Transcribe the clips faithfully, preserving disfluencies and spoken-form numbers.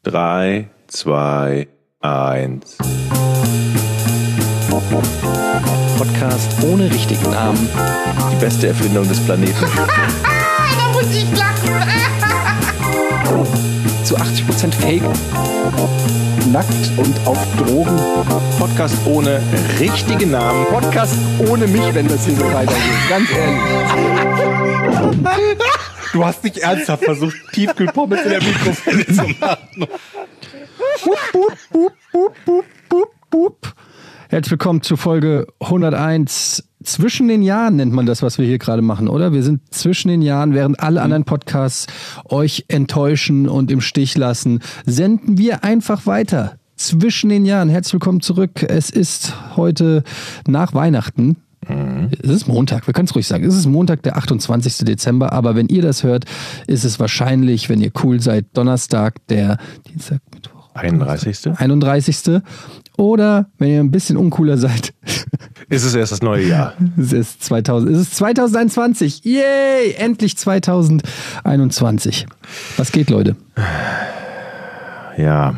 Drei, zwei, eins. Podcast ohne richtigen Namen. Die beste Erfindung des Planeten. Da muss ich lachen. Zu achtzig Prozent Fake. Nackt und auf Drogen. Podcast ohne richtigen Namen. Podcast ohne mich, wenn das hier so weitergeht. Ganz ehrlich. Du hast nicht ernsthaft versucht, Tiefkühlpommes in der Mikrofile zu machen. Bup, bup, bup, bup, bup, bup. Herzlich willkommen zu Folge hunderteins. Zwischen den Jahren nennt man das, was wir hier gerade machen, oder? Wir sind zwischen den Jahren, während alle anderen Podcasts euch enttäuschen und im Stich lassen, senden wir einfach weiter. Zwischen den Jahren. Herzlich willkommen zurück. Es ist heute nach Weihnachten. Mhm. Es ist Montag, wir können es ruhig sagen. Es ist Montag, der achtundzwanzigsten Dezember, aber wenn ihr das hört, ist es wahrscheinlich, wenn ihr cool seid, Donnerstag, der Dienstag, Mittwoch, einunddreißigsten einunddreißigsten Oder wenn ihr ein bisschen uncooler seid, ist es erst das neue Jahr. es ist zweitausend, es ist zweitausendeinundzwanzig. Yay! Endlich zweitausendeinundzwanzig. Was geht, Leute? Ja.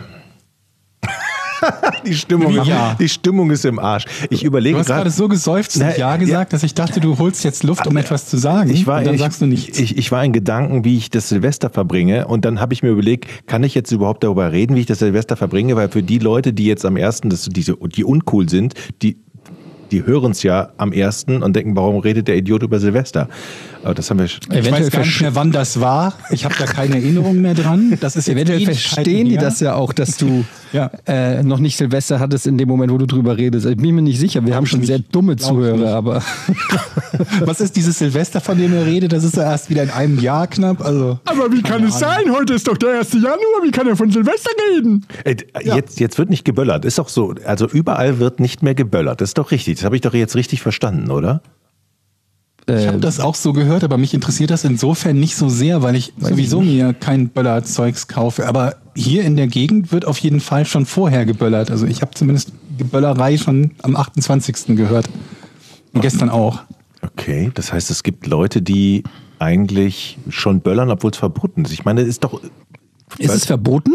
Die Stimmung, Ja. die Stimmung ist im Arsch. Ich überlege Du hast gerade so geseufzt und Ja gesagt, dass ich dachte, du holst jetzt Luft, um etwas zu sagen. Ich war, und dann ich, sagst du nichts. Ich, ich war in Gedanken, wie ich das Silvester verbringe. Und dann habe ich mir überlegt, kann ich jetzt überhaupt darüber reden, wie ich das Silvester verbringe? Weil für die Leute, die jetzt am ersten, das, diese, die uncool sind, die, die hören es ja am ersten und denken, warum redet der Idiot über Silvester? Aber das haben wir schon. Ich weiß gar nicht mehr, wann das war. Ich habe da keine Erinnerung mehr dran. Das ist Eventuell verstehen die das ja auch, dass du ja. äh, noch nicht Silvester hattest in dem Moment, wo du drüber redest. Ich bin mir nicht sicher. Wir haben schon sehr dumme Zuhörer, aber. Was ist dieses Silvester, von dem ihr redet? Das ist ja erst wieder in einem Jahr knapp. Also, aber wie kann es sein? Heute ist doch der erste Januar. Wie kann er von Silvester reden? Äh, Ja. Jetzt, jetzt wird nicht geböllert. Ist doch so. Also überall wird nicht mehr geböllert. Das ist doch richtig. Das habe ich doch jetzt richtig verstanden, oder? Ich habe das auch so gehört, aber mich interessiert das insofern nicht so sehr, weil ich sowieso mir kein Böllerzeugs kaufe. Aber hier in der Gegend wird auf jeden Fall schon vorher geböllert. Also ich habe zumindest die Böllerei schon am achtundzwanzigsten gehört. Und gestern auch. Okay, das heißt, es gibt Leute, die eigentlich schon böllern, obwohl es verboten ist. Ich meine, ist doch... Ist es verboten?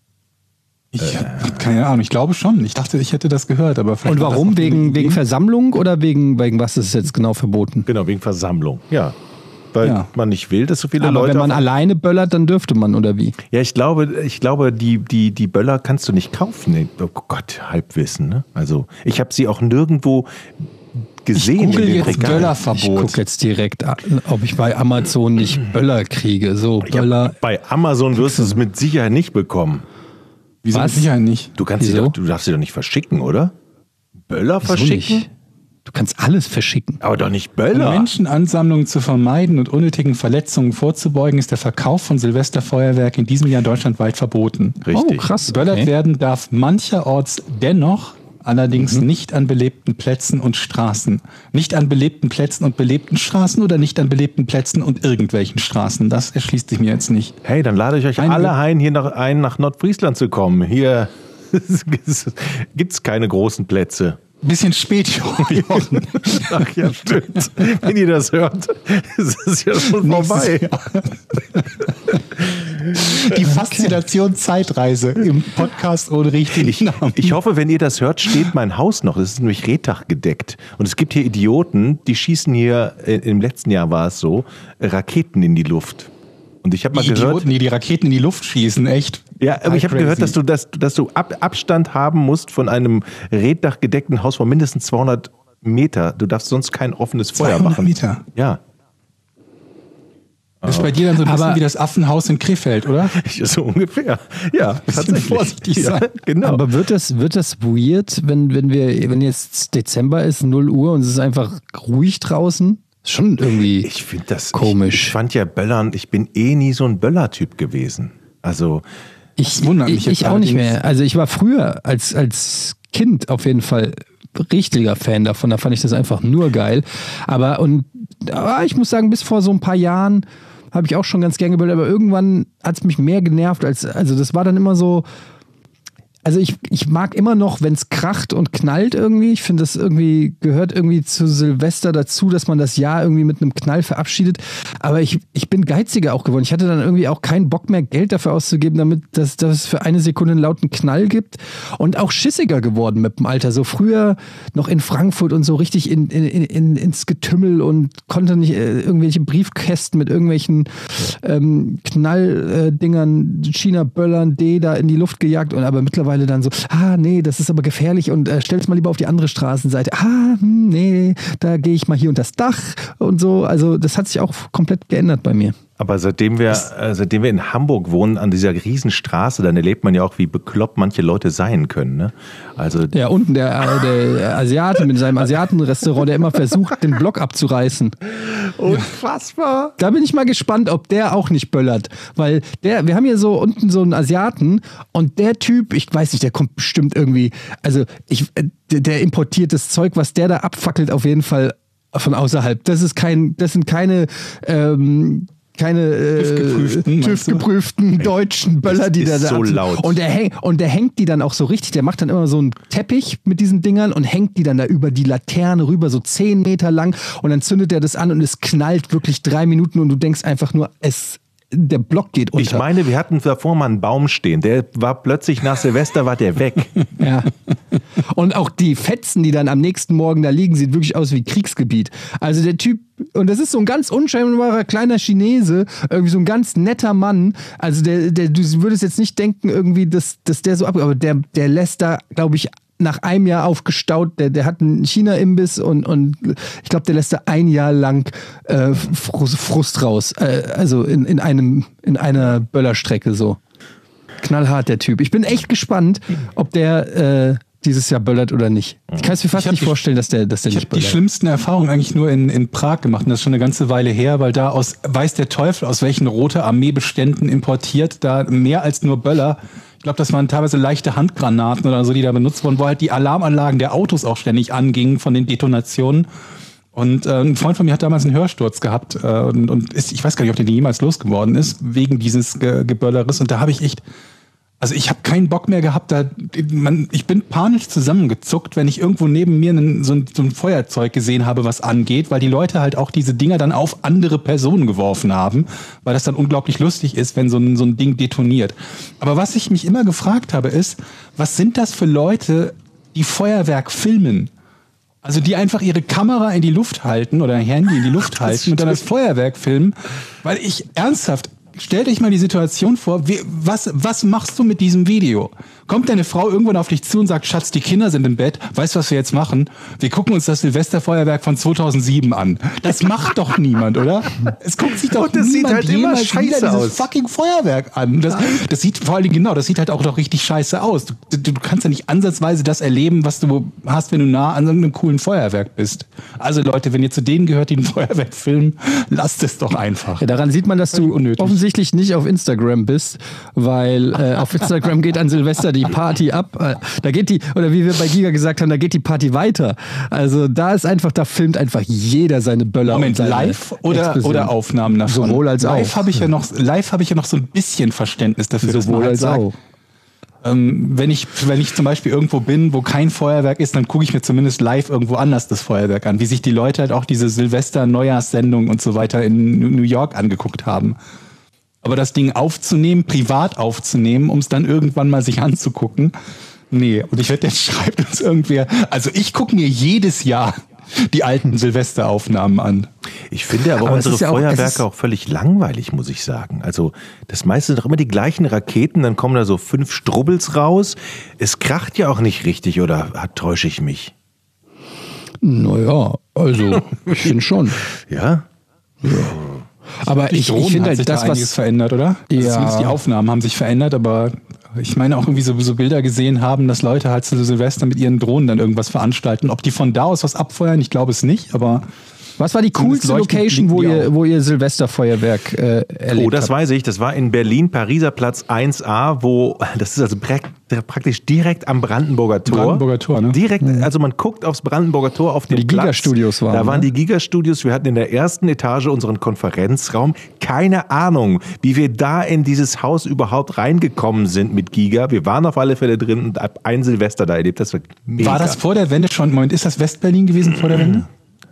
Ich habe keine Ahnung, ich glaube schon. Ich dachte, ich hätte das gehört, aber vielleicht. Und warum? Wegen, wegen Versammlung oder wegen, wegen was ist jetzt genau verboten? Genau, wegen Versammlung. Ja. Weil Ja. man nicht will, dass so viele Aber Leute... wenn man auf- alleine böllert, dann dürfte man, oder wie? Ja, ich glaube, ich glaube, die, die, die Böller kannst du nicht kaufen. Nee, oh Gott, Halbwissen, ne? Also, ich habe sie auch nirgendwo gesehen. google in den jetzt Regalen. Böllerverbot. Ich gucke jetzt direkt an, ob ich bei Amazon nicht Böller kriege. So, Ja, Böller. bei Amazon wirst du es mit Sicherheit nicht bekommen. Wieso? Was? Mit Sicherheit nicht. Du kannst sie Wieso? doch, du darfst sie doch nicht verschicken, oder? Böller Wieso verschicken? nicht? Du kannst alles verschicken. Aber doch nicht Um Böller. Menschenansammlungen zu vermeiden und unnötigen Verletzungen vorzubeugen, ist der Verkauf von Silvesterfeuerwerk in diesem Jahr deutschlandweit verboten. Richtig. Oh, krass. Geböllert Okay. werden darf mancherorts dennoch, allerdings Mhm. nicht an belebten Plätzen und Straßen. Nicht an belebten Plätzen und belebten Straßen oder nicht an belebten Plätzen und irgendwelchen Straßen. Das erschließt sich mir jetzt nicht. Hey, dann lade ich euch Ein- alle ein, hier nach, ein, nach Nordfriesland zu kommen. Hier gibt es keine großen Plätze. Bisschen spät, Jochen. Ach ja, stimmt. Wenn ihr das hört, ist es ja schon vorbei. Die Faszination Zeitreise im Podcast ohne richtigen Ich, Namen. ich hoffe, wenn ihr das hört, steht mein Haus noch. Das ist nämlich Rehtach gedeckt. Und es gibt hier Idioten, die schießen hier, äh, im letzten Jahr war es so, Raketen in die Luft. Und ich habe mal Die gehört, Idioten, die die Raketen in die Luft schießen, echt. ja, aber ich habe gehört, dass du, dass, dass du Ab, Abstand haben musst von einem Rehtach gedeckten Haus von mindestens zweihundert Meter. Du darfst sonst kein offenes Feuer zweihundert machen. Meter. Ja. Das ist bei dir dann so ein bisschen Aber- wie das Affenhaus in Krefeld, oder? So ungefähr. Ja, Bisschen tatsächlich. vorsichtig ja, sein. Genau. Aber wird das, wird das weird, wenn, wenn wir, wenn jetzt Dezember ist, null Uhr und es ist einfach ruhig draußen? Ist schon irgendwie. ich finde das komisch. Ich, ich fand ja Böllern, ich bin eh nie so ein Böller-Typ gewesen. Also, Ich, Das wundert mich ich, jetzt ich auch nicht allerdings. mehr. Also ich war früher als, als Kind auf jeden Fall richtiger Fan davon. Da fand ich das einfach nur geil. Aber und aber ich muss sagen, bis vor so ein paar Jahren habe ich auch schon ganz gern geböllert, aber irgendwann hat es mich mehr genervt als, also das war dann immer so, also ich, ich mag immer noch, wenn es kracht und knallt irgendwie. Ich finde, das irgendwie gehört irgendwie zu Silvester dazu, dass man das Jahr irgendwie mit einem Knall verabschiedet. Aber ich, ich bin geiziger auch geworden. Ich hatte dann irgendwie auch keinen Bock mehr, Geld dafür auszugeben, damit dass, dass es für eine Sekunde einen lauten Knall gibt. Und auch schissiger geworden mit dem Alter. So früher noch in Frankfurt und so richtig in, in, in, ins Getümmel und konnte nicht äh, irgendwelche Briefkästen mit irgendwelchen ähm, Knalldingern, äh, China-Böllern, D da in die Luft gejagt. Und aber mittlerweile dann so, ah, nee, das ist aber gefährlich und äh, stell's mal lieber auf die andere Straßenseite. Ah, hm, nee, da gehe ich mal hier unter das Dach und so. Also das hat sich auch komplett geändert bei mir. Aber seitdem wir, äh, seitdem wir in Hamburg wohnen, an dieser Riesenstraße, dann erlebt man ja auch, wie bekloppt manche Leute sein können. Ne? Also ja, unten der, äh, der Asiate mit seinem Asiatenrestaurant, der immer versucht, den Block abzureißen. Unfassbar. Da bin ich mal gespannt, ob der auch nicht böllert. Weil der, wir haben hier so unten so einen Asiaten und der Typ, ich weiß nicht, der kommt bestimmt irgendwie, also ich, der, der importiert das Zeug, was der da abfackelt, auf jeden Fall von außerhalb. Das ist kein, das sind keine ähm, keine äh, TÜV-geprüften, TÜV-geprüften deutschen Böller, die da ist so da laut. und der häng, und der hängt die dann auch so richtig, der macht dann immer so einen Teppich mit diesen Dingern und hängt die dann da über die Laterne rüber, so zehn Meter lang und dann zündet er das an und es knallt wirklich drei Minuten und du denkst einfach nur, es der Block geht unter. Ich meine, wir hatten davor mal einen Baum stehen, der war plötzlich nach Silvester, war der weg. Ja. Und auch die Fetzen, die dann am nächsten Morgen da liegen, sieht wirklich aus wie Kriegsgebiet. Also der Typ, und das ist so ein ganz unscheinbarer kleiner Chinese, irgendwie so ein ganz netter Mann. Also der, der du würdest jetzt nicht denken irgendwie, dass, dass der so ab, aber der, der lässt da, glaube ich, nach einem Jahr aufgestaut, der, der hat einen China-Imbiss und, und ich glaube, der lässt da ein Jahr lang äh, Frust, Frust raus. Äh, also in, in, einem, in einer Böllerstrecke so. Knallhart, der Typ. Ich bin echt gespannt, ob der äh, dieses Jahr böllert oder nicht. Ich kann es mir fast nicht die, vorstellen, dass der, dass der ich nicht böllert. Ich habe die schlimmsten Erfahrungen eigentlich nur in, in Prag gemacht. Und das ist schon eine ganze Weile her, weil da aus weiß der Teufel, aus welchen Rote Armee-Beständen importiert, da mehr als nur Böller. Ich glaube, das waren teilweise leichte Handgranaten oder so, die da benutzt wurden, wo halt die Alarmanlagen der Autos auch ständig angingen von den Detonationen. Und äh, ein Freund von mir hat damals einen Hörsturz gehabt äh, und, und ist, ich weiß gar nicht, ob der jemals losgeworden ist, wegen dieses Ge- Gebölleres. Und da habe ich echt, also ich habe keinen Bock mehr gehabt, da, man, ich bin panisch zusammengezuckt, wenn ich irgendwo neben mir einen, so, ein, so ein Feuerzeug gesehen habe, was angeht, weil die Leute halt auch diese Dinger dann auf andere Personen geworfen haben, weil das dann unglaublich lustig ist, wenn so ein, so ein Ding detoniert. Aber was ich mich immer gefragt habe ist, was sind das für Leute, die Feuerwerk filmen? Also die einfach ihre Kamera in die Luft halten oder ihr Handy in die Luft halten und dann das Feuerwerk filmen, weil ich ernsthaft, stell dich mal die Situation vor, wie, was, was machst du mit diesem Video? Kommt deine Frau irgendwann auf dich zu und sagt, Schatz, die Kinder sind im Bett, weißt du, was wir jetzt machen? Wir gucken uns das Silvesterfeuerwerk von zweitausendsieben an. Das macht doch niemand, oder? Es guckt sich doch und das niemand sieht halt immer scheiße aus. dieses fucking Feuerwerk an. Das, das sieht vor allen Dingen, genau, das sieht halt auch doch richtig scheiße aus. Du, du, du kannst ja nicht ansatzweise das erleben, was du hast, wenn du nah an einem coolen Feuerwerk bist. Also Leute, wenn ihr zu denen gehört, die ein Feuerwerk filmen, lasst es doch einfach. Ja, daran sieht man, dass du unnötig. offensichtlich nicht auf Instagram bist, weil äh, auf Instagram geht an Silvester die Party ab. Äh, da geht die, oder wie wir bei Giga gesagt haben, da geht die Party weiter. Also da ist einfach, da filmt einfach jeder seine Böller. Moment, und live oder, oder Aufnahmen davon? Sowohl als auch. Live habe ich ja noch, live habe ich ja noch so ein bisschen Verständnis dafür, Sowohl dass man halt als sagt, ähm, wenn ich, wenn ich zum Beispiel irgendwo bin, wo kein Feuerwerk ist, dann gucke ich mir zumindest live irgendwo anders das Feuerwerk an, wie sich die Leute halt auch diese Silvester-Neujahrssendung und so weiter in New York angeguckt haben. Aber das Ding aufzunehmen, privat aufzunehmen, um es dann irgendwann mal sich anzugucken, nee. Und ich wette, jetzt schreibt uns irgendwer, also ich gucke mir jedes Jahr die alten Silvesteraufnahmen an. Ich finde aber, aber unsere ja Feuerwerke auch, auch völlig langweilig, muss ich sagen. Also das meiste sind doch immer die gleichen Raketen, dann kommen da so fünf Strubbels raus. Es kracht ja auch nicht richtig, oder täusche ich mich? Naja, also ich finde schon. Ja? Ja. Aber ich, ich finde halt, das, da einiges was verändert, oder? Ja. Also zumindest die Aufnahmen haben sich verändert, aber ich meine auch irgendwie so, so Bilder gesehen haben, dass Leute halt zu Silvester mit ihren Drohnen dann irgendwas veranstalten. Ob die von da aus was abfeuern, ich glaube es nicht, aber Was war die coolste Location, wo ihr, wo ihr Silvesterfeuerwerk äh, erlebt Oh, das habt? weiß ich. Das war in Berlin, Pariser Platz eins a, wo, das ist also praktisch direkt am Brandenburger Tor. Brandenburger Tor, ne? Direkt, also man guckt aufs Brandenburger Tor auf den Die Platz. Giga-Studios waren, Da waren ne? die Giga-Studios. Wir hatten in der ersten Etage unseren Konferenzraum. Keine Ahnung, wie wir da in dieses Haus überhaupt reingekommen sind mit Giga. Wir waren auf alle Fälle drin und ab ein Silvester da erlebt. Das war mega. War das vor der Wende schon? Moment, ist das Westberlin gewesen vor der Wende?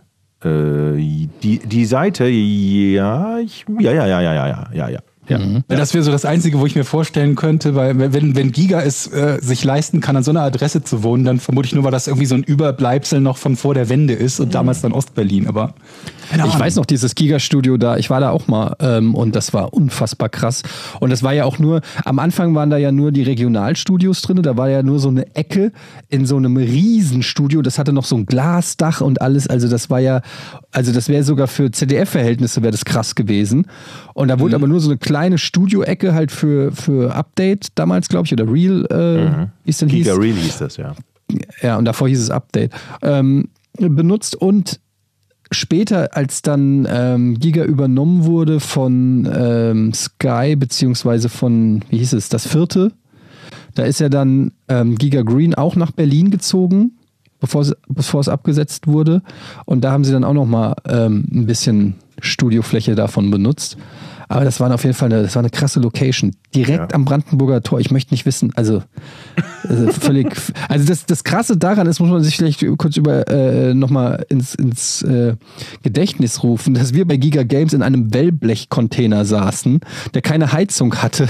Äh, die, die Seite, ja, ich, ja, ja, ja, ja, ja, ja, ja. Ja. Mhm. Das wäre so das Einzige, wo ich mir vorstellen könnte, weil wenn, wenn Giga es äh, sich leisten kann, an so einer Adresse zu wohnen, dann vermute ich nur, weil das irgendwie so ein Überbleibsel noch von vor der Wende ist und mhm. damals dann Ostberlin. Aber ich weiß noch, dieses Giga-Studio da, ich war da auch mal ähm, und das war unfassbar krass. Und das war ja auch nur, am Anfang waren da ja nur die Regionalstudios drin, da war ja nur so eine Ecke in so einem Riesenstudio, das hatte noch so ein Glasdach und alles, also das war ja, also das wäre sogar für Z D F-Verhältnisse wäre das krass gewesen. Und da wurde mhm. aber nur so eine kleine Studio-Ecke halt für, für Update damals, glaube ich, oder Real, äh, mhm. wie es denn Giga hieß. Real hieß das, ja. Ja, und davor hieß es Update. Ähm, benutzt und später, als dann ähm, Giga übernommen wurde von ähm, Sky, beziehungsweise von, wie hieß es, das vierte, da ist ja dann ähm, Giga Green auch nach Berlin gezogen, bevor es, bevor es abgesetzt wurde. Und da haben sie dann auch nochmal ähm, ein bisschen Studiofläche davon benutzt. Aber das war auf jeden Fall eine, das war eine krasse Location. Direkt ja. am Brandenburger Tor. Ich möchte nicht wissen, also, also völlig. Also das, das Krasse daran ist, muss man sich vielleicht kurz über äh, nochmal ins, ins äh, Gedächtnis rufen, dass wir bei Giga Games in einem Wellblech-Container saßen, der keine Heizung hatte.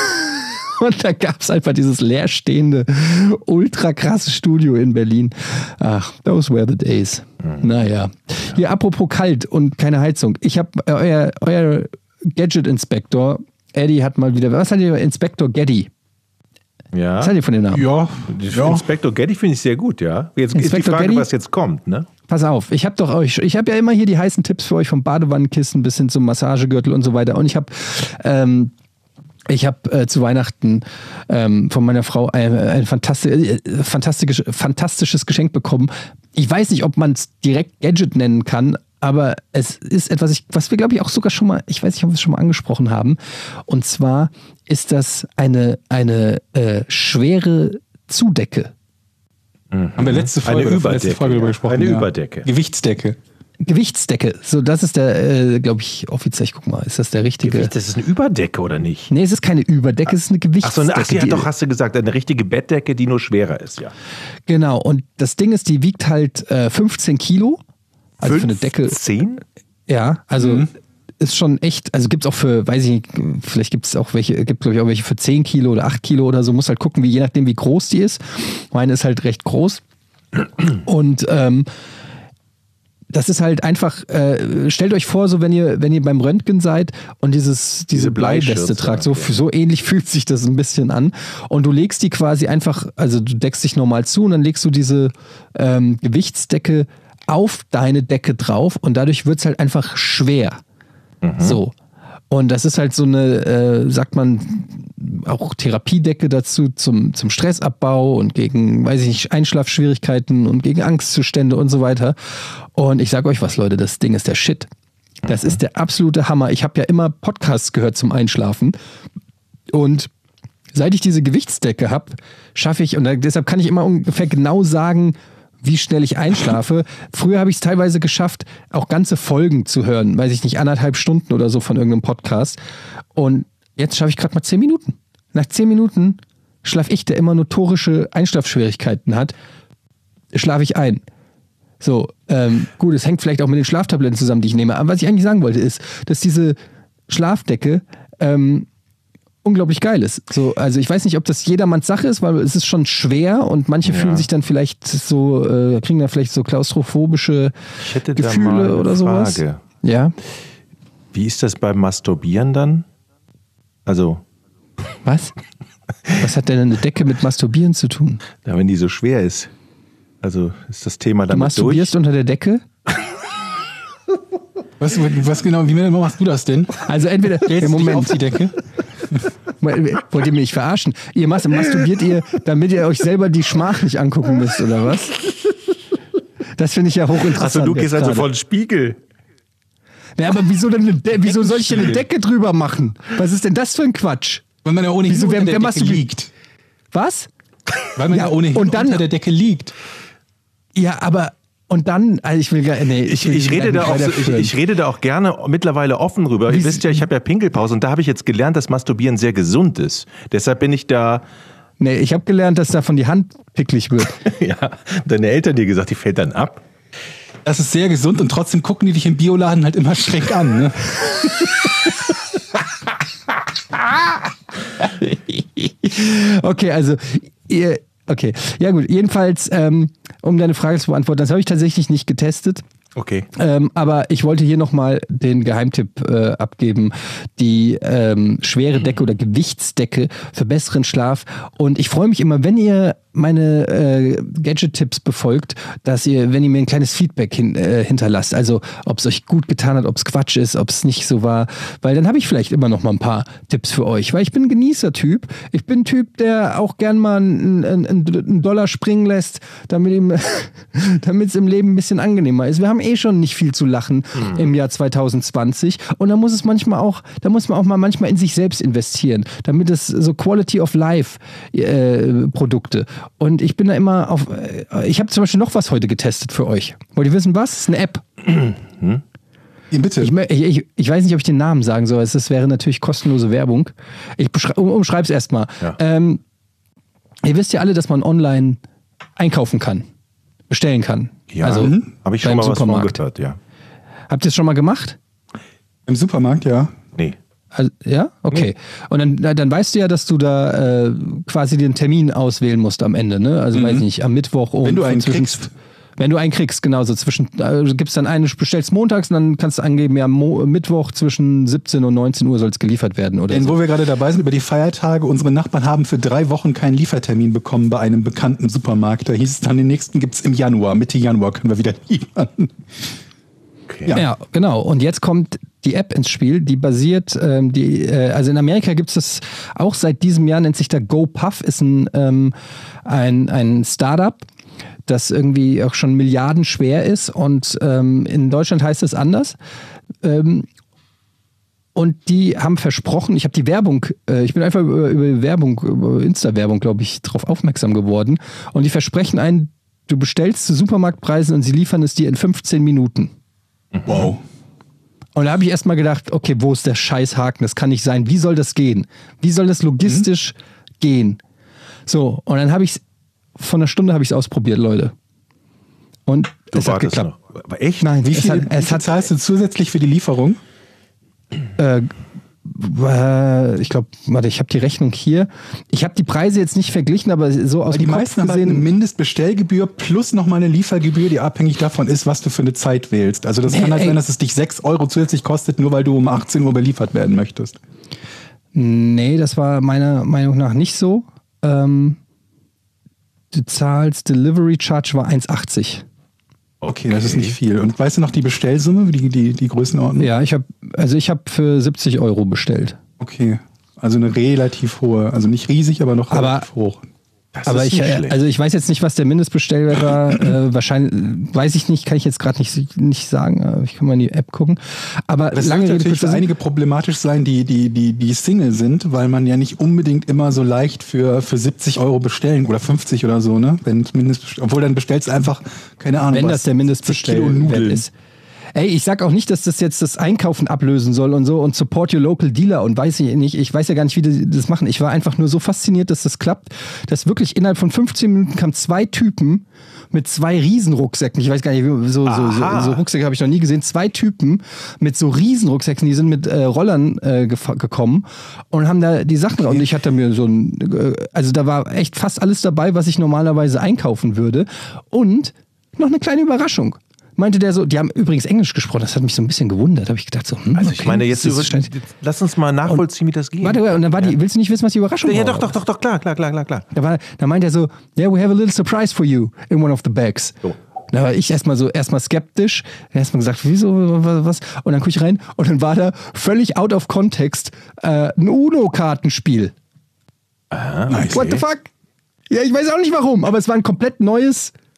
Und da gab es einfach dieses leerstehende, ultra krasse Studio in Berlin. Ach, those were the days. Mhm. Naja. Hier, apropos kalt und keine Heizung. Ich habe äh, euer, euer Gadget-Inspektor, Eddie hat mal wieder, was hat ihr, Inspektor Gaddy? Ja. Was hat ihr von den Namen? Ja. ja. Inspektor Gaddy finde ich sehr gut, ja. Jetzt ist die Frage, Gaddy? Was jetzt kommt, ne? Pass auf, ich habe doch euch, ich habe ja immer hier die heißen Tipps für euch, vom Badewannenkissen bis hin zum Massagegürtel und so weiter. Und ich habe ähm, Ich habe äh, zu Weihnachten ähm, von meiner Frau ein, ein fantastisch, äh, fantastisch, fantastisches Geschenk bekommen. Ich weiß nicht, ob man es direkt Gadget nennen kann, aber es ist etwas, ich, was wir, glaube ich, auch sogar schon mal, ich weiß nicht, ob wir es schon mal angesprochen haben. Und zwar ist das eine, eine äh, schwere Zudecke. Mhm. Haben wir letzte Folge, eine Überdecke, letzte Folge darüber gesprochen. Eine ja. Überdecke. Gewichtsdecke. Gewichtsdecke, so das ist der, äh, glaube ich, offiziell, ich guck mal, ist das der richtige? Gewicht, das ist eine Überdecke oder nicht? Nee, es ist keine Überdecke, es ist eine Gewichtsdecke. Ach so, ach, ja, doch, hast du gesagt, eine richtige Bettdecke, die nur schwerer ist, ja. Genau, und das Ding ist, die wiegt halt äh, fünfzehn Kilo. Also für eine Decke. zehn? Ja, also mhm. ist schon echt, also gibt es auch für, weiß ich nicht, vielleicht gibt es auch welche, gibt glaube ich auch welche für zehn Kilo oder acht Kilo oder so, muss halt gucken, wie, je nachdem wie groß die ist. Meine ist halt recht groß. Und ähm, das ist halt einfach, äh, stellt euch vor, so wenn ihr, wenn ihr beim Röntgen seid und dieses, diese, diese Bleiweste tragt, so, so ähnlich fühlt sich das ein bisschen an. Und du legst die quasi einfach, also du deckst dich normal zu und dann legst du diese ähm, Gewichtsdecke auf deine Decke drauf und dadurch wird es halt einfach schwer. Mhm. So. Und das ist halt so eine, äh, sagt man, auch Therapiedecke dazu zum, zum Stressabbau und gegen, weiß ich nicht, Einschlafschwierigkeiten und gegen Angstzustände und so weiter. Und ich sage euch was, Leute, das Ding ist der Shit. Das ist der absolute Hammer. Ich habe ja immer Podcasts gehört zum Einschlafen. Und seit ich diese Gewichtsdecke habe, schaffe ich, und deshalb kann ich immer ungefähr genau sagen, wie schnell ich einschlafe. Früher habe ich es teilweise geschafft, auch ganze Folgen zu hören, weiß ich nicht, anderthalb Stunden oder so von irgendeinem Podcast. Und jetzt schaffe ich gerade mal zehn Minuten. Nach zehn Minuten schlafe ich, der immer notorische Einschlafschwierigkeiten hat, schlafe ich ein. So, ähm, gut, es hängt vielleicht auch mit den Schlaftabletten zusammen, die ich nehme. Aber was ich eigentlich sagen wollte, ist, dass diese Schlafdecke ähm, unglaublich geil ist. So, also ich weiß nicht, ob das jedermanns Sache ist, weil es ist schon schwer und manche ja. fühlen sich dann vielleicht so, äh, kriegen dann vielleicht so klaustrophobische ich hätte Gefühle da mal eine oder sowas. Frage. Ja. Wie ist das beim Masturbieren dann? Also. Was? Was hat denn eine Decke mit Masturbieren zu tun? Ja, wenn die so schwer ist. Also ist das Thema damit durch. Du masturbierst durch? Unter der Decke? Was, was genau, wie machst du das denn? Also entweder im Moment auf die Decke. Wollt ihr mich verarschen? Ihr masturbiert ihr, damit ihr euch selber die Schmach nicht angucken müsst, oder was? Das finde ich ja hochinteressant. Achso, du gehst also vor den Spiegel. Ja, aber wieso denn eine De- wieso soll ich denn eine Decke drüber machen? Was ist denn das für ein Quatsch? Weil man ja ohnehin Wieso, unter wer- der wer Decke masturbi- liegt. Was? Weil man ja, Ja, ohnehin und dann- unter der Decke liegt. Ja, aber und dann, also ich will gar nee, Ich, will ich, rede gar da nicht auch, so- ich, weiterführen. ich rede da auch gerne mittlerweile offen drüber. Ihr Wie- wisst ja, ich habe ja Pinkelpause und da habe ich jetzt gelernt, dass Masturbieren sehr gesund ist. Deshalb bin ich da, Nee, ich habe gelernt, dass davon die Hand picklig wird. ja, deine Eltern dir gesagt, die fällt dann ab. Das ist sehr gesund und trotzdem gucken die dich im Bioladen halt immer schräg an. Ne? Okay, also ihr, okay, ja gut. Jedenfalls, ähm, um deine Frage zu beantworten, das habe ich tatsächlich nicht getestet. Okay. Ähm, aber ich wollte hier nochmal den Geheimtipp äh, abgeben. Die ähm, schwere Decke oder Gewichtsdecke für besseren Schlaf. Und ich freue mich immer, wenn ihr meine äh, Gadget-Tipps befolgt, dass ihr, wenn ihr mir ein kleines Feedback hin, äh, hinterlasst. Also ob es euch gut getan hat, ob es Quatsch ist, ob es nicht so war. Weil dann habe ich vielleicht immer noch mal ein paar Tipps für euch. Weil ich bin ein Genießer-Typ. Ich bin ein Typ, der auch gern mal einen, einen, einen Dollar springen lässt, damit ihm, damit es im Leben ein bisschen angenehmer ist. Wir haben eh schon nicht viel zu lachen mhm. im Jahr zwanzig zwanzig. Und da muss es manchmal auch, da muss man auch mal manchmal in sich selbst investieren, damit es so Quality of Life äh, Produkte. Und ich bin da immer auf, äh, ich habe zum Beispiel noch was heute getestet für euch. Wollt ihr wissen was? Das ist eine App. Hm? Ja, bitte. Ich, ich, ich weiß nicht, ob ich den Namen sagen soll. Es wäre natürlich kostenlose Werbung. Ich um, umschreibe es erstmal. Ja. Ähm, ihr wisst ja alle, dass man online einkaufen kann, bestellen kann. Ja, also mhm. habe ich schon mal was von gehört, ja. Habt ihr es schon mal gemacht? Im Supermarkt, ja. Nee. Also, ja? Okay. Nee. Und dann, dann weißt du ja, dass du da äh, quasi den Termin auswählen musst am Ende, ne? Also, mhm. weiß nicht, am Mittwoch um... Wenn du einen zwischen, kriegst. Wenn du einen kriegst, genau. So zwischen, äh, gibst dann einen, bestellst montags und dann kannst du angeben, ja, Mo- Mittwoch zwischen siebzehn und neunzehn Uhr soll es geliefert werden, oder Denn so. wo wir gerade dabei sind, über die Feiertage, unsere Nachbarn haben für drei Wochen keinen Liefertermin bekommen bei einem bekannten Supermarkt. Da hieß es dann, den nächsten gibt es im Januar. Mitte Januar können wir wieder liefern. Okay. Ja. ja, genau. Und jetzt kommt die App ins Spiel, die basiert, ähm, die, äh, also in Amerika gibt es das auch seit diesem Jahr, nennt sich da GoPuff, ist ein, ähm, ein, ein Startup, das irgendwie auch schon milliardenschwer ist und ähm, in Deutschland heißt es anders. Ähm, und die haben versprochen, ich habe die Werbung, äh, ich bin einfach über, über Werbung, über Insta-Werbung, glaube ich, darauf aufmerksam geworden und die versprechen einen, du bestellst zu Supermarktpreisen und sie liefern es dir in fünfzehn Minuten. Wow. Und da habe ich erst mal gedacht, okay, wo ist der Scheißhaken? Das kann nicht sein. Wie soll das gehen? Wie soll das logistisch mhm. gehen? So, und dann habe ich es, von einer Stunde habe ich es ausprobiert, Leute. Und du es hat geklappt. Noch. Aber echt? Nein, wie viel, hat, wie viel zahlst du zusätzlich für die Lieferung? Äh, äh, ich glaube, warte, ich habe die Rechnung hier. Ich habe die Preise jetzt nicht verglichen, aber so aus Weil dem die Kopf meisten haben gesehen, eine Mindestbestellgebühr plus nochmal eine Liefergebühr, die abhängig davon ist, was du für eine Zeit wählst. Also das Nee, kann halt ey. sein, dass es dich sechs Euro zusätzlich kostet, nur weil du um achtzehn Uhr beliefert werden möchtest. Nee, das war meiner Meinung nach nicht so. Ähm, du zahlst, Delivery Charge war eins achtzig. Okay, das ist nicht viel. Und weißt du noch die Bestellsumme, die, die, die Größenordnung? Ja, ich habe also ich habe für siebzig Euro bestellt. Okay, also eine relativ hohe, also nicht riesig, aber noch Aber- relativ hoch. Das Aber ist ich, nicht äh, schlecht. also ich weiß jetzt nicht, was der Mindestbestellwert war. äh, wahrscheinlich, weiß ich nicht, kann ich jetzt gerade nicht, nicht sagen. Äh, Ich kann mal in die App gucken. Aber Das lange wird Rede, natürlich kurzer für Sinn. einige problematisch sein, die, die, die, die Single sind, weil man ja nicht unbedingt immer so leicht für, für siebzig Euro bestellen oder fünfzig oder so, ne? Wenn Mindest, obwohl dann bestellst du einfach, keine Ahnung, wenn was, das der Kilo Mindestbestellwert Nudeln. ist. Ey, ich sag auch nicht, dass das jetzt das Einkaufen ablösen soll und so und support your local dealer und weiß ich nicht, ich weiß ja gar nicht, wie die das machen. Ich war einfach nur so fasziniert, dass das klappt, dass wirklich innerhalb von fünfzehn Minuten kamen zwei Typen mit zwei Riesenrucksäcken. Ich weiß gar nicht, so, so, so, so Rucksäcke habe ich noch nie gesehen. Zwei Typen mit so Riesenrucksäcken, die sind mit äh, Rollern äh, gef- gekommen und haben da die Sachen. Und ich hatte mir so ein, äh, also da war echt fast alles dabei, was ich normalerweise einkaufen würde. Und noch eine kleine Überraschung. Meinte der so, die haben übrigens Englisch gesprochen, das hat mich so ein bisschen gewundert. Da habe ich gedacht so, hm, Also okay, ich meine, jetzt, das über, ist scheint- jetzt lass uns mal nachvollziehen, wie das geht. Warte, und dann war die, willst du nicht wissen, was die Überraschung ja, war? doch, doch, doch, doch, klar, klar, klar, klar, klar. Da, war, da meint er so, yeah, we have a little surprise for you in one of the bags. So. Da war ich erstmal so, erstmal skeptisch. Erstmal gesagt, wieso, was? Und dann gucke ich rein und dann war da völlig out of context äh, ein UNO-Kartenspiel. Ah, okay. What the fuck? Ja, ich weiß auch nicht warum, aber es war ein komplett neues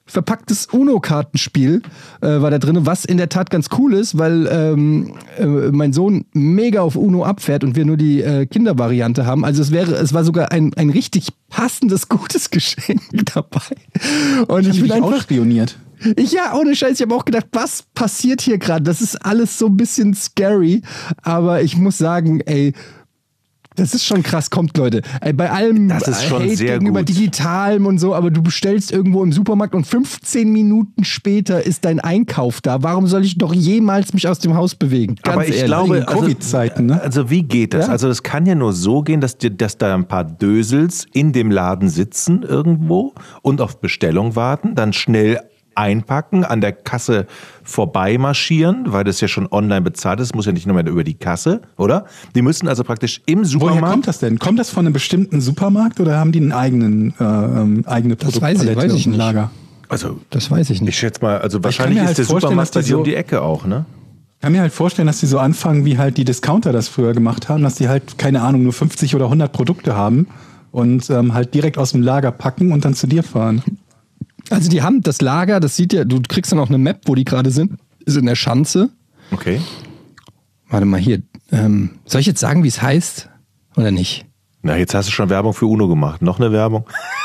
verpacktes UNO-Kartenspiel äh, war da drin, was in der Tat ganz cool ist, weil ähm, äh, mein Sohn mega auf UNO abfährt und wir nur die äh, Kindervariante haben. Also es wäre, es war sogar ein, ein richtig passendes, gutes Geschenk dabei. Und ich, ich bin einfach spioniert. Ich, ja, ohne Scheiß, ich habe auch gedacht, was passiert hier gerade? Das ist alles so ein bisschen scary, aber ich muss sagen, ey, das ist schon krass, kommt Leute. Ey, bei allem das ist schon Hate sehr gegenüber gut. Digitalem und so, aber du bestellst irgendwo im Supermarkt und fünfzehn Minuten später ist dein Einkauf da. Warum soll ich doch jemals mich aus dem Haus bewegen? Ganz aber ich ehrlich. glaube, in Covid-Zeiten, ne? Also wie geht das? Ja. Also es kann ja nur so gehen, dass, dir, dass da ein paar Dösels in dem Laden sitzen irgendwo und auf Bestellung warten, dann schnell einpacken, an der Kasse vorbeimarschieren, weil das ja schon online bezahlt ist, muss ja nicht nur mehr über die Kasse, oder? Die müssen also praktisch im Supermarkt... Woher kommt das denn? Kommt das von einem bestimmten Supermarkt oder haben die einen eigenen, äh, ähm, eigene Das weiß ich- Produktpalette weiß ich im nicht. Lager? Also Das weiß ich nicht. ich schätze mal, also kann wahrscheinlich mir ist halt der vorstellen, Supermarkt dass bei die dir um so- die Ecke auch, ne? Ich kann mir halt vorstellen, dass die so anfangen, wie halt die Discounter das früher gemacht haben, dass die halt, keine Ahnung, nur fünfzig oder hundert Produkte haben und ähm, halt direkt aus dem Lager packen und dann zu dir fahren. Also die haben das Lager, das sieht ja, du kriegst dann auch eine Map, wo die gerade sind, ist in der Schanze. Okay. Warte mal hier, ähm, soll ich jetzt sagen, wie es heißt oder nicht? Na, jetzt hast du schon Werbung für UNO gemacht. Noch eine Werbung?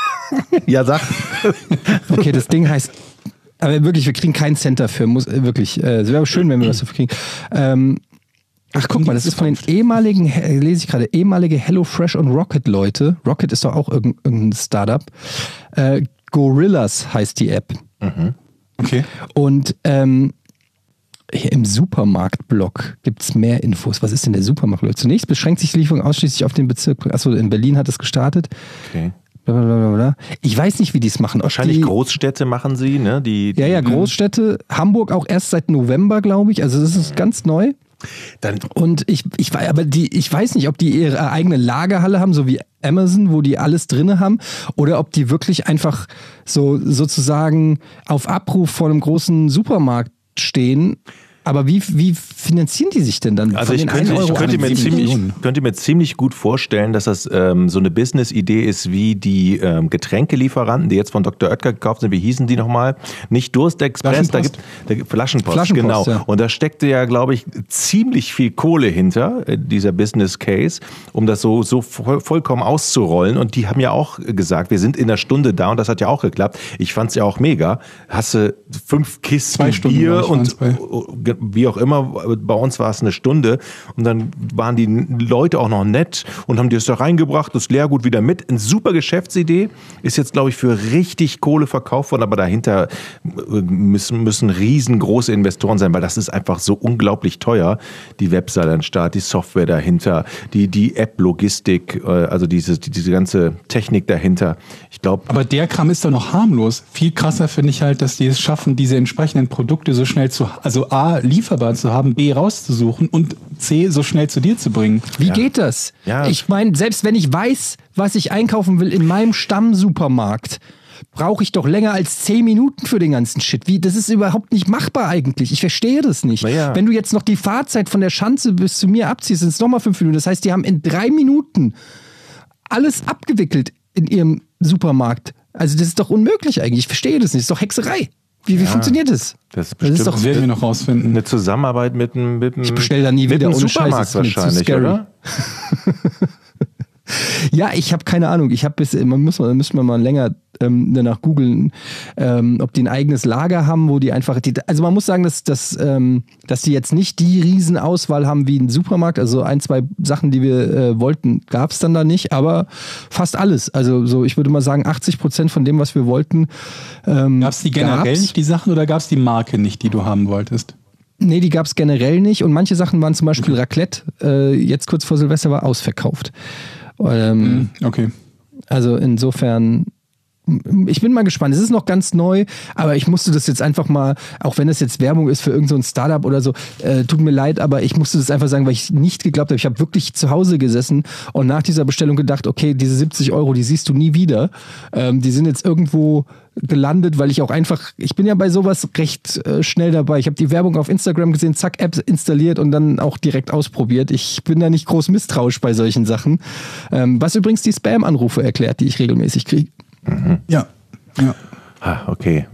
Ja, sag. Okay, das Ding heißt, aber wirklich, wir kriegen keinen Cent dafür, muss, äh, wirklich, äh, es wäre schön, wenn wir was dafür kriegen. Ähm, ach, guck mal, das ist von den ehemaligen, äh, lese ich gerade, ehemalige HelloFresh und Rocket-Leute. Rocket ist doch auch irgendein, irgendein Startup. Äh, Gorillas heißt die App. Okay. Und ähm, hier im Supermarkt-Blog gibt es mehr Infos. Was ist denn der Supermarkt? Zunächst beschränkt sich die Lieferung ausschließlich auf den Bezirk. Achso, in Berlin hat es gestartet. Okay. Blablabla. Ich weiß nicht, wie die es machen. Ob Wahrscheinlich die, Großstädte machen sie, ne? Die, die Ja, ja, Großstädte. Hamburg auch erst seit November, glaube ich. Also das ist ganz neu. Dann, Und ich, ich, wei- aber die, ich weiß nicht, ob die ihre eigene Lagerhalle haben, so wie Amazon, wo die alles drin haben, oder ob die wirklich einfach so sozusagen auf Abruf vor einem großen Supermarkt stehen. Aber wie, wie finanzieren die sich denn dann? Also Von ich den könnte, einen ich Euro könnte, an mir sieben ziemlich, Millionen? könnte mir ziemlich gut vorstellen, dass das ähm, so eine Business-Idee ist wie die ähm, Getränkelieferanten, die jetzt von Doktor Oetker gekauft sind. Wie hießen die nochmal? Nicht Durstexpress, da gibt da, Flaschenpost, Flaschenpost, genau. ja. Und da steckte ja, glaube ich, ziemlich viel Kohle hinter, äh, dieser Business-Case, um das so, so voll, vollkommen auszurollen. Und die haben ja auch gesagt, wir sind in einer Stunde da und das hat ja auch geklappt. Ich fand es ja auch mega. Hast du fünf Kisten Zwei Stunden Bier war ich, und waren's wie auch immer, bei uns war es eine Stunde und dann waren die Leute auch noch nett und haben das da reingebracht, das Leergut wieder mit. Eine super Geschäftsidee, ist jetzt, glaube ich, für richtig Kohle verkauft worden, aber dahinter müssen, müssen riesengroße Investoren sein, weil das ist einfach so unglaublich teuer. Die Webseite an den Start, die Software dahinter, die, die App-Logistik, also diese, diese ganze Technik dahinter. Ich glaube, Aber der Kram ist doch noch harmlos. Viel krasser finde ich halt, dass die es schaffen, diese entsprechenden Produkte so schnell zu, also A, lieferbar zu haben, B, rauszusuchen und C, so schnell zu dir zu bringen. Wie geht das? Ja. Ich meine, selbst wenn ich weiß, was ich einkaufen will in meinem Stammsupermarkt, brauche ich doch länger als zehn Minuten für den ganzen Shit. Wie, das ist überhaupt nicht machbar eigentlich. Ich verstehe das nicht. Na ja. Wenn du jetzt noch die Fahrzeit von der Schanze bis zu mir abziehst, sind es nochmal fünf Minuten. Das heißt, die haben in drei Minuten alles abgewickelt in ihrem Supermarkt. Also das ist doch unmöglich eigentlich. Ich verstehe das nicht. Das ist doch Hexerei. Wie, wie funktioniert das? das ist Das bestimmt ist doch- Das werden wir noch rausfinden. eine Zusammenarbeit mit einem, mit einem, Ich bestell da nie mit wieder, einem ohne Scheiß, Supermarkt das ist mir zu wahrscheinlich, scary. oder? Ja, ich habe keine Ahnung. Ich habe bis, man muss, man müssen wir mal länger ähm, danach googeln, ähm, ob die ein eigenes Lager haben, wo die einfach, die, also man muss sagen, dass, dass, ähm, dass die jetzt nicht die Riesenauswahl haben wie ein Supermarkt. Also ein, zwei Sachen, die wir äh, wollten, gab es dann da nicht, aber fast alles. Also so, ich würde mal sagen, achtzig Prozent von dem, was wir wollten. Ähm, Gab es die generell gab's. nicht, die Sachen, oder gab es die Marke nicht, die du haben wolltest? Nee, die gab es generell nicht. Und manche Sachen waren zum Beispiel Raclette, äh, jetzt kurz vor Silvester war ausverkauft. Ähm, Okay. Also insofern, ich bin mal gespannt. Es ist noch ganz neu, aber ich musste das jetzt einfach mal, auch wenn das jetzt Werbung ist für irgend so ein Startup oder so, äh, tut mir leid, aber ich musste das einfach sagen, weil ich nicht geglaubt habe. Ich habe wirklich zu Hause gesessen und nach dieser Bestellung gedacht, okay, diese siebzig Euro, die siehst du nie wieder. Ähm, die sind jetzt irgendwo gelandet, weil ich auch einfach, ich bin ja bei sowas recht äh, schnell dabei. Ich habe die Werbung auf Instagram gesehen, zack, App installiert und dann auch direkt ausprobiert. Ich bin da nicht groß misstrauisch bei solchen Sachen. Ähm, was übrigens die Spam-Anrufe erklärt, die ich regelmäßig kriege. Ja. Ja. Ah, okay.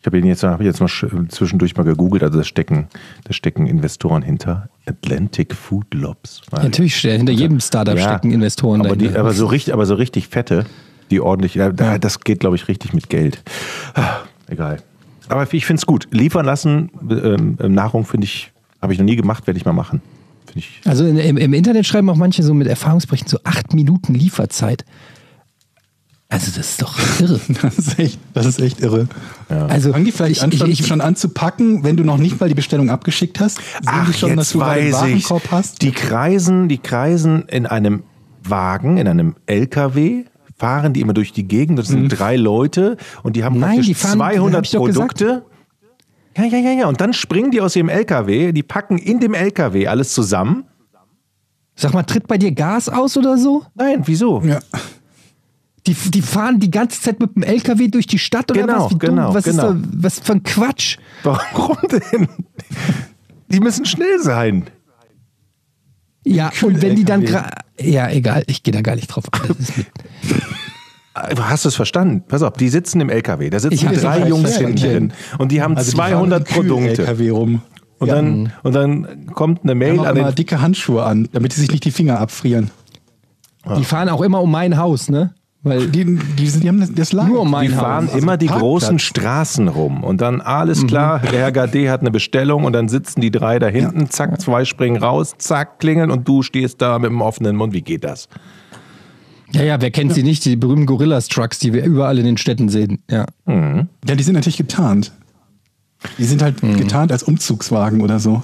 Ich habe ihn jetzt, hab jetzt mal zwischendurch mal gegoogelt, also da stecken, da stecken Investoren hinter. Atlantic Food Lobs. Ja, natürlich, hinter jedem Startup ja, stecken Investoren aber, die, dahinter. aber, so richtig, aber so richtig fette, die ordentlich, ja, das geht, glaube ich, richtig mit Geld. Egal. Aber ich finde es gut. Liefern lassen, ähm, Nahrung finde ich, habe ich noch nie gemacht, werde ich mal machen. Ich also in, im, im Internet schreiben auch manche so mit Erfahrungsberichten so acht Minuten Lieferzeit. Also das ist doch irre. Das ist echt, das ist echt irre. Ja. Also fangen die vielleicht ich, an, schon, ich, ich, schon an zu packen, wenn du noch nicht mal die Bestellung abgeschickt hast? Sehen Ach, die schon, jetzt dass du weiß einen Warenkorb ich. hast? Die kreisen, die kreisen in einem Wagen, in einem L K W, fahren die immer durch die Gegend. Das sind mhm. drei Leute und die haben Nein, praktisch die fahren, zweihundert Produkte. Ja, ja, ja, ja. Und dann springen die aus ihrem L K W, die packen in dem L K W alles zusammen. Sag mal, tritt bei dir Gas aus oder so? Nein, wieso? Ja. Die, die fahren die ganze Zeit mit dem L K W durch die Stadt oder genau, was? Wie genau, dumm? Was genau. ist da, was für ein Quatsch? Warum denn? Die müssen schnell sein. Ja, und wenn die dann gra- ja, egal, ich gehe da gar nicht drauf ein. Hast du es verstanden? Pass auf, die sitzen im L K W, da sitzen Ich drei hab Jungs es hinten drin und die haben also zweihundert die fahren Produkte. L K W rum. Und, Ja. dann, und dann kommt eine Die Mail haben an immer den... dicke Handschuhe an, damit die sich nicht die Finger abfrieren. Die fahren auch immer um mein Haus, ne? Weil Die, die, sind, die haben das, das Lager. Nur um mein Die fahren Haus. immer die Parkplatz. großen Straßen rum und dann alles klar, der Herr Gade hat eine Bestellung und dann sitzen die drei da hinten, zack, zwei springen raus, zack, klingeln und du stehst da mit dem offenen Mund. Wie geht das? ja, ja, wer kennt sie nicht? Die berühmten Gorillas-Trucks, die wir überall in den Städten sehen. Ja. Mhm. Ja, die sind natürlich getarnt. Die sind halt Mhm. getarnt als Umzugswagen oder so.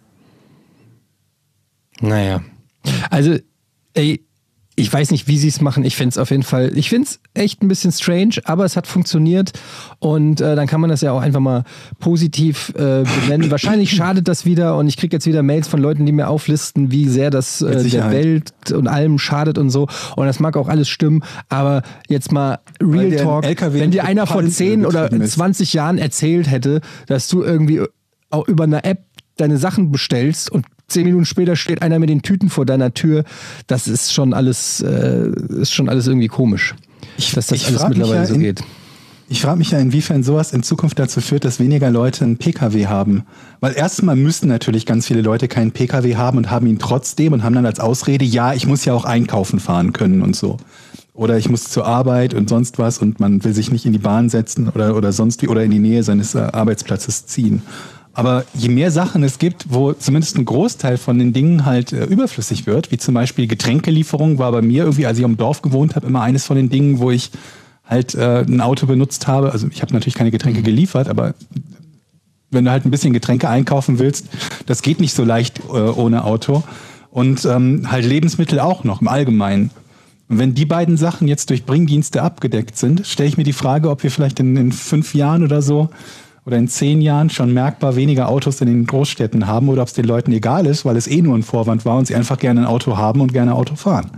Naja. Also, ey, ich weiß nicht, wie sie es machen. Ich finde es auf jeden Fall, ich finde es echt ein bisschen strange, aber es hat funktioniert und äh, dann kann man das ja auch einfach mal positiv äh, benennen. Wahrscheinlich schadet das wieder und ich kriege jetzt wieder Mails von Leuten, die mir auflisten, wie sehr das äh, der Sicherheit. Welt und allem schadet und so. Und das mag auch alles stimmen, aber jetzt mal Weil Real der Talk, L K W wenn dir mit einer vor Palmöl zehn oder betrieben ist. zwanzig Jahren erzählt hätte, dass du irgendwie auch über eine App deine Sachen bestellst und zehn Minuten später steht einer mit den Tüten vor deiner Tür, das ist schon alles, äh, ist schon alles irgendwie komisch, Ich- dass das ich alles frag mich mittlerweile ja so in- geht. Ich frage mich ja, inwiefern sowas in Zukunft dazu führt, dass weniger Leute einen P K W haben. Weil erstmal müssen natürlich ganz viele Leute keinen P K W haben und haben ihn trotzdem und haben dann als Ausrede, ja, ich muss ja auch einkaufen fahren können und so. Oder ich muss zur Arbeit und sonst was und man will sich nicht in die Bahn setzen oder, oder sonst wie oder in die Nähe seines äh, Arbeitsplatzes ziehen. Aber je mehr Sachen es gibt, wo zumindest ein Großteil von den Dingen halt äh, überflüssig wird, wie zum Beispiel Getränkelieferung, war bei mir irgendwie, als ich am Dorf gewohnt habe, immer eines von den Dingen, wo ich halt äh, ein Auto benutzt habe. Also ich habe natürlich keine Getränke geliefert, aber wenn du halt ein bisschen Getränke einkaufen willst, das geht nicht so leicht äh, ohne Auto. Und ähm, halt Lebensmittel auch noch im Allgemeinen. Und wenn die beiden Sachen jetzt durch Bringdienste abgedeckt sind, stelle ich mir die Frage, ob wir vielleicht in, in fünf Jahren oder so oder in zehn Jahren schon merkbar weniger Autos in den Großstädten haben oder ob es den Leuten egal ist, weil es eh nur ein Vorwand war und sie einfach gerne ein Auto haben und gerne Auto fahren.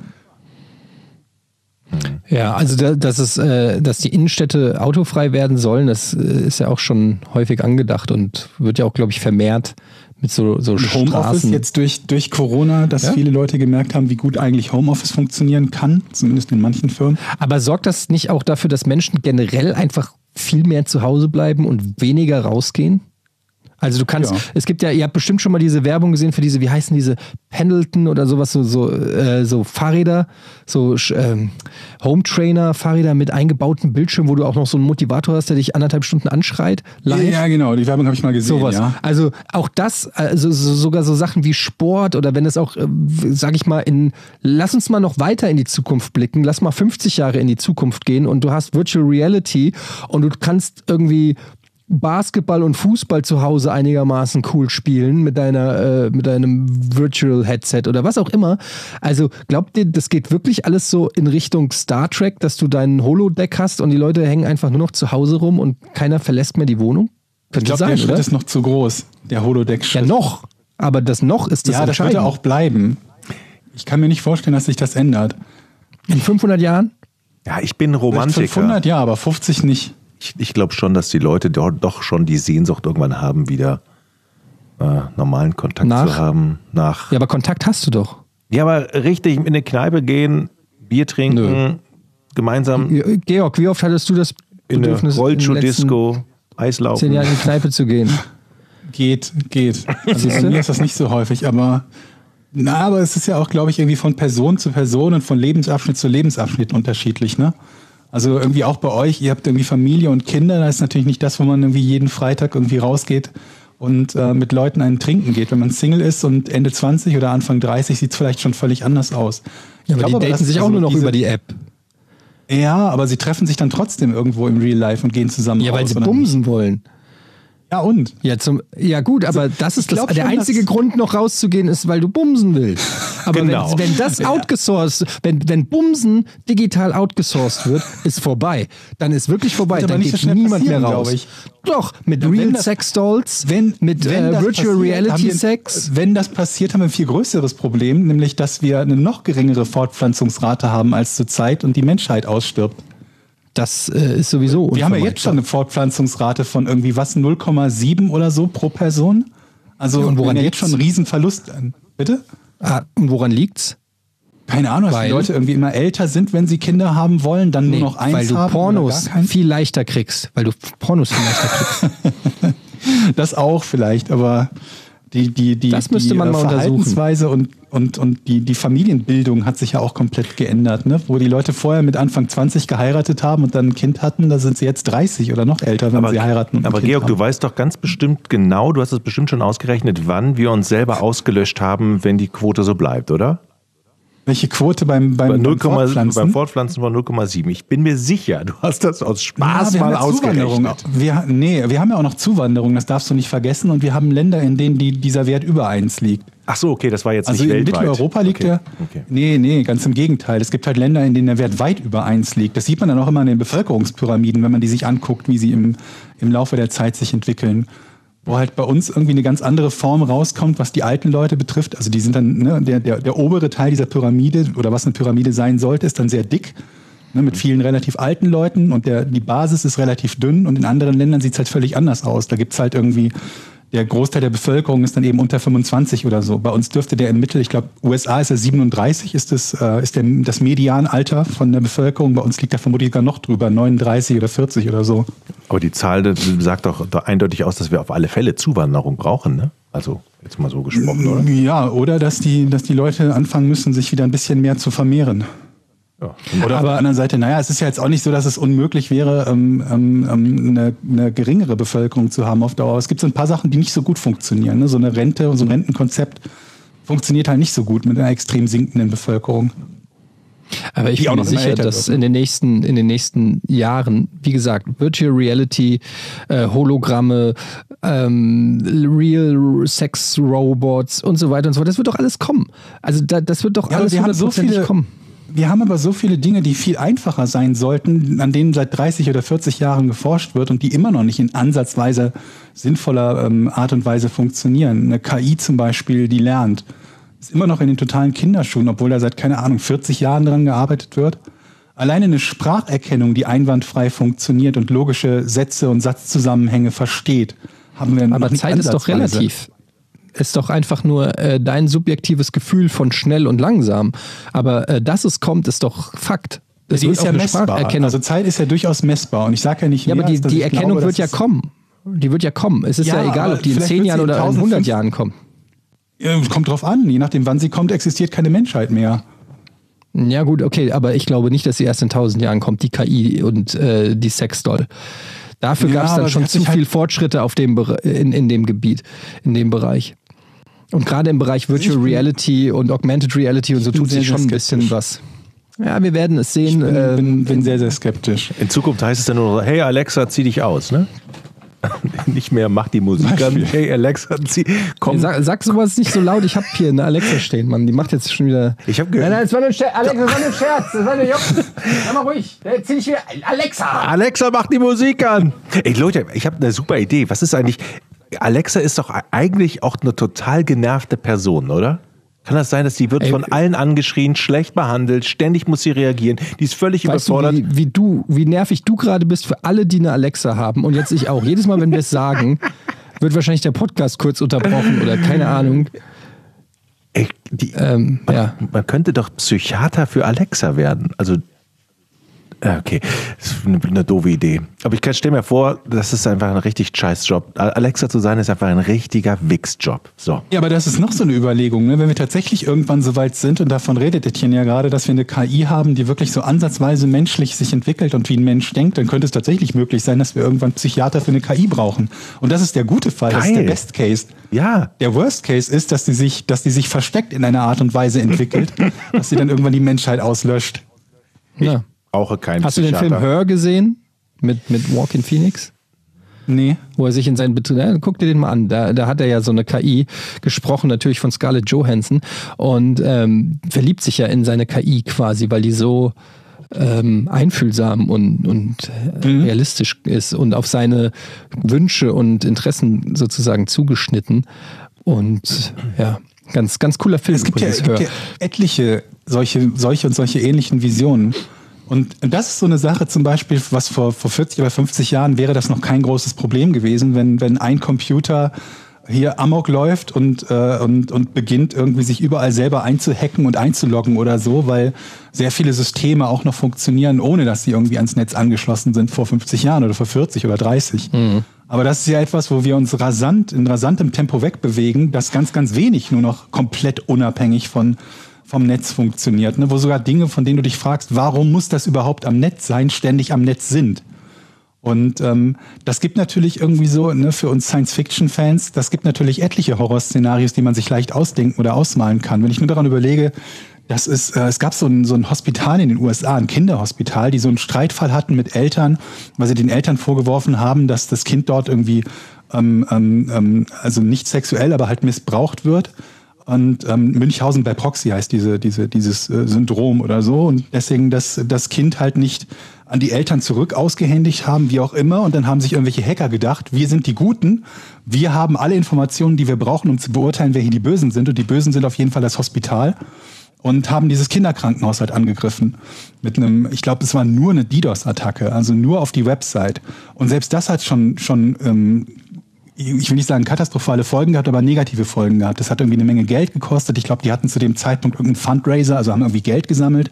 Ja, also da, dass es, äh, dass die Innenstädte autofrei werden sollen, das äh, ist ja auch schon häufig angedacht und wird ja auch, glaube ich, vermehrt mit so, so Und Homeoffice Straßen. jetzt durch, durch Corona, dass Ja? viele Leute gemerkt haben, wie gut eigentlich Homeoffice funktionieren kann, zumindest in manchen Firmen. Aber sorgt das nicht auch dafür, dass Menschen generell einfach viel mehr zu Hause bleiben und weniger rausgehen? Also du kannst, Ja. es gibt ja, ihr habt bestimmt schon mal diese Werbung gesehen für diese, wie heißen diese, Pendleton oder sowas, so, so, äh, so Fahrräder, so ähm, Home Trainer, Fahrräder mit eingebautem Bildschirm, wo du auch noch so einen Motivator hast, der dich anderthalb Stunden anschreit, live. Ja, genau, die Werbung habe ich mal gesehen. Sowas. Ja. Also auch das, also so, sogar so Sachen wie Sport oder wenn es auch, äh, sag ich mal, in, lass uns mal noch weiter in die Zukunft blicken, lass mal fünfzig Jahre in die Zukunft gehen und du hast Virtual Reality und du kannst irgendwie Basketball und Fußball zu Hause einigermaßen cool spielen mit deiner, äh, mit deinem Virtual Headset oder was auch immer. Also glaubt ihr, das geht wirklich alles so in Richtung Star Trek, dass du deinen Holodeck hast und die Leute hängen einfach nur noch zu Hause rum und keiner verlässt mehr die Wohnung? Ich Könnte glaube, sein, der Schritt oder? ist noch zu groß, der Holodeck-Schritt. Ja, noch. Aber das noch ist das Ja, das wird Entscheidende. ja auch bleiben. Ich kann mir nicht vorstellen, dass sich das ändert. In fünfhundert Jahren? Ja, ich bin Vielleicht Romantiker. fünfhundert, ja, aber fünfzig nicht. Ich, ich glaube schon, dass die Leute dort doch schon die Sehnsucht irgendwann haben, wieder äh, normalen Kontakt Nach? zu haben. Nach. Ja, aber Kontakt hast du doch. Ja, aber richtig in eine Kneipe gehen, Bier trinken, Nö. gemeinsam Georg, wie oft hattest du das in eine Bedürfnis? Rollschuh-Disco. Eislaufen. Zehn Jahre in die Kneipe zu gehen. Geht, geht. Also bei mir ist das nicht so häufig, aber na, aber es ist ja auch, glaube ich, irgendwie von Person zu Person und von Lebensabschnitt zu Lebensabschnitt unterschiedlich, ne? Also irgendwie auch bei euch, ihr habt irgendwie Familie und Kinder, da ist natürlich nicht das, wo man irgendwie jeden Freitag irgendwie rausgeht und äh, mit Leuten einen trinken geht. Wenn man Single ist und Ende zwanzig oder Anfang dreißig, sieht es vielleicht schon völlig anders aus. Ja, aber glaub, die daten sich auch also nur noch diese, über die App. Ja, aber sie treffen sich dann trotzdem irgendwo im Real Life und gehen zusammen Ja, raus. weil sie oder bumsen wollen. Ja, und? Ja, zum, ja gut, aber also, das ist das, glaub der schon, einzige Grund, noch rauszugehen, ist, weil du bumsen willst. Aber Genau. wenn, wenn das outgesourced, wenn, wenn Bumsen digital outgesourced wird, ist vorbei. Dann ist wirklich vorbei. Wird aber Dann nicht geht so schnell niemand mehr passieren, raus. glaub ich. Doch, mit Ja, wenn Real das- Sex Dolls, Wenn, mit wenn äh, das Virtual passiert, Reality haben wir, Sex. Wenn das passiert, haben wir ein viel größeres Problem, nämlich, dass wir eine noch geringere Fortpflanzungsrate haben als zurzeit und die Menschheit ausstirbt. Das äh, ist sowieso Wir haben ja unvermeidbar. jetzt schon eine Fortpflanzungsrate von irgendwie was, null Komma sieben oder so pro Person. Also Ja, und woran wir haben ja jetzt liegt's? schon einen Riesenverlust. an- Bitte? Ah, und woran liegt's? Keine Ahnung, dass Weil- die Leute irgendwie immer älter sind, wenn sie Kinder haben wollen, dann Nee, nur noch eins weil du haben. Pornos oder gar keins. viel leichter kriegst. Weil du Pornos viel leichter kriegst. Das auch vielleicht, aber die, die, die, Das müsste die man äh, mal untersuchen. Verhaltensweise und, und, und die, die Familienbildung hat sich ja auch komplett geändert. Ne? Wo die Leute vorher mit Anfang zwanzig geheiratet haben und dann ein Kind hatten, da sind sie jetzt dreißig oder noch älter, wenn Aber, sie heiraten. Und ein aber kind Georg, haben. du weißt doch ganz bestimmt genau, du hast es bestimmt schon ausgerechnet, wann wir uns selber ausgelöscht haben, wenn die Quote so bleibt, oder? Welche Quote beim, beim, Bei beim null, Fortpflanzen? beim Fortpflanzen war null Komma sieben. Ich bin mir sicher, du hast das aus Spaß Ja, wir mal haben ja Zuwanderung. ausgerechnet. Wir, nee, wir haben ja auch noch Zuwanderung, das darfst du nicht vergessen. Und wir haben Länder, in denen die, dieser Wert über eins liegt. Ach so, okay, das war jetzt Also nicht in weltweit. Mitteleuropa liegt okay. der. Okay. Nee, nee, ganz im Gegenteil. Es gibt halt Länder, in denen der Wert weit über eins liegt. Das sieht man dann auch immer in den Bevölkerungspyramiden, wenn man die sich anguckt, wie sie im, im Laufe der Zeit sich entwickeln. Wo halt bei uns irgendwie eine ganz andere Form rauskommt, was die alten Leute betrifft. Also die sind dann, ne, der, der, der obere Teil dieser Pyramide oder was eine Pyramide sein sollte, ist dann sehr dick, ne, mit vielen relativ alten Leuten und der, die Basis ist relativ dünn und in anderen Ländern sieht es halt völlig anders aus. Da gibt's halt irgendwie, der Großteil der Bevölkerung ist dann eben unter fünfundzwanzig oder so. Bei uns dürfte der im Mittel, ich glaube, U S A ist er siebenunddreißig, ist, das, äh, ist der, das Medianalter von der Bevölkerung. Bei uns liegt er vermutlich sogar noch drüber, neununddreißig oder vierzig oder so. Aber die Zahl das sagt doch da eindeutig aus, dass wir auf alle Fälle Zuwanderung brauchen, ne? Also jetzt mal so gesprochen, oder? Ja, oder dass die, dass die Leute anfangen müssen, sich wieder ein bisschen mehr zu vermehren. Ja. Oder auf der anderen Seite, naja, es ist ja jetzt auch nicht so, dass es unmöglich wäre, ähm, ähm, eine, eine geringere Bevölkerung zu haben auf Dauer. Aber es gibt so ein paar Sachen, die nicht so gut funktionieren. Ne? So eine Rente und so ein Rentenkonzept funktioniert halt nicht so gut mit einer extrem sinkenden Bevölkerung. Aber ich Die auch bin mir noch immer sicher, älter dass wird, ne? in den nächsten, in den nächsten Jahren, wie gesagt, Virtual Reality, äh, Hologramme, ähm, Real Sex Robots und so weiter und so fort, das wird doch alles kommen. Also da, das wird doch Ja, alles aber wir haben so hundertprozentig viele, kommen. wir haben aber so viele Dinge, die viel einfacher sein sollten, an denen seit dreißig oder vierzig Jahren geforscht wird und die immer noch nicht in ansatzweise sinnvoller ähm, Art und Weise funktionieren. Eine K I zum Beispiel, die lernt, ist immer noch in den totalen Kinderschuhen, obwohl da seit, keine Ahnung, vierzig Jahren dran gearbeitet wird. Alleine eine Spracherkennung, die einwandfrei funktioniert und logische Sätze und Satzzusammenhänge versteht, haben wir noch Aber nicht Zeit ist doch ansatzweise. relativ. Ist doch einfach nur äh, dein subjektives Gefühl von schnell und langsam. Aber äh, dass es kommt, ist doch Fakt. Das Die wird ist auch ja eine messbar. Spracherkennung. Also Zeit ist ja durchaus messbar. Und ich sage ja nicht Ja, mehr, aber die, als dass die ich Erkennung glaube, wird ja dass es- kommen. Die wird ja kommen. Es ist ja, Ja, egal, aber ob die in vielleicht zehn wird sie Jahren in oder in hundert tausendfünfzig Jahren kommt. Ja, kommt drauf an. Je nachdem, wann sie kommt, existiert keine Menschheit mehr. Ja gut, okay, aber ich glaube nicht, dass sie erst in tausend Jahren kommt, die K I und äh, die Sexdoll. Dafür Ja, gab es dann aber sie schon hat zu sich halt- viel Fortschritte auf dem, Bere- in, in dem Gebiet, in dem Bereich. Und gerade im Bereich Virtual Ich bin- Reality und Augmented Reality und so bin tut sehr, sich schon sehr ein bisschen skeptisch. was. Ja, wir werden es sehen. Ich bin, ähm, bin, bin sehr, sehr skeptisch. In Zukunft heißt es dann nur, hey Alexa, zieh dich aus, ne? Nicht mehr, mach die Musik an. Beispiel. Hey Alexa, zieh, komm. Sag, sag sowas nicht so laut, ich hab hier eine Alexa stehen, Mann. Die macht jetzt schon wieder. Ich habe Nein, nein, gehört. das war nur ein Scherz. Alexa, das war nur ein Scherz. Das war nur Juck. Sei mal ruhig. Zieh dich wieder. Alexa! Alexa, mach die Musik an. Ey Leute, ich habe eine super Idee. Was ist eigentlich? Alexa ist doch eigentlich auch eine total genervte Person, oder? Kann das sein, dass die wird Ey, von allen angeschrien, schlecht behandelt, ständig muss sie reagieren, die ist völlig Weißt du, überfordert. wie, wie du, wie nervig du gerade bist für alle, die eine Alexa haben und jetzt ich auch. Jedes Mal, wenn wir es sagen, wird wahrscheinlich der Podcast kurz unterbrochen oder keine Ahnung. Ey, die, Ähm, man, ja. man könnte doch Psychiater für Alexa werden. Also Okay, das ist eine, eine doofe Idee. Aber ich stelle mir vor, das ist einfach ein richtig scheiß Job. Alexa zu sein, ist einfach ein richtiger Wichsjob. So. Ja, aber das ist noch so eine Überlegung, ne? Wenn wir tatsächlich irgendwann so weit sind, und davon redet Etienne ja gerade, dass wir eine K I haben, die wirklich so ansatzweise menschlich sich entwickelt und wie ein Mensch denkt, dann könnte es tatsächlich möglich sein, dass wir irgendwann Psychiater für eine K I brauchen. Und das ist der gute Fall, Geil. Das ist der Best Case. Ja. Der Worst Case ist, dass die sich, dass die sich versteckt in einer Art und Weise entwickelt, dass sie dann irgendwann die Menschheit auslöscht. Ja. Brauche keinen Hast Psychiater. du den Film Her gesehen? Mit, mit Joaquin Phoenix? Nee. Wo er sich in seinen Betrieb, ja, guck dir den mal an, da, da hat er ja so eine K I gesprochen, natürlich von Scarlett Johansson und ähm, verliebt sich ja in seine K I quasi, weil die so ähm, einfühlsam und, und mhm. realistisch ist und auf seine Wünsche und Interessen sozusagen zugeschnitten und ja, ganz, ganz cooler Film. Es gibt, ja, es gibt ja etliche solche, solche und solche ähnlichen Visionen. Und das ist so eine Sache zum Beispiel, was vor, vor vierzig oder fünfzig Jahren wäre das noch kein großes Problem gewesen, wenn, wenn ein Computer hier amok läuft und, äh, und, und beginnt irgendwie sich überall selber einzuhacken und einzuloggen oder so, weil sehr viele Systeme auch noch funktionieren, ohne dass sie irgendwie ans Netz angeschlossen sind vor fünfzig Jahren oder vor vierzig oder dreißig. Mhm. Aber das ist ja etwas, wo wir uns rasant, in rasantem Tempo wegbewegen, das ganz, ganz wenig nur noch komplett unabhängig von vom Netz funktioniert, ne? Wo sogar Dinge, von denen du dich fragst, warum muss das überhaupt am Netz sein, ständig am Netz sind. Und ähm, das gibt natürlich irgendwie so, ne, für uns Science-Fiction-Fans, das gibt natürlich etliche Horrorszenarios, die man sich leicht ausdenken oder ausmalen kann. Wenn ich nur daran überlege, das ist, äh, es gab so ein, so ein Hospital in den U S A, ein Kinderhospital, die so einen Streitfall hatten mit Eltern, weil sie den Eltern vorgeworfen haben, dass das Kind dort irgendwie, ähm, ähm, also nicht sexuell, aber halt missbraucht wird. Und ähm, Münchhausen bei Proxy heißt diese, diese, dieses äh, Syndrom oder so. Und deswegen, dass das Kind halt nicht an die Eltern zurück ausgehändigt haben, wie auch immer. Und dann haben sich irgendwelche Hacker gedacht, wir sind die Guten. Wir haben alle Informationen, die wir brauchen, um zu beurteilen, wer hier die Bösen sind. Und die Bösen sind auf jeden Fall das Hospital. Und haben dieses Kinderkrankenhaus halt angegriffen. Mit einem, ich glaube, es war nur eine DDoS-Attacke, also nur auf die Website. Und selbst das hat schon, schon ähm, ich will nicht sagen katastrophale Folgen gehabt, aber negative Folgen gehabt. Das hat irgendwie eine Menge Geld gekostet. Ich glaube, die hatten zu dem Zeitpunkt irgendeinen Fundraiser, also haben irgendwie Geld gesammelt.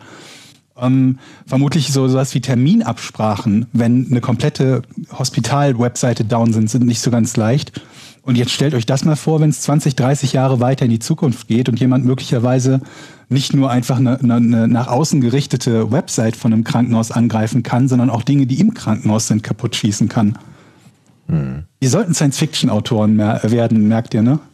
Ähm, vermutlich so sowas wie Terminabsprachen, wenn eine komplette Hospital-Webseite down sind, sind nicht so ganz leicht. Und jetzt stellt euch das mal vor, wenn es zwanzig, dreißig Jahre weiter in die Zukunft geht und jemand möglicherweise nicht nur einfach eine, eine, eine nach außen gerichtete Website von einem Krankenhaus angreifen kann, sondern auch Dinge, die im Krankenhaus sind, kaputt schießen kann. Hm. Die sollten Science-Fiction-Autoren mehr werden, merkt ihr, ne?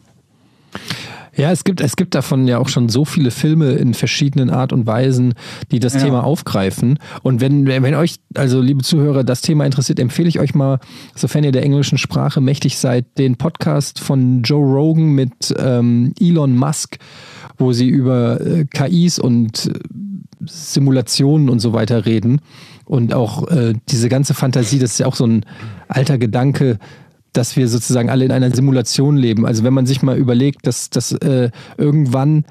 Ja, es gibt, es gibt davon ja auch schon so viele Filme in verschiedenen Art und Weisen, die das ja. Thema aufgreifen. Und wenn, wenn euch, also liebe Zuhörer, das Thema interessiert, empfehle ich euch mal, sofern ihr der englischen Sprache mächtig seid, den Podcast von Joe Rogan mit ähm, Elon Musk, wo sie über äh, K Is und äh, Simulationen und so weiter reden. Und auch äh, diese ganze Fantasie, das ist ja auch so ein alter Gedanke, dass wir sozusagen alle in einer Simulation leben. Also wenn man sich mal überlegt, dass, dass äh, irgendwann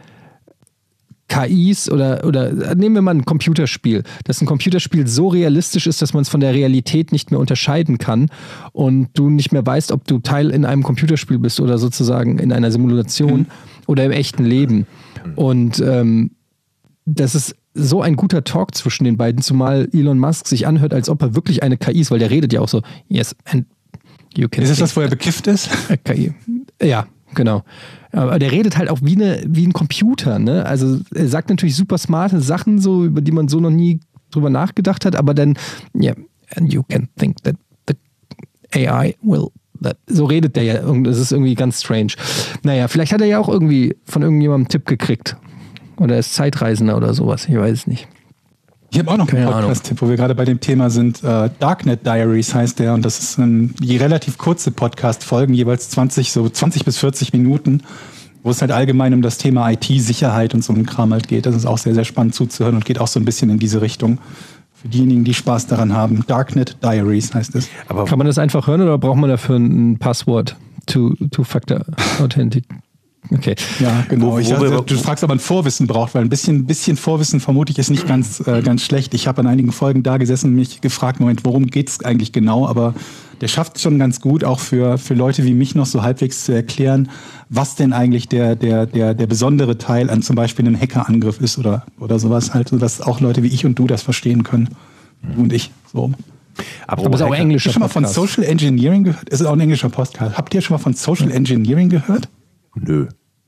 K Is oder, oder nehmen wir mal ein Computerspiel, dass ein Computerspiel so realistisch ist, dass man es von der Realität nicht mehr unterscheiden kann und du nicht mehr weißt, ob du Teil in einem Computerspiel bist oder sozusagen in einer Simulation mhm. oder im echten Leben. Und ähm, das ist so ein guter Talk zwischen den beiden, zumal Elon Musk sich anhört, als ob er wirklich eine K I ist, weil der redet ja auch so, yes, and you can. Ist es das, wo er bekifft ist? K I. Ja, genau. Aber der redet halt auch wie, eine, wie ein Computer, ne? Also er sagt natürlich super smarte Sachen, so, über die man so noch nie drüber nachgedacht hat, aber dann, yeah, and you can think that the A I will. So redet der ja, das ist irgendwie ganz strange. Naja, vielleicht hat er ja auch irgendwie von irgendjemandem einen Tipp gekriegt. Oder er ist Zeitreisender oder sowas, ich weiß es nicht. Ich habe auch noch einen Podcast-Tipp, wo wir gerade bei dem Thema sind. Uh, Darknet Diaries heißt der und das ist ein, die relativ kurze Podcast-Folgen, jeweils zwanzig, so zwanzig bis vierzig Minuten, wo es halt allgemein um das Thema I T-Sicherheit und so ein Kram halt geht. Das ist auch sehr, sehr spannend zuzuhören und geht auch so ein bisschen in diese Richtung. Für diejenigen, die Spaß daran haben. Darknet Diaries heißt es. Aber kann man das einfach hören oder braucht man dafür ein Passwort? Two-Factor Authentic. Okay. Ja, genau. Wo, wo ich, also, du fragst, ob man Vorwissen braucht, weil ein bisschen, bisschen Vorwissen vermutlich ist nicht ganz, äh, ganz schlecht. Ich habe an einigen Folgen da gesessen und mich gefragt, Moment, worum geht es eigentlich genau? Aber der schafft es schon ganz gut, auch für, für Leute wie mich noch so halbwegs zu erklären, was denn eigentlich der, der, der, der besondere Teil an zum Beispiel einem Hackerangriff ist oder, oder sowas halt, sodass auch Leute wie ich und du das verstehen können. Du und ich. So. Aber, Aber es ist auch englischer Habt ihr schon mal von Social Engineering gehört? Es ist auch ein englischer Podcast. Habt ihr schon mal von Social Engineering gehört? Nö.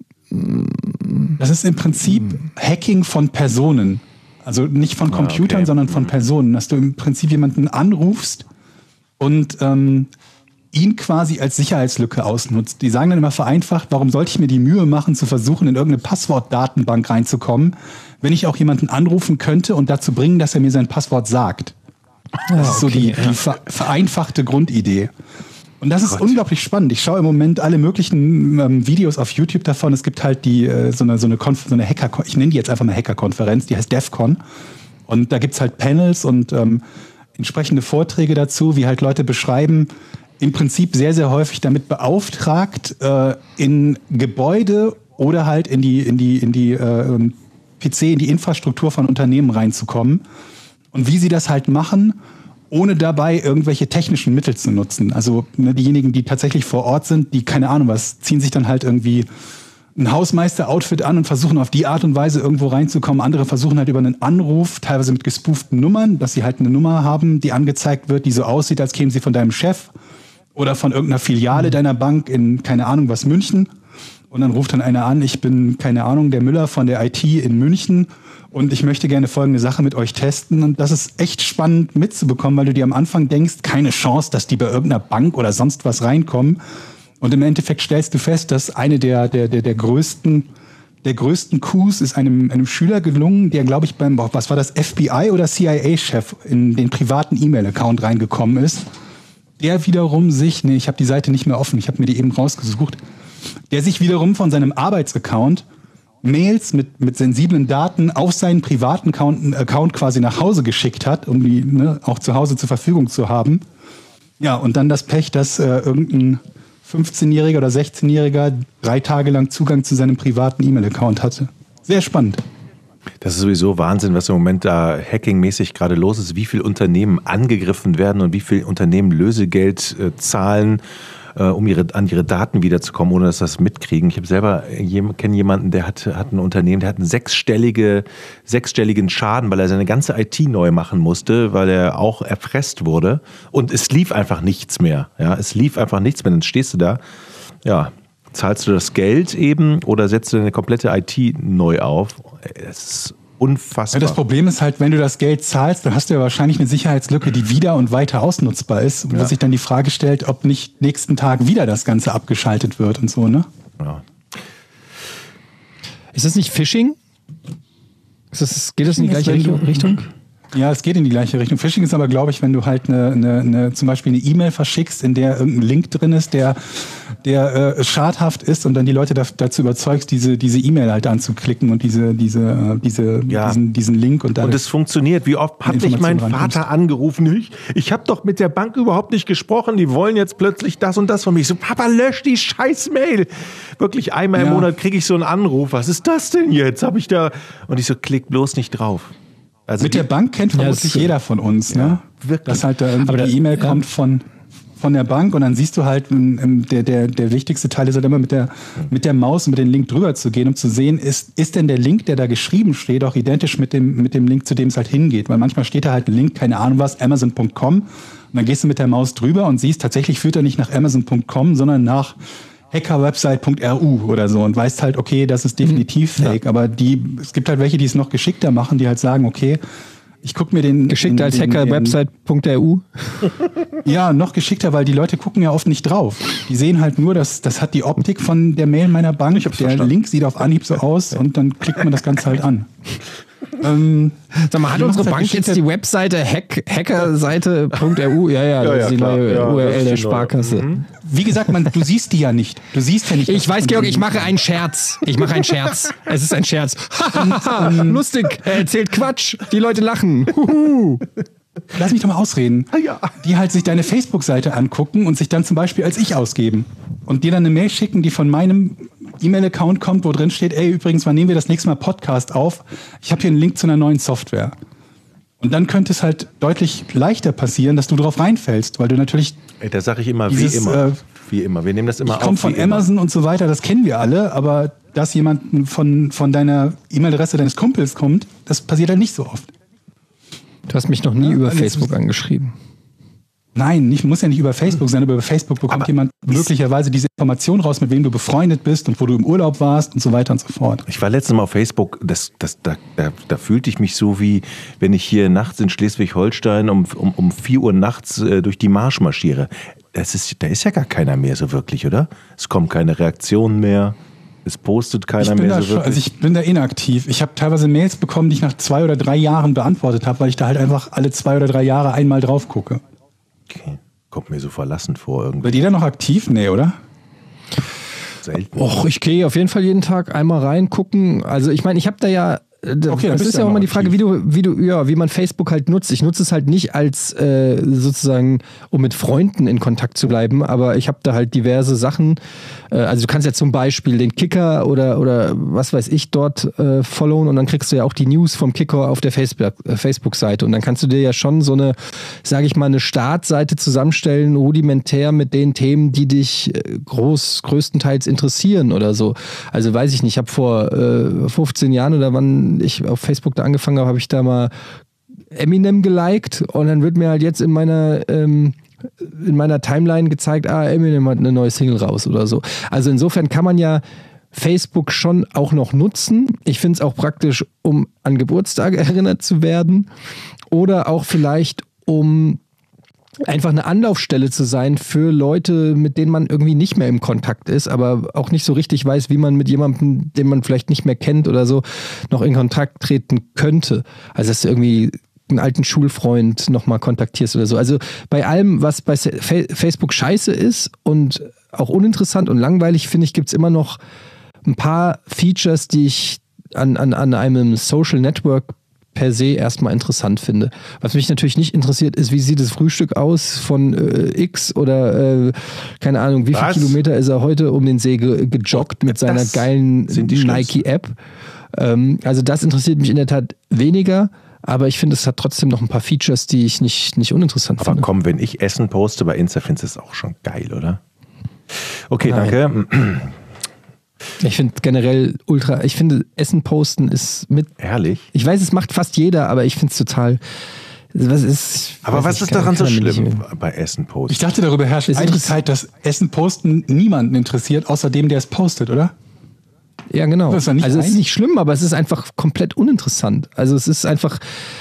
Das ist im Prinzip Hacking von Personen. Also nicht von Computern, ah, okay. sondern von Personen. Dass du im Prinzip jemanden anrufst und ähm, ihn quasi als Sicherheitslücke ausnutzt. Die sagen dann immer vereinfacht, warum sollte ich mir die Mühe machen, zu versuchen, in irgendeine Passwortdatenbank reinzukommen, wenn ich auch jemanden anrufen könnte und dazu bringen, dass er mir sein Passwort sagt. Das ist so die, die ver- vereinfachte Grundidee. Und das ist Gott. unglaublich spannend. Ich schaue im Moment alle möglichen ähm, Videos auf YouTube davon. Es gibt halt die äh, so eine so eine, Konf- so eine Hacker, ich nenne die jetzt einfach mal Hackerkonferenz, die heißt DEFCON. Und da gibt's halt Panels und ähm, entsprechende Vorträge dazu, wie halt Leute beschreiben, im Prinzip sehr, sehr häufig damit beauftragt, äh, in Gebäude oder halt in die, in die, in die äh, P C, in die Infrastruktur von Unternehmen reinzukommen. Und wie sie das halt machen, ohne dabei irgendwelche technischen Mittel zu nutzen. Also ne, diejenigen, die tatsächlich vor Ort sind, die, keine Ahnung was, ziehen sich dann halt irgendwie ein Hausmeister-Outfit an und versuchen auf die Art und Weise irgendwo reinzukommen. Andere versuchen halt über einen Anruf, teilweise mit gespooften Nummern, dass sie halt eine Nummer haben, die angezeigt wird, die so aussieht, als kämen sie von deinem Chef oder von irgendeiner Filiale deiner Bank in, keine Ahnung was, München. Und dann ruft dann einer an, ich bin, keine Ahnung, der Müller von der I T in München und ich möchte gerne folgende Sache mit euch testen. Und das ist echt spannend mitzubekommen, weil du dir am Anfang denkst, keine Chance, dass die bei irgendeiner Bank oder sonst was reinkommen. Und im Endeffekt stellst du fest, dass eine der, der, der, der größten, der größten Coups ist einem, einem Schüler gelungen, der, glaube ich, beim, was war das, F B I oder C I A-Chef in den privaten E-Mail-Account reingekommen ist. Der wiederum sich, nee, ich habe die Seite nicht mehr offen, ich habe mir die eben rausgesucht, der sich wiederum von seinem Arbeitsaccount Mails mit, mit sensiblen Daten auf seinen privaten Account, Account quasi nach Hause geschickt hat, um die ne, auch zu Hause zur Verfügung zu haben. Ja, und dann das Pech, dass äh, irgendein fünfzehnjähriger oder sechzehnjähriger drei Tage lang Zugang zu seinem privaten E-Mail-Account hatte. Sehr spannend. Das ist sowieso Wahnsinn, was im Moment da hackingmäßig gerade los ist, wie viele Unternehmen angegriffen werden und wie viele Unternehmen Lösegeld äh, zahlen, äh, um ihre, an ihre Daten wiederzukommen, ohne dass das mitkriegen. Ich habe selber kenne jemanden, der hat, hat ein Unternehmen, der hat einen sechsstellige, sechsstelligen Schaden, weil er seine ganze I T neu machen musste, weil er auch erpresst wurde. Und es lief einfach nichts mehr. Ja, es lief einfach nichts mehr. Dann stehst du da, ja, zahlst du das Geld eben oder setzt du deine komplette I T neu auf? Es ist unfassbar. Ja, das Problem ist halt, wenn du das Geld zahlst, dann hast du ja wahrscheinlich eine Sicherheitslücke, die wieder und weiter ausnutzbar ist, wo ja. sich dann die Frage stellt, ob nicht nächsten Tag wieder das Ganze abgeschaltet wird und so, ne? Ja. Ist das nicht Phishing? Ist das, geht das in die gleiche Richtung? Richtung? Ja, es geht in die gleiche Richtung. Phishing ist aber, glaube ich, wenn du halt eine, eine, eine, zum Beispiel eine E-Mail verschickst, in der irgendein Link drin ist, der, der äh, schadhaft ist und dann die Leute da, dazu überzeugst, diese diese E-Mail halt anzuklicken und diese diese diese Ja. diesen, diesen Link und dann Und es funktioniert. Wie oft hat mich mein Vater angerufen? Ich, ich habe doch mit der Bank überhaupt nicht gesprochen. Die wollen jetzt plötzlich das und das von mir. Ich so, Papa, lösch die scheiß Mail. Wirklich einmal im Ja. Monat kriege ich so einen Anruf. Was ist das denn jetzt? Hab ich da? Und ich so, klick bloß nicht drauf. Also mit die, der Bank kennt vermutlich das- jeder von uns, Ja, ne? wirklich. Dass halt da irgendwie Aber da- die E-Mail ja. kommt von von der Bank und dann siehst du halt, ähm, der, der, der wichtigste Teil ist halt immer mit der, mit der Maus und mit dem Link drüber zu gehen, um zu sehen, ist, ist denn der Link, der da geschrieben steht, auch identisch mit dem, mit dem Link, zu dem es halt hingeht. Weil manchmal steht da halt ein Link, keine Ahnung was, amazon punkt com und dann gehst du mit der Maus drüber und siehst, tatsächlich führt er nicht nach amazon punkt com, sondern nach hackerwebsite punkt r u oder so und weißt halt, okay, das ist definitiv fake. Aber die, es gibt halt welche, die es noch geschickter machen, die halt sagen, okay, ich gucke mir den... Geschickter als den- Hacker den- website punkt r u. Ja, noch geschickter, weil die Leute gucken ja oft nicht drauf. Die sehen halt nur, dass das hat die Optik von der Mail meiner Bank. Der verstanden. Link sieht auf Anhieb so aus und dann klickt man das Ganze halt an. Ähm, Sag mal, hat Die unsere macht's halt Bank jetzt geschickter- die Webseite hack, hackerseite punkt r u? Ja, ja, das Ja, ja, ist die klar. neue Ja, U R das L ist der die neue. Sparkasse. wie gesagt, man, du siehst die ja nicht. Du siehst ja nicht. Ich dass weiß, von Georg, denen- ich mache einen Scherz. Ich mache einen Scherz. Es ist ein Scherz. Lustig. Er erzählt Quatsch. Die Leute lachen. Huhu. Lass mich doch mal ausreden. Ja. Die halt sich deine Facebook-Seite angucken und sich dann zum Beispiel als ich ausgeben. Und dir dann eine Mail schicken, die von meinem E-Mail-Account kommt, wo drin steht, ey, übrigens, wann nehmen wir das nächste Mal Podcast auf? Ich habe hier einen Link zu einer neuen Software. Und dann könnte es halt deutlich leichter passieren, dass du drauf reinfällst, weil du natürlich, Ey, da sage ich immer, Dieses, wie immer. äh, wie immer. Wir nehmen das immer ich komme auf. von wie Amazon und so weiter, das kennen wir alle, aber dass jemand von, von deiner E-Mail-Adresse deines Kumpels kommt, das passiert halt nicht so oft. Du hast mich noch nie Ja, über jetzt- Facebook angeschrieben. Nein, nicht, muss ja nicht über Facebook sein, aber über Facebook bekommt Aber jemand möglicherweise diese Information raus, mit wem du befreundet bist und wo du im Urlaub warst und so weiter und so fort. Ich war letztes Mal auf Facebook, das, das, da, da, da fühlte ich mich so wie, wenn ich hier nachts in Schleswig-Holstein um, um, um vier Uhr nachts äh, durch die Marsch marschiere. Das ist, da ist ja gar keiner mehr so wirklich, oder? Es kommen keine Reaktionen mehr, es postet keiner Ich bin, mehr da so schon, wirklich. also ich bin da inaktiv. Ich habe teilweise Mails bekommen, die ich nach zwei oder drei Jahren beantwortet habe, weil ich da halt einfach alle zwei oder drei Jahre einmal drauf gucke. Okay. Kommt mir so verlassen vor irgendwie. Seid ihr da noch aktiv? Nee, oder? Selten. Och, ich gehe auf jeden Fall jeden Tag einmal reingucken. Also ich meine, ich habe da ja, äh, das Okay, dann bist ist du ja ja auch noch immer die Frage, aktiv. wie du, wie du, ja, wie man Facebook halt nutzt. Ich nutze es halt nicht als äh, sozusagen, um mit Freunden in Kontakt zu bleiben, aber ich habe da halt diverse Sachen. Äh, also du kannst ja zum Beispiel den Kicker oder oder was weiß ich dort äh, followen und dann kriegst du ja auch die News vom Kicker auf der Facebook, äh, Facebook-Seite und dann kannst du dir ja schon so eine, sage ich mal, eine Startseite zusammenstellen, rudimentär mit den Themen, die dich äh, groß größtenteils interessieren oder so. Also weiß ich nicht, ich habe vor äh, fünfzehn Jahren oder wann ich auf Facebook da angefangen habe, habe ich da mal Eminem geliked und dann wird mir halt jetzt in meiner ähm, in meiner Timeline gezeigt, ah, Eminem hat eine neue Single raus oder so. Also insofern kann man ja Facebook schon auch noch nutzen. Ich finde es auch praktisch, um an Geburtstage erinnert zu werden oder auch vielleicht, um einfach eine Anlaufstelle zu sein für Leute, mit denen man irgendwie nicht mehr im Kontakt ist, aber auch nicht so richtig weiß, wie man mit jemandem, den man vielleicht nicht mehr kennt oder so, noch in Kontakt treten könnte. Also dass du irgendwie einen alten Schulfreund nochmal kontaktierst oder so. Also bei allem, was bei Facebook scheiße ist und auch uninteressant und langweilig, finde ich, gibt es immer noch ein paar Features, die ich an, an, an einem Social Network per se erstmal interessant finde. Was mich natürlich nicht interessiert, ist, wie sieht das Frühstück aus von äh, X oder äh, keine Ahnung, wie viele Was? Kilometer ist er heute um den See ge gejoggt mit seiner Das geilen sind die Nike-App. Ähm, also das interessiert mich in der Tat weniger, aber ich finde, es hat trotzdem noch ein paar Features, die ich nicht, nicht uninteressant Aber finde. komm, wenn ich Essen poste bei Insta, findest du es auch schon geil, oder? Okay, Nein. danke. Ich finde generell ultra, ich finde Essen posten ist mit, Herrlich. ich weiß, es macht fast jeder, aber ich finde es total, was ist, Aber weiß was nicht, ist kann- daran so kann man nicht- schlimm bei Essen posten? Ich dachte, darüber herrscht Es Einigkeit, dass Essen posten niemanden interessiert, außer dem, der es postet, oder? Ja, genau. Das ist ja nicht also es ist ein- nicht schlimm, aber es ist einfach komplett uninteressant. Also es ist einfach,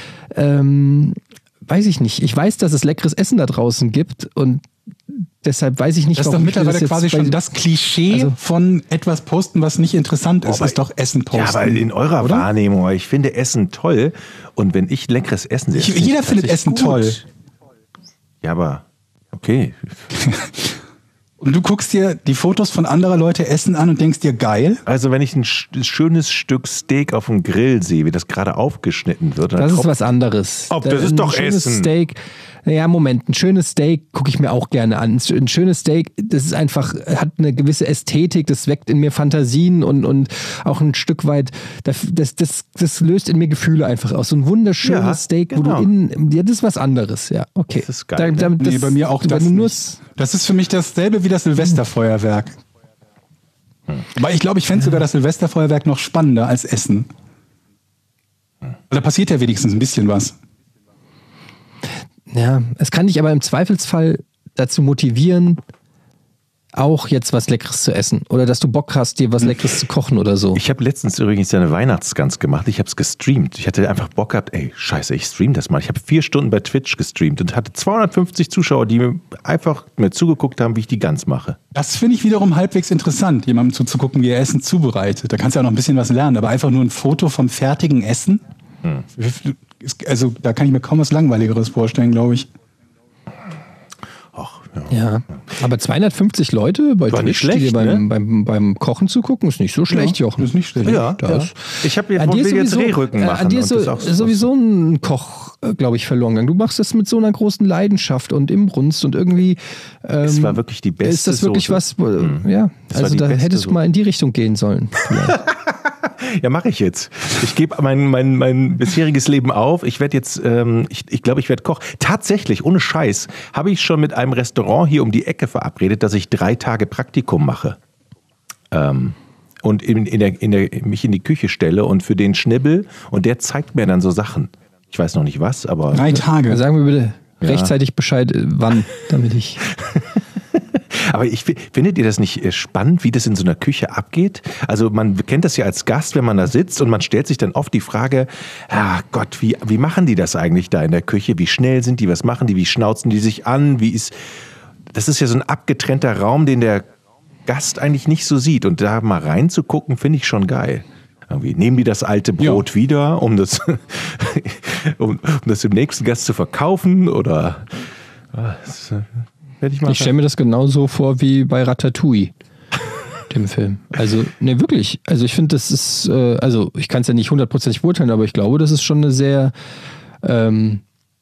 ähm, weiß ich nicht. Ich weiß, dass es leckeres Essen da draußen gibt und deshalb weiß ich nicht, Das ist doch warum ich mir mittlerweile jetzt quasi bei- schon das Klischee Also- von etwas posten, was nicht interessant ist. aber- ist doch Essen posten. Ja, aber in eurer oder? Wahrnehmung, ich finde Essen toll und wenn ich leckeres Essen sehe, Ich- finde jeder ich findet tatsächlich Essen toll. Ja, aber okay. Und du guckst dir die Fotos von anderer Leute essen an und denkst dir, geil. Also wenn ich ein sch- schönes Stück Steak auf dem Grill sehe, wie das gerade aufgeschnitten wird, dann Das ist tropft- was anderes. Oh, das Da- ist doch ein schönes Essen. Steak. Ja, Moment, ein schönes Steak gucke ich mir auch gerne an. Ein schönes Steak, das ist einfach, hat eine gewisse Ästhetik, das weckt in mir Fantasien und, und auch ein Stück weit, das, das, das, das löst in mir Gefühle einfach aus. So ein wunderschönes Ja, Steak, wo genau. du in, ja, das ist was anderes, ja, okay. Das ist geil, ne? Da, da, das, Nee, bei mir auch wenn das du nur nicht. Das ist für mich dasselbe wie das Silvesterfeuerwerk. Weil ich glaube, ich fände sogar das Silvesterfeuerwerk noch spannender als Essen. Da passiert ja wenigstens ein bisschen was. Ja, es kann dich aber im Zweifelsfall dazu motivieren, auch jetzt was Leckeres zu essen. Oder dass du Bock hast, dir was Leckeres zu kochen oder so. Ich habe letztens übrigens eine Weihnachtsgans gemacht. Ich habe es gestreamt. Ich hatte einfach Bock gehabt, ey, scheiße, ich stream das mal. Ich habe vier Stunden bei Twitch gestreamt und hatte zweihundertfünfzig Zuschauer, die mir einfach mir zugeguckt haben, wie ich die Gans mache. Das finde ich wiederum halbwegs interessant, jemandem zuzugucken, wie er Essen zubereitet. Da kannst du ja noch ein bisschen was lernen, aber einfach nur ein Foto vom fertigen Essen. Ist- Also da kann ich mir kaum was Langweiligeres vorstellen, glaube ich. Ach, ja. Ja, aber zweihundertfünfzig Leute bei War Twitch, nicht schlecht, die dir beim, ne? beim, beim Kochen zugucken, ist nicht so schlecht, Ja, Jochen. ist nicht schlecht. Ja, Das. ja. Ich habe An dir will ist jetzt Rehrücken äh, machen. An dir ist und so, das auch- sowieso ein Koch, glaube ich, verloren gegangen. Du machst das mit so einer großen Leidenschaft und Inbrunst und irgendwie ähm, Es war wirklich die beste ist das wirklich Soße. was, wo, ja, Es war also die da beste hättest du Soße. mal in die Richtung gehen sollen. vielleicht. Ja, mache ich jetzt. Ich gebe mein, mein, mein bisheriges Leben auf. Ich werde jetzt, ähm, ich glaube, ich, glaub, ich werde Koch. Tatsächlich, ohne Scheiß, habe ich schon mit einem Restaurant hier um die Ecke verabredet, dass ich drei Tage Praktikum mache. Ähm, und in, in der, in der, mich in die Küche stelle und für den schnibbel und der zeigt mir dann so Sachen. Ich weiß noch nicht was, aber... Drei Tage. Sagen wir bitte Ja. rechtzeitig Bescheid, wann, damit ich... Aber ich, findet ihr das nicht spannend, wie das in so einer Küche abgeht? Also man kennt das ja als Gast, wenn man da sitzt und man stellt sich dann oft die Frage, ah Gott, wie, wie machen die das eigentlich da in der Küche? Wie schnell sind die? Was machen die? Wie schnauzen die sich an? Wie ist, das ist ja so ein abgetrennter Raum, den der Gast eigentlich nicht so sieht. Und da mal reinzugucken, finde ich schon geil. Irgendwie nehmen die das alte Brot ja. wieder, um das, um, um das dem nächsten Gast zu verkaufen? Oder... Das, Ich, ich stelle mir das genauso vor wie bei Ratatouille, dem Film. Also, ne, wirklich. Also, ich finde, das ist, äh, also, ich kann es ja nicht hundertprozentig beurteilen, aber ich glaube, das ist schon eine sehr ähm,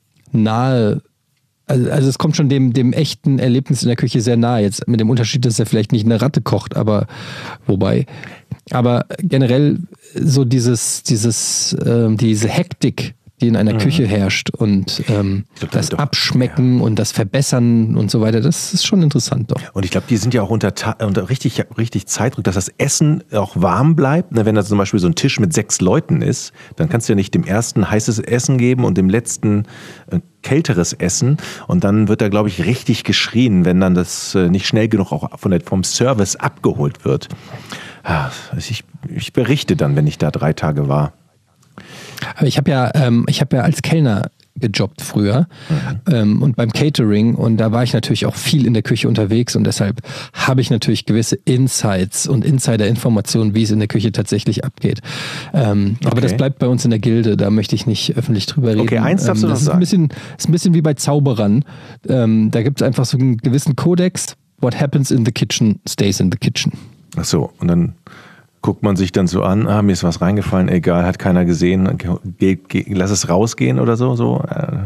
nahe, also, also, es kommt schon dem, dem echten Erlebnis in der Küche sehr nahe. Jetzt mit dem Unterschied, dass er vielleicht nicht eine Ratte kocht, aber wobei. Aber generell so dieses, dieses, ähm, diese Hektik, die in einer mhm. Küche herrscht und ähm, glaub, das doch, Abschmecken ja. und das Verbessern und so weiter, das ist schon interessant doch. Und ich glaube, die sind ja auch unter, unter richtig, richtig Zeitdruck, dass das Essen auch warm bleibt. Wenn da zum Beispiel so ein Tisch mit sechs Leuten ist, dann kannst du ja nicht dem ersten heißes Essen geben und dem letzten äh, kälteres Essen. Und dann wird da, glaube ich, richtig geschrien, wenn dann das äh, nicht schnell genug auch von der, vom Service abgeholt wird. Ah, ich, ich berichte dann, wenn ich da drei Tage war. Aber ich habe ja, ähm, ich habe ja als Kellner gejobbt früher mhm. ähm, und beim Catering und da war ich natürlich auch viel in der Küche unterwegs und deshalb habe ich natürlich gewisse Insights und Insider-Informationen, wie es in der Küche tatsächlich abgeht. Ähm, okay. Aber das bleibt bei uns in der Gilde, da möchte ich nicht öffentlich drüber reden. Okay, eins darfst ähm, du noch das ist sagen. Ein bisschen, ist ein bisschen wie bei Zauberern. Ähm, da gibt es einfach so einen gewissen Kodex. What happens in the kitchen stays in the kitchen. Ach so, und dann guckt man sich dann so an, ah, mir ist was reingefallen, egal, hat keiner gesehen, geh, geh, lass es rausgehen oder so. so.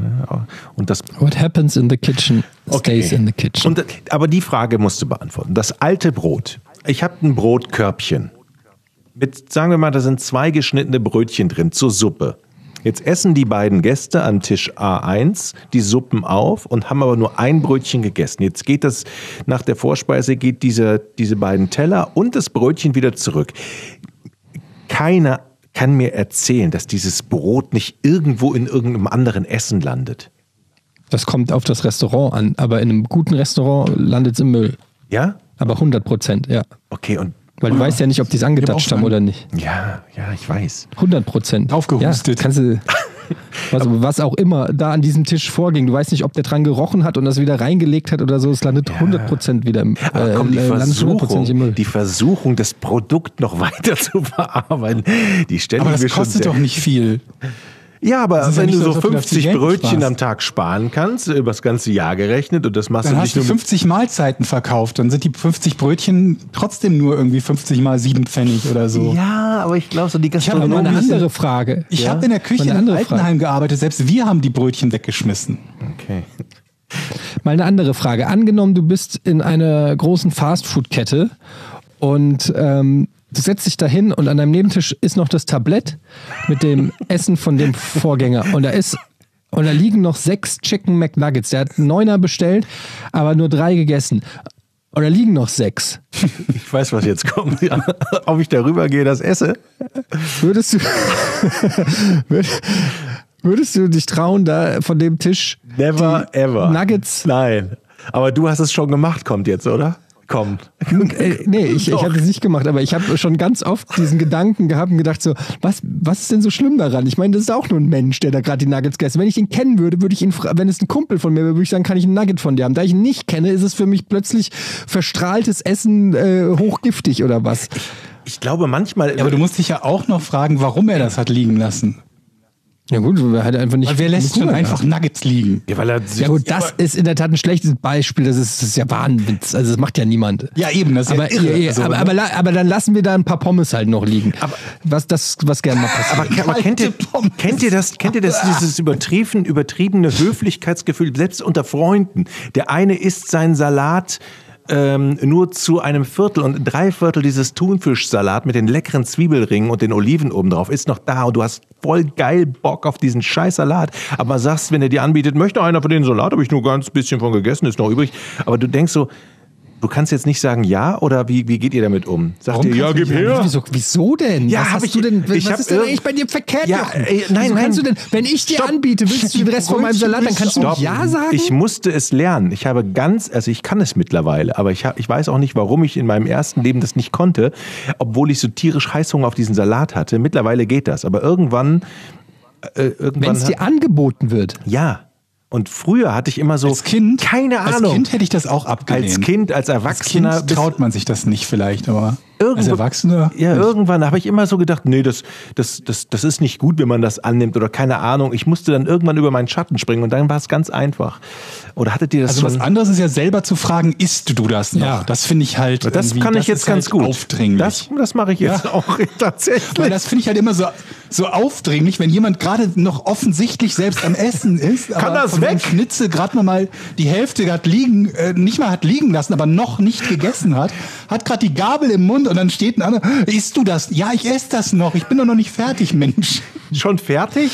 Und das What happens in the kitchen stays okay. in the kitchen. Und, aber die Frage musst du beantworten. Das alte Brot. Ich habe ein Brotkörbchen. Mit, sagen wir mal, da sind zwei geschnittene Brötchen drin zur Suppe. Jetzt essen die beiden Gäste an Tisch A eins die Suppen auf und haben aber nur ein Brötchen gegessen. Jetzt geht das, nach der Vorspeise geht diese, diese beiden Teller und das Brötchen wieder zurück. Keiner kann mir erzählen, dass dieses Brot nicht irgendwo in irgendeinem anderen Essen landet. Das kommt auf das Restaurant an, aber in einem guten Restaurant landet es im Müll. Ja? Aber hundert Prozent, ja. Okay, und weil du oh. weißt ja nicht, ob die es angetatscht haben oder nicht. Ja, ja, ich weiß. hundert Prozent. Aufgehustet. Ja, kannst du, was, was auch immer da an diesem Tisch vorging. Du weißt nicht, ob der dran gerochen hat und das wieder reingelegt hat oder so. Es landet ja. hundert Prozent wieder im, Aber komm, die, äh, Versuchung, im Müll. die Versuchung, das Produkt noch weiter zu verarbeiten, die stelle Aber ich mir das schon kostet sehr. doch nicht viel. Ja, aber wenn ja du so, so fünfzig Brötchen am Tag sparen kannst, über das ganze Jahr gerechnet und das machst dann du hast nicht du fünfzig Mahlzeiten verkauft, dann sind die fünfzig Brötchen trotzdem nur irgendwie fünfzig mal sieben Pfennig oder so. Ja, aber ich glaube so die Ich habe mal eine andere Frage. Ich ja? habe in der Küche in einem Altenheim Frage. gearbeitet, selbst wir haben die Brötchen weggeschmissen. Okay. Mal eine andere Frage. Angenommen, du bist in einer großen Fastfood-Kette und ähm, du setzt dich da hin und an deinem Nebentisch ist noch das Tablett mit dem Essen von dem Vorgänger. Und da ist und da liegen noch sechs Chicken McNuggets. Der hat einen Neuner bestellt, aber nur drei gegessen. Und da liegen noch sechs. Ich weiß, was jetzt kommt. Ja. Ob ich darüber gehe, das esse? Würdest du, würdest du dich trauen, da von dem Tisch Never ever. Nuggets? Nein. Aber du hast es schon gemacht, kommt jetzt, oder? Komm. Äh, nee, ich, ich habe es nicht gemacht, aber ich habe schon ganz oft diesen Gedanken gehabt und gedacht so, was, was ist denn so schlimm daran? Ich meine, das ist auch nur ein Mensch, der da gerade die Nuggets gegessen hat. Wenn ich ihn kennen würde, würde ich ihn, wenn es ein Kumpel von mir wäre, würde ich sagen, kann ich ein Nugget von dir haben. Da ich ihn nicht kenne, ist es für mich plötzlich verstrahltes Essen äh, hochgiftig oder was? Ich glaube manchmal... Ja, aber du musst dich ja auch noch fragen, warum er das hat liegen lassen. Ja gut, er hat einfach nicht... Weil wer lässt schon einfach Nuggets liegen? Ja, weil er ja gut, das ist in der Tat ein schlechtes Beispiel. Das ist, das ist ja Wahnwitz. Also das macht ja niemand. Ja eben, das ist aber, ja irre. Ja, so, aber, ne? aber, aber dann lassen wir da ein paar Pommes halt noch liegen. Aber, was das, was gerne mal passiert. Aber, aber kennt, ihr, kennt ihr das, kennt ihr das, dieses übertrieben, übertriebene Höflichkeitsgefühl, selbst unter Freunden? Der eine isst seinen Salat Ähm, nur zu einem Viertel und drei Viertel dieses Thunfischsalat mit den leckeren Zwiebelringen und den Oliven oben drauf ist noch da und du hast voll geil Bock auf diesen scheiß Salat, aber sagst, wenn er dir anbietet, möchte einer von den Salat, habe ich nur ganz bisschen von gegessen, ist noch übrig, aber du denkst so, du kannst jetzt nicht sagen ja oder wie, wie geht ihr damit um? Sagt Warum ihr, ja, gib her. Wieso, wieso denn? Ja, was hab hast ich- du denn, ich was hab ist denn irg- eigentlich bei dir verkehrt? Ja, Jochen? ey, nein, Wieso nein. kannst du denn, wenn ich dir Stopp. anbiete, willst du den Rest von meinem Salat, dann kannst du Stopp. ja sagen? Ich musste es lernen. Ich habe ganz, also ich kann es mittlerweile, aber ich, hab, ich weiß auch nicht, warum ich in meinem ersten Leben das nicht konnte, obwohl ich so tierisch Heißhunger auf diesen Salat hatte. Mittlerweile geht das, aber irgendwann, äh, wenn irgendwann, es dir angeboten wird. ja. Und früher hatte ich immer so, Als Kind, keine als Ahnung. Kind hätte ich das auch abgelehnt. Als Kind, als Als Erwachsener. Kind traut man sich das nicht vielleicht, aber Irgendwo- als Erwachsener. Ja, nicht. irgendwann habe ich immer so gedacht, nee, das, das, das, das ist nicht gut, wenn man das annimmt oder keine Ahnung. Ich musste dann irgendwann über meinen Schatten springen und dann war es ganz einfach. Oder hattet ihr das Also was schon? anderes ist ja selber zu fragen, isst du das noch? Ja. Das finde ich halt. Das irgendwie- kann ich das jetzt ist ganz halt gut. Aufdringlich. Das, das mache ich jetzt Ja. auch tatsächlich. Weil das finde ich halt immer so, so aufdringlich, wenn jemand gerade noch offensichtlich selbst am Essen ist. Kann aber das von seinem weg? Schnitzel gerade noch mal die Hälfte gerade liegen, äh, nicht mal hat liegen lassen, aber noch nicht gegessen hat, hat gerade die Gabel im Mund und dann steht ein anderer, isst du das? Ja, ich esse das noch. Ich bin doch noch nicht fertig, Mensch. Schon fertig?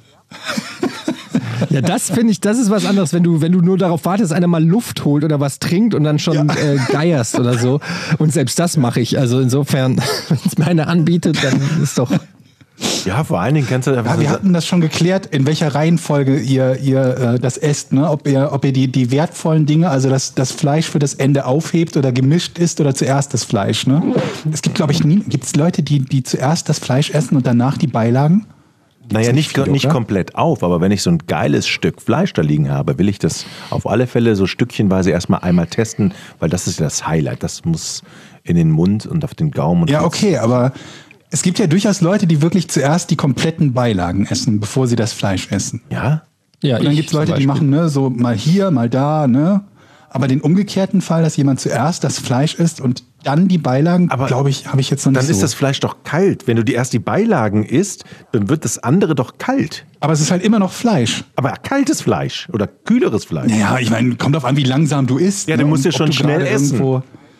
Ja, das finde ich, das ist was anderes, wenn du, wenn du nur darauf wartest, einer mal Luft holt oder was trinkt und dann schon äh, geierst oder so. Und selbst das mache ich. Also insofern, wenn es mir einer anbietet, dann ist doch. Ja, vor allen Dingen kannst du Ja, wir hatten das schon geklärt, in welcher Reihenfolge ihr, ihr äh, das esst, ne? Ob ihr, ob ihr die, die wertvollen Dinge, also das, das Fleisch für das Ende aufhebt oder gemischt isst oder zuerst das Fleisch, ne? Es gibt, glaube ich, nie, gibt es Leute, die, die zuerst das Fleisch essen und danach die Beilagen? Naja, nicht nicht, viel, nicht oder? komplett auf, aber wenn ich so ein geiles Stück Fleisch da liegen habe, will ich das auf alle Fälle so stückchenweise erstmal einmal testen, weil das ist ja das Highlight. Das muss in den Mund und auf den Gaumen. Und Ja, okay, aber es gibt ja durchaus Leute, die wirklich zuerst die kompletten Beilagen essen, bevor sie das Fleisch essen. Ja? Ja, Und dann ich gibt es Leute, zum die Beispiel. machen ne, so mal hier, mal da, ne? Aber den umgekehrten Fall, dass jemand zuerst das Fleisch isst und dann die Beilagen, Aber glaube ich, habe ich jetzt noch nicht Dann so. ist das Fleisch doch kalt. Wenn du die erst die Beilagen isst, dann wird das andere doch kalt. Aber es ist halt immer noch Fleisch. Aber kaltes Fleisch oder kühleres Fleisch. Naja, ich meine, kommt drauf an, wie langsam du isst. Ja, du ne? musst ja Und schon ob du schnell gerade essen. irgendwo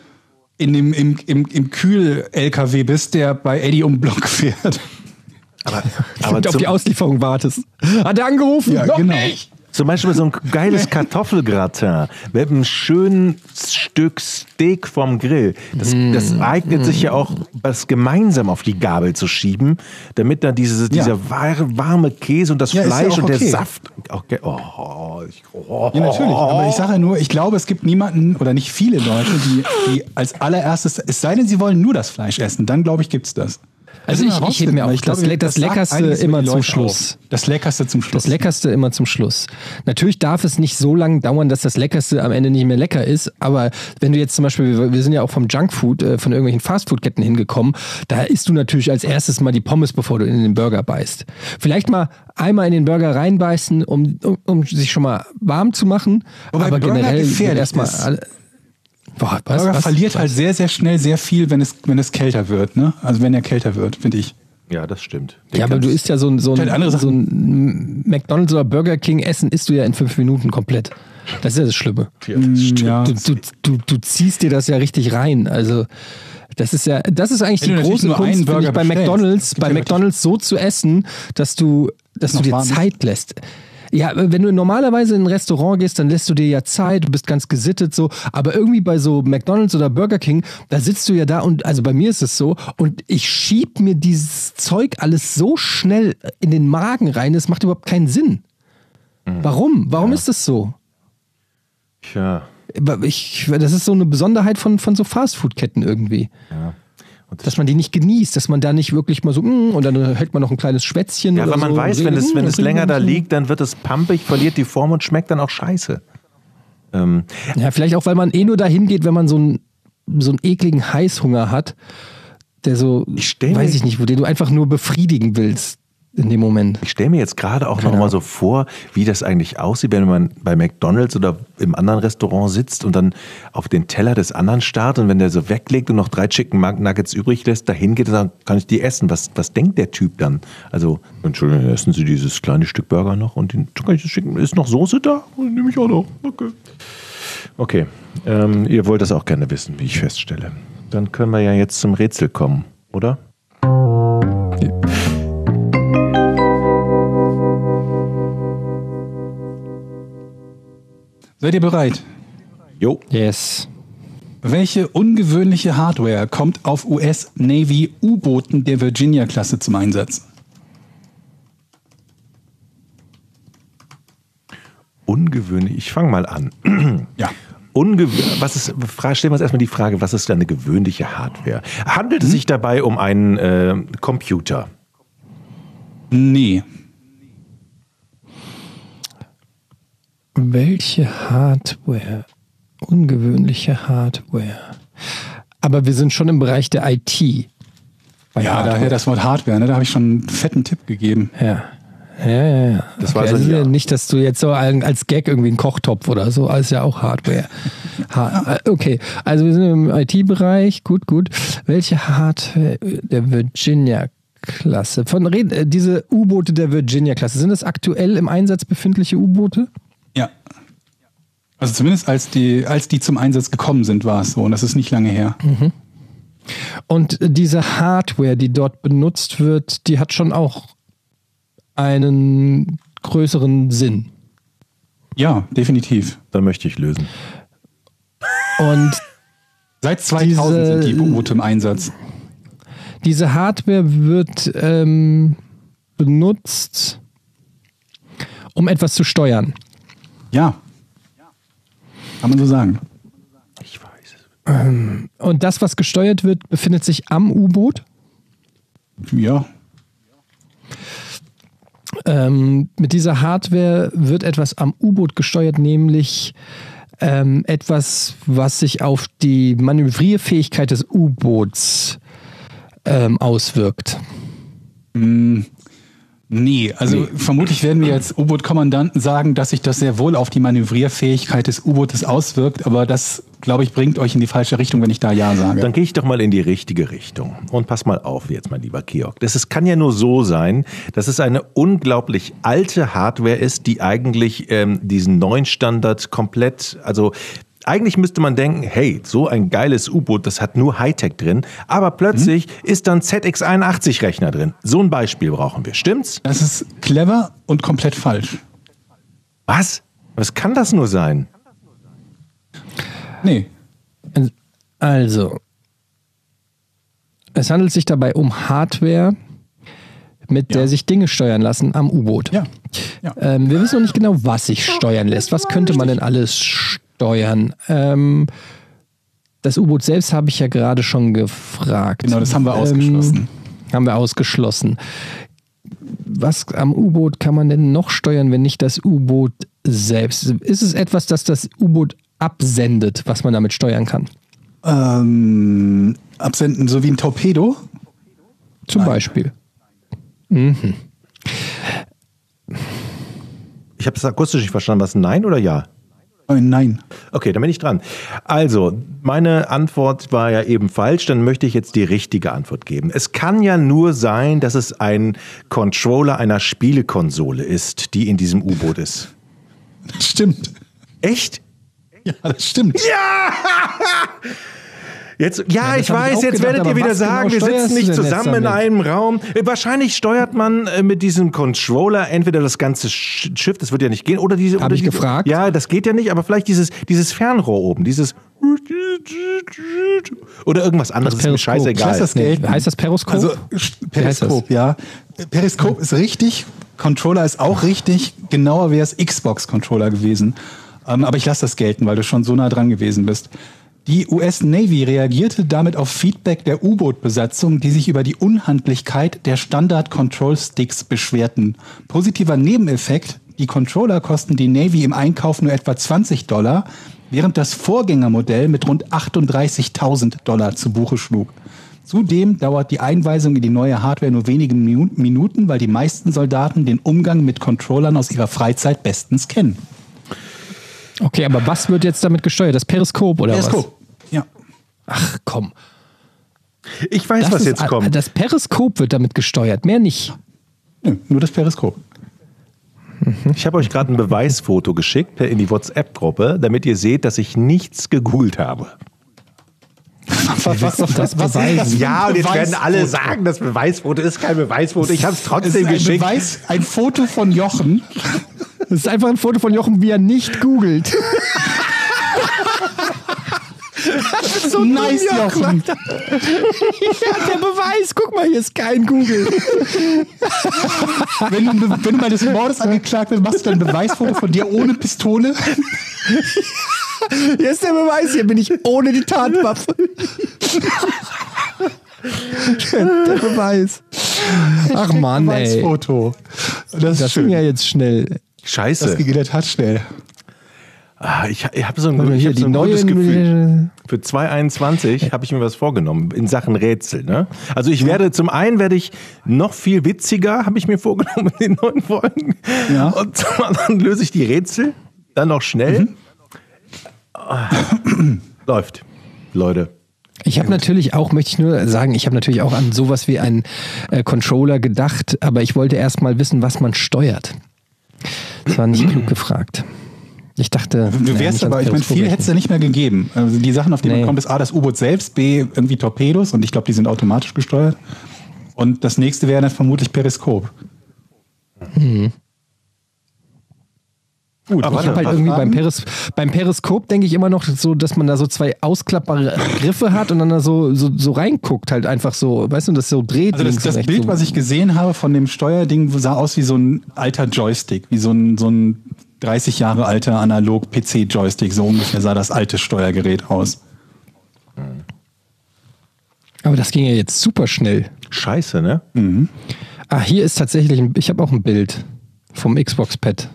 in dem, im, im, im Kühl-L K W bist, der bei Eddie um den Block fährt. Aber, Und aber auf zum, die Auslieferung wartest. Hat er angerufen? Ja, Noch genau. nicht. zum Beispiel so ein geiles Kartoffelgratin mit einem schönen Stück Steak vom Grill. Das, das eignet sich ja auch, das gemeinsam auf die Gabel zu schieben, damit dann diese, dieser wahre, warme Käse und das Ja, ist ja Fleisch auch und der okay. Saft. Okay. Oh, ich, oh, Ja, natürlich. Aber ich sage ja nur, ich glaube, es gibt niemanden oder nicht viele Leute, die, die als allererstes, es sei denn, sie wollen nur das Fleisch essen, dann glaube ich, gibt's das. Also Das ich- müssen wir ich heb mir rausfinden, auch weil das glaube, Le- das sagt Leckerste einiges über immer die zum Leute Schluss. auf. Das Leckerste zum Schluss. Das Leckerste immer zum Schluss. Natürlich darf es nicht so lange dauern, dass das Leckerste am Ende nicht mehr lecker ist, aber wenn du jetzt zum Beispiel, wir- wir sind ja auch vom Junkfood, äh, von irgendwelchen Fastfood-Ketten hingekommen, da isst du natürlich als erstes mal die Pommes, bevor du in den Burger beißt. Vielleicht mal einmal in den Burger reinbeißen, um, um, um sich schon mal warm zu machen, Wobei aber Burger generell wird gefährlich erstmal ist. alle. Boah, was, Burger was, verliert was? halt sehr, sehr schnell sehr viel, wenn es, wenn es kälter wird. Ne? Also wenn er kälter wird, finde ich. Ja, das stimmt. Ja, aber du isst ja so ein, so Halt andere ein, so ein McDonald's oder Burger King Essen isst du ja in fünf Minuten komplett. Das ist ja das Schlimme. Ja. Du, du, du, du ziehst dir das ja richtig rein. Also das ist ja, das ist eigentlich Wenn die du natürlich große nur Kunst, einen finde ich, Burger bei bestellst. McDonald's, Es gibt bei ja McDonald's so zu essen, dass du, dass du Noch dir warm ist. Zeit lässt. Ja, wenn du normalerweise in ein Restaurant gehst, dann lässt du dir ja Zeit, du bist ganz gesittet so, aber irgendwie bei so McDonald's oder Burger King, da sitzt du ja da und, also bei mir ist es so, und ich schieb mir dieses Zeug alles so schnell in den Magen rein, es macht überhaupt keinen Sinn. Warum? Warum ist das so? Ja. Ich, das ist so eine Besonderheit von, von so Fastfood-Ketten irgendwie. Und Dass man die nicht genießt, dass man da nicht wirklich mal so, mm, und dann hält man noch ein kleines Schwätzchen. Ja, oder weil man so weiß, und wenn redet, es, mm, wenn das es will länger man da nicht. liegt, dann wird es pampig, verliert die Form und schmeckt dann auch scheiße. Ähm, Ja, vielleicht auch, weil man eh nur dahin geht, wenn man so einen, so einen ekligen Heißhunger hat, der so, Ich stell mir- weiß ich nicht, wo den du einfach nur befriedigen willst in dem Moment. Ich stelle mir jetzt gerade auch noch mal so vor, wie das eigentlich aussieht, wenn man bei McDonald's oder im anderen Restaurant sitzt und dann auf den Teller des anderen starrt und wenn der so weglegt und noch drei Chicken Nuggets übrig lässt, dahin geht und sagt, kann ich die essen? Was, was denkt der Typ dann? Also, Entschuldigung, essen Sie dieses kleine Stück Burger noch und den kann ich das schicken? Ist noch Soße da? Nehme ich auch noch. Okay. Okay, ähm, ihr wollt das auch gerne wissen, wie ich feststelle. Dann können wir ja jetzt zum Rätsel kommen, oder? Seid ihr bereit? Jo. Yes. Welche ungewöhnliche Hardware kommt auf U S Navy U-Booten der Virginia-Klasse zum Einsatz? Ungewöhnlich, ich fange mal an. Ja. Ungew was ist, stellen wir uns erstmal die Frage, was ist eine gewöhnliche Hardware? Handelt es sich dabei um einen äh, Computer? Nee. Welche Hardware? Ungewöhnliche Hardware. Aber wir sind schon im Bereich der I T. Bei Ja, Hardware. daher das Wort Hardware, ne? Da habe ich schon einen fetten Tipp gegeben. Ja. Ja, ja, ja. Das Okay, war so ein also Ja. nicht, dass du jetzt so als Gag irgendwie einen Kochtopf oder so, alles ja auch Hardware. Ha okay, also wir sind im I T-Bereich, gut, gut. Welche Hardware der Virginia-Klasse? Von reden, diese U-Boote der Virginia-Klasse, sind das aktuell im Einsatz befindliche U-Boote? Ja. Also zumindest als die, als die zum Einsatz gekommen sind, war es so. Und das ist nicht lange her. Mhm. Und diese Hardware, die dort benutzt wird, die hat schon auch einen größeren Sinn. Ja, definitiv. Da möchte ich lösen. Und Seit zweitausend Diese- sind die U-Boote im Einsatz. diese Hardware wird ähm, benutzt, um etwas zu steuern. Ja. Kann man so sagen. Ich weiß es. Und das, was gesteuert wird, befindet sich am U-Boot. Ja. Ähm, mit dieser Hardware wird etwas am U-Boot gesteuert, nämlich ähm, etwas, was sich auf die Manövrierfähigkeit des U-Boots ähm, auswirkt. Nee, also vermutlich werden wir als U-Boot-Kommandanten sagen, dass sich das sehr wohl auf die Manövrierfähigkeit des U-Bootes auswirkt, aber das, glaube ich, bringt euch in die falsche Richtung, wenn ich da Ja sage. Dann gehe ich doch mal in die richtige Richtung. Und pass mal auf jetzt, mein lieber Georg. Das ist, kann ja nur so sein, dass es eine unglaublich alte Hardware ist, die eigentlich ähm, diesen neuen Standard komplett, also eigentlich müsste man denken, hey, so ein geiles U-Boot, das hat nur Hightech drin, aber plötzlich mhm. ist dann Z x einundachtzig Rechner drin. So ein Beispiel brauchen wir, stimmt's? Das ist clever und komplett falsch. Was? Was kann das nur sein? Nee. Also, es handelt sich dabei um Hardware, mit Ja. der sich Dinge steuern lassen am U-Boot. Ja. Ja. Ähm, wir wissen noch nicht genau, was sich steuern lässt. Was könnte man denn alles steuern? Ähm, das U-Boot selbst habe ich ja gerade schon gefragt. Genau, das haben wir ausgeschlossen. Ähm, haben wir ausgeschlossen. Was am U-Boot kann man denn noch steuern, wenn nicht das U-Boot selbst? Ist es etwas, das das U-Boot absendet, was man damit steuern kann? Ähm, absenden, so wie ein Torpedo? Zum Nein. Beispiel. Mhm. Ich habe das akustisch nicht verstanden. Was, nein oder ja? Äh, Nein. Okay, dann bin ich dran. Also, meine Antwort war ja eben falsch, dann möchte ich jetzt die richtige Antwort geben. Es kann ja nur sein, dass es ein Controller einer Spielekonsole ist, die in diesem U-Boot ist. Das stimmt. Echt? Ja, das stimmt. Jetzt, ja, das ich hab ich weiß, auch jetzt gedacht, werdet ihr aber wieder was sagen, genau wir steuerst sitzen du nicht denn jetzt zusammen in damit? einem Raum. Äh, Wahrscheinlich steuert man äh, mit diesem Controller entweder das ganze Sch- Schiff, das wird ja nicht gehen, oder diese... Hab oder ich diese, gefragt? Ja, das geht ja nicht, aber vielleicht dieses, dieses Fernrohr oben, dieses... Oder irgendwas anderes, ist mir scheißegal. Lass das Nee, gelten. heißt das Periskop? Also heißt Periskop, ja. Periskop ist richtig, Controller ist auch richtig, genauer wäre es Xbox-Controller gewesen. Ähm, aber ich lasse das gelten, weil du schon so nah dran gewesen bist. Die U S Navy reagierte damit auf Feedback der U-Boot-Besatzung, die sich über die Unhandlichkeit der Standard-Control-Sticks beschwerten. Positiver Nebeneffekt, die Controller kosten die Navy im Einkauf nur etwa zwanzig Dollar, während das Vorgängermodell mit rund achtunddreißigtausend Dollar zu Buche schlug. Zudem dauert die Einweisung in die neue Hardware nur wenige Minu- Minuten, weil die meisten Soldaten den Umgang mit Controllern aus ihrer Freizeit bestens kennen. Okay, aber was wird jetzt damit gesteuert? Das Periskop oder Periskop. Ja. was? Ach komm. Ich weiß, Das was ist jetzt a- kommt. Das Periskop wird damit gesteuert, mehr nicht. Nö, nur das Periskop. Ich habe euch gerade ein Beweisfoto geschickt per in die WhatsApp-Gruppe, damit ihr seht, dass ich nichts gegoogelt habe. Was, was, was, das beweisen? Ja, und jetzt werden alle Beweisfoto. sagen, das Beweisfoto ist kein Beweisfoto. Ich habe es Es trotzdem ist ein geschickt. Beweis, ein Foto von Jochen. Das ist einfach ein Foto von Jochen, wie er nicht googelt. so nice, Jochen. Ja, der Beweis. Guck mal, hier ist kein Google. Wenn du, wenn du mal des Mordes angeklagt wirst, machst du dann ein Beweisfoto von dir ohne Pistole? Hier ist der Beweis. Hier bin ich ohne die Tatwaffe. Der Beweis. Ach Mann, ey. Beweisfoto. Das, Das ging ja jetzt schnell. Scheiße. Das ging in der Tat schnell. Ah, ich ich habe so ein, Warte mal, ich hier, hab so die ein neue- gutes Gefühl. Für zwanzig einundzwanzig habe ich mir was vorgenommen in Sachen Rätsel. Ne? Also ich werde, zum einen werde ich noch viel witziger, habe ich mir vorgenommen in den neuen Folgen. Ja. Und zum anderen löse ich die Rätsel, dann noch schnell. Mhm. Ah, läuft, Leute. Ich habe natürlich auch, möchte ich nur sagen, ich habe natürlich auch an sowas wie einen äh, Controller gedacht, aber ich wollte erst mal wissen, was man steuert. Das war nicht klug gefragt. Ich dachte, Du naja, wärst nicht aber, ans ich meine, viel Periscope hätte es ja nicht mehr gegeben. Also die Sachen, auf die Nee. man kommt, ist A, das U-Boot selbst, B, irgendwie Torpedos und ich glaube, die sind automatisch gesteuert. Und das nächste wäre dann vermutlich Periskop. Mhm. Gut, Aber Ich habe halt irgendwie beim, Peris, beim Periskop denke ich immer noch so, dass man da so zwei ausklappbare Griffe hat und dann da so, so, so reinguckt, halt einfach so, weißt du, das so dreht. Also das, links und das rechts Bild, so. was ich gesehen habe von dem Steuerding, sah aus wie so ein alter Joystick, wie so ein, so ein dreißig Jahre alter Analog-P C-Joystick. So ungefähr sah das alte Steuergerät aus. Aber das ging ja jetzt super schnell. Scheiße, ne? Ah, hier ist tatsächlich, ein, ich habe auch ein Bild vom Xbox-Pad.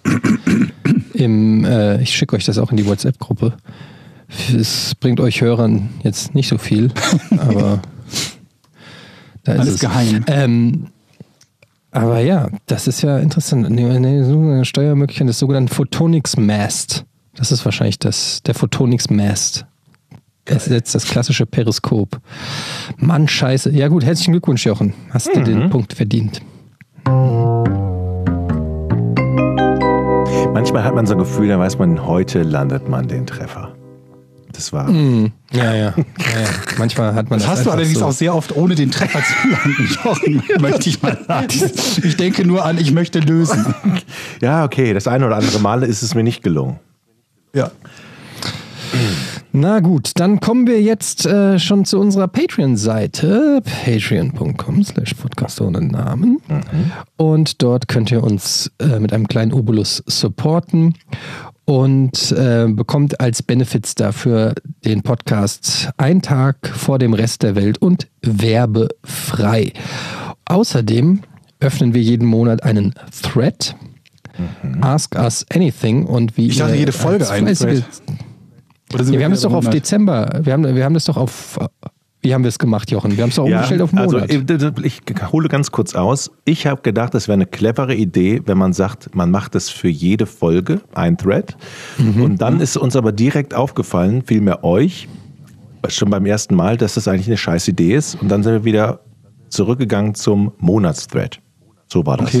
Im, äh, ich schicke euch das auch in die WhatsApp-Gruppe. Es bringt euch Hörern jetzt nicht so viel, aber da ist Alles es. geheim. Ähm, aber ja, das ist ja interessant. Nee, nee, so eine Steuermöglichkeit des sogenannten Photonics Mast. Das ist wahrscheinlich das, der Photonics Mast. Das ist jetzt das klassische Periskop. Mann, scheiße. Ja gut, herzlichen Glückwunsch, Jochen. Hast du den Punkt verdient. Manchmal hat man so ein Gefühl, da weiß man, heute landet man den Treffer. Das war. Ja, ja, ja, ja. Manchmal hat man Das das hast du einfach allerdings so. auch sehr oft ohne den Treffer zu landen, Jochen, möchte ich mal sagen. Ich denke nur an, ich möchte lösen. Ja, okay, das eine oder andere Mal ist es mir nicht gelungen. Ja. Na gut, dann kommen wir jetzt äh, schon zu unserer Patreon-Seite, patreon punkt com slash podcast ohne Namen. Mhm. Und dort könnt ihr uns äh, mit einem kleinen Obolus supporten und äh, bekommt als Benefits dafür den Podcast einen Tag vor dem Rest der Welt und werbefrei. Außerdem öffnen wir jeden Monat einen Thread, mhm. Ask Us Anything. Und wie Ich dachte, ihr jede Folge als einen fleißige- Thread. Oder sind Ja, wir haben wieder das doch auf Monat? Dezember. Wir haben, wir haben das doch auf. Wie haben wir es gemacht, Jochen? Wir haben es doch umgestellt auf Monat. Also ich hole ganz kurz aus. Ich habe gedacht, das wäre eine clevere Idee, wenn man sagt, man macht das für jede Folge, ein Thread. Mhm. Und dann ist uns aber direkt aufgefallen, vielmehr euch, schon beim ersten Mal, dass das eigentlich eine scheiß Idee ist. Und dann sind wir wieder zurückgegangen zum Monatsthread. So war das. Okay.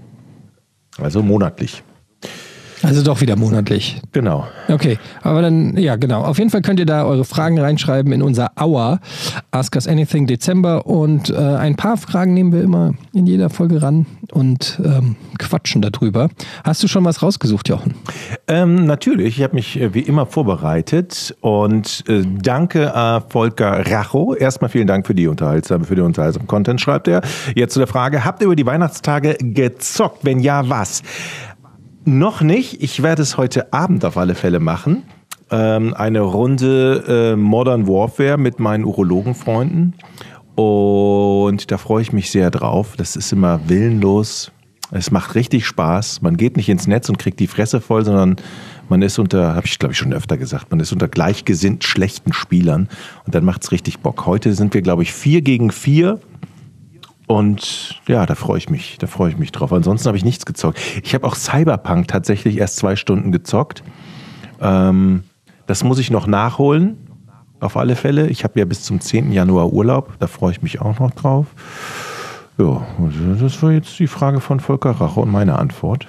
Also monatlich. Also doch wieder monatlich. Genau. Okay, aber dann, ja genau. Auf jeden Fall könnt ihr da eure Fragen reinschreiben in unser Hour, Ask Us Anything Dezember. Und äh, ein paar Fragen nehmen wir immer in jeder Folge ran und ähm, quatschen darüber. Hast du schon was rausgesucht, Jochen? Ähm, natürlich, ich habe mich äh, wie immer vorbereitet und äh, danke äh, Volker Racho. Erstmal vielen Dank für die unterhaltsame, für den unterhaltsamen Content, schreibt er. Jetzt zu der Frage, habt ihr über die Weihnachtstage gezockt? Wenn ja, was? Noch nicht. Ich werde es heute Abend auf alle Fälle machen. Ähm, eine Runde äh, Modern Warfare mit meinen Urologenfreunden. Und da freue ich mich sehr drauf. Das ist immer willenlos. Es macht richtig Spaß. Man geht nicht ins Netz und kriegt die Fresse voll, sondern man ist unter, habe ich glaube ich schon öfter gesagt, man ist unter gleichgesinnt schlechten Spielern. Und dann macht es richtig Bock. Heute sind wir, glaube ich, vier gegen vier. Und ja, da freue ich mich, da freue ich mich drauf. Ansonsten habe ich nichts gezockt. Ich habe auch Cyberpunk tatsächlich erst zwei Stunden gezockt. Ähm, das muss ich noch nachholen, auf alle Fälle. Ich habe ja bis zum zehnten Januar Urlaub, da freue ich mich auch noch drauf. Ja, das war jetzt die Frage von Volker Rache und meine Antwort.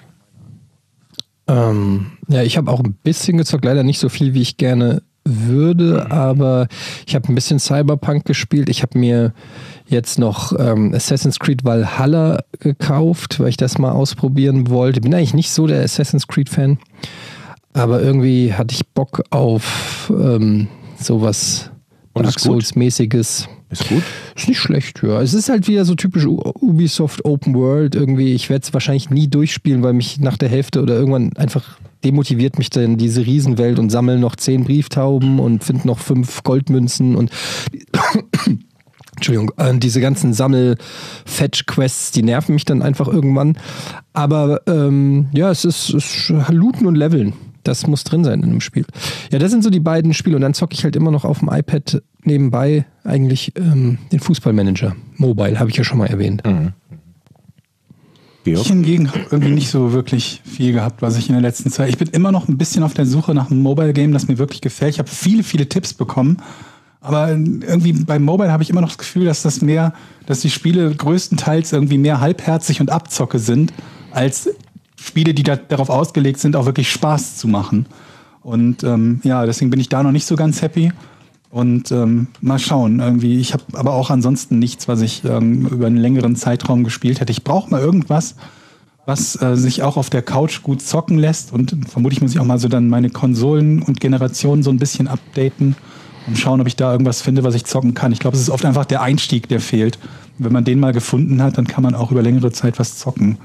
Ähm, ja, ich habe auch ein bisschen gezockt, leider nicht so viel, wie ich gerne würde, aber ich habe ein bisschen Cyberpunk gespielt. Ich habe mir jetzt noch ähm, Assassin's Creed Valhalla gekauft, weil ich das mal ausprobieren wollte. Bin eigentlich nicht so der Assassin's Creed Fan, aber irgendwie hatte ich Bock auf ähm, sowas Und Dark ist gut? Souls-mäßiges. Ist gut? Ist nicht schlecht, ja. Es ist halt wieder so typisch U- Ubisoft Open World irgendwie. Ich werde es wahrscheinlich nie durchspielen, weil mich nach der Hälfte oder irgendwann einfach demotiviert mich dann diese Riesenwelt und sammle noch zehn Brieftauben und finde noch fünf Goldmünzen und Entschuldigung, äh, diese ganzen Sammel-Fetch-Quests, die nerven mich dann einfach irgendwann. Aber ähm, ja, es ist, es ist Looten und Leveln. Das muss drin sein in einem Spiel. Ja, das sind so die beiden Spiele. Und dann zocke ich halt immer noch auf dem iPad nebenbei eigentlich ähm, den Fußballmanager. Mobile, habe ich ja schon mal erwähnt. Mhm. Ich hingegen habe irgendwie nicht so wirklich viel gehabt, was ich in der letzten Zeit. Ich bin immer noch ein bisschen auf der Suche nach einem Mobile-Game, das mir wirklich gefällt. Ich habe viele, viele Tipps bekommen. Aber irgendwie beim Mobile habe ich immer noch das Gefühl, dass das mehr, dass die Spiele größtenteils irgendwie mehr halbherzig und Abzocke sind, als Spiele, die da, darauf ausgelegt sind, auch wirklich Spaß zu machen. Und ähm, ja, deswegen bin ich da noch nicht so ganz happy. Und ähm, mal schauen, irgendwie. Ich habe aber auch ansonsten nichts, was ich ähm, über einen längeren Zeitraum gespielt hätte. Ich brauche mal irgendwas, was äh, sich auch auf der Couch gut zocken lässt. Und vermutlich muss ich auch mal so dann meine Konsolen und Generationen so ein bisschen updaten und schauen, ob ich da irgendwas finde, was ich zocken kann. Ich glaube, es ist oft einfach der Einstieg, der fehlt. Und wenn man den mal gefunden hat, dann kann man auch über längere Zeit was zocken.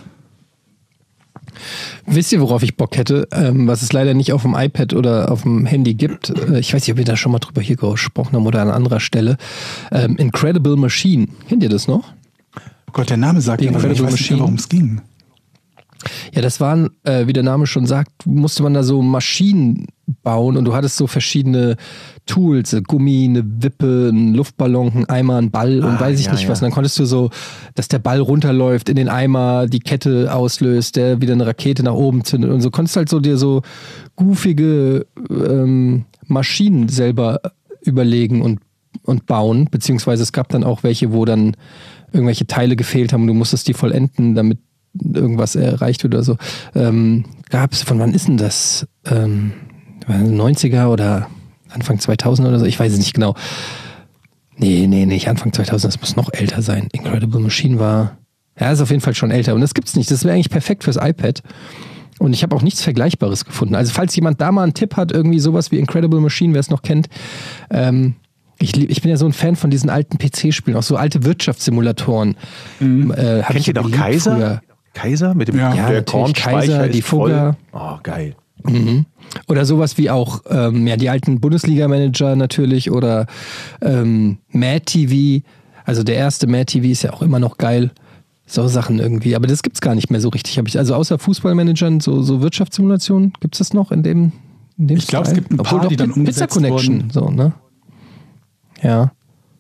Wisst ihr, worauf ich Bock hätte, ähm, was es leider nicht auf dem iPad oder auf dem Handy gibt? Äh, ich weiß nicht, ob wir da schon mal drüber hier gesprochen haben oder an anderer Stelle. Ähm, Incredible Machine. Kennt ihr das noch? Oh Gott, der Name sagt mir, aber ich weiß nicht mehr, worum es ging. Ja, das waren, äh, wie der Name schon sagt, musste man da so Maschinen bauen und du hattest so verschiedene Tools, Gummi, eine Wippe, ein Luftballon, ein Eimer, ein Ball und Ah, weiß ich ja, nicht ja. was. Und dann konntest du so, dass der Ball runterläuft in den Eimer, die Kette auslöst, der wieder eine Rakete nach oben zündet und so. Konntest halt so dir so goofige ähm, Maschinen selber überlegen und, und bauen, beziehungsweise es gab dann auch welche, wo dann irgendwelche Teile gefehlt haben und du musstest die vollenden, damit irgendwas erreicht wird oder so. Ähm, gab's, von wann ist denn das? Ähm, neunziger oder Anfang zweitausend oder so? Ich weiß es nicht genau. Nee, nee, nicht Anfang zweitausend, das muss noch älter sein. Incredible Machine war, ja, ist auf jeden Fall schon älter und das gibt's nicht. Das wäre eigentlich perfekt fürs iPad. Und ich habe auch nichts Vergleichbares gefunden. Also falls jemand da mal einen Tipp hat, irgendwie sowas wie Incredible Machine, wer es noch kennt, ähm, Ich, lieb, ich bin ja so ein Fan von diesen alten P C-Spielen, auch so alte Wirtschaftssimulatoren. Mhm. Äh, Kennt ihr noch Kaiser? Früher. Kaiser mit dem Ja. Ja, der natürlich. Kornspeicher Kaiser, ist die voll. Fugger. Oh, geil. Mhm. Oder sowas wie auch ähm, ja, die alten Bundesliga-Manager natürlich oder ähm, Mad T V. Also der erste Mad T V ist ja auch immer noch geil. So Sachen irgendwie. Aber das gibt's gar nicht mehr so richtig. Hab ich, also außer Fußballmanagern, so, so Wirtschaftssimulationen, gibt's das noch in dem, in dem Ich glaube, es Style? gibt ein Obwohl paar, doch die dann Pizza umgesetzt Connection, wurden. so, ne? Ja.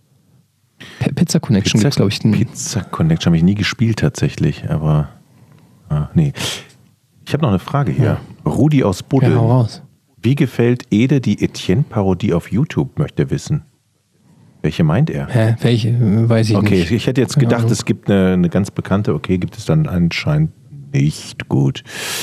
P- Pizza Connection gibt's, glaube ich. Den, Pizza Connection habe ich nie gespielt tatsächlich, aber ah, nee. Ich habe noch eine Frage hier. Rudi aus ja, Buddeln. hau raus. Wie gefällt Ede die Etienne-Parodie auf YouTube, möchte wissen. Welche meint er? Hä, welche? Weiß ich Okay, nicht. ich hätte jetzt Keine gedacht, Ahnung. es gibt eine, eine ganz bekannte, okay, gibt es dann anscheinend nicht. Gut.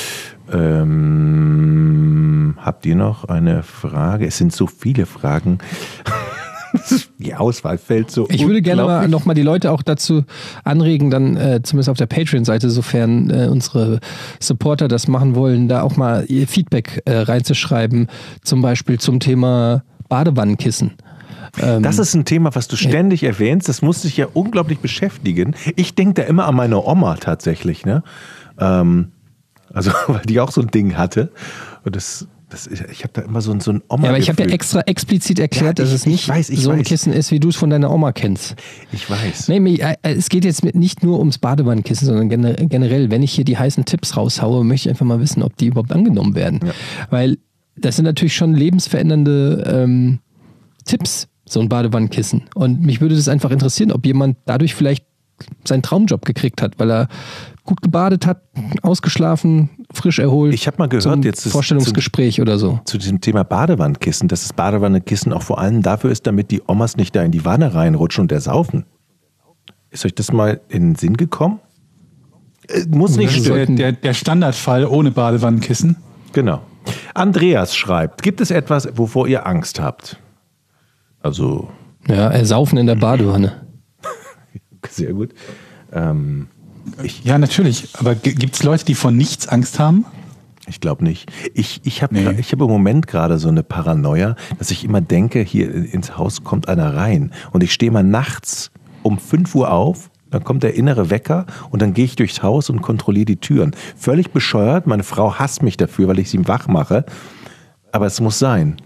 Ähm, habt ihr noch eine Frage? Es sind so viele Fragen. Die Auswahl fällt so Ich würde gerne mal unglaublich. noch mal die Leute auch dazu anregen, dann äh, zumindest auf der Patreon-Seite, sofern äh, unsere Supporter das machen wollen, da auch mal ihr Feedback äh, reinzuschreiben, zum Beispiel zum Thema Badewannenkissen. Ähm, Das ist ein Thema, was du ständig erwähnst. Das muss dich ja unglaublich beschäftigen. Ich denke da immer an meine Oma tatsächlich, ne? Ähm, also, weil die auch so ein Ding hatte. Und das, das ist, ich habe da immer so ein, so ein Oma. ja, aber ich habe ja extra explizit erklärt, Ja, dass ich- es nicht ich weiß, ich so ein weiß. Kissen ist, wie du es von deiner Oma kennst. Ich weiß. Nee, mir- äh, es geht jetzt mit nicht nur ums Badewannenkissen, sondern gener- generell, wenn ich hier die heißen Tipps raushaue, möchte ich einfach mal wissen, ob die überhaupt angenommen werden. Ja. Weil das sind natürlich schon lebensverändernde ähm, Tipps, so ein Badewannenkissen. Und mich würde das einfach interessieren, ob jemand dadurch vielleicht seinen Traumjob gekriegt hat, weil er gut gebadet hat, ausgeschlafen, frisch erholt. Ich habe mal gehört, zum jetzt ist Vorstellungsgespräch oder so. zu diesem Thema Badewannenkissen, dass das Badewannenkissen auch vor allem dafür ist, damit die Omas nicht da in die Wanne reinrutschen und ersaufen. Ist euch das mal in den Sinn gekommen? Äh, muss nicht Das ist der, stimmen. der, der Standardfall ohne Badewannenkissen. Genau. Andreas schreibt, gibt es etwas, wovor ihr Angst habt? Also, Ja, ersaufen in der Badewanne. sehr gut. Ähm, Ja, natürlich. Aber gibt es Leute, die vor nichts Angst haben? Ich glaube nicht. Ich, ich habe Nee. ich hab im Moment gerade so eine Paranoia, dass ich immer denke, hier ins Haus kommt einer rein. Und ich stehe mal nachts um fünf Uhr auf, dann kommt der innere Wecker und dann gehe ich durchs Haus und kontrolliere die Türen. Völlig bescheuert, meine Frau hasst mich dafür, weil ich sie wach mache. Aber es muss sein.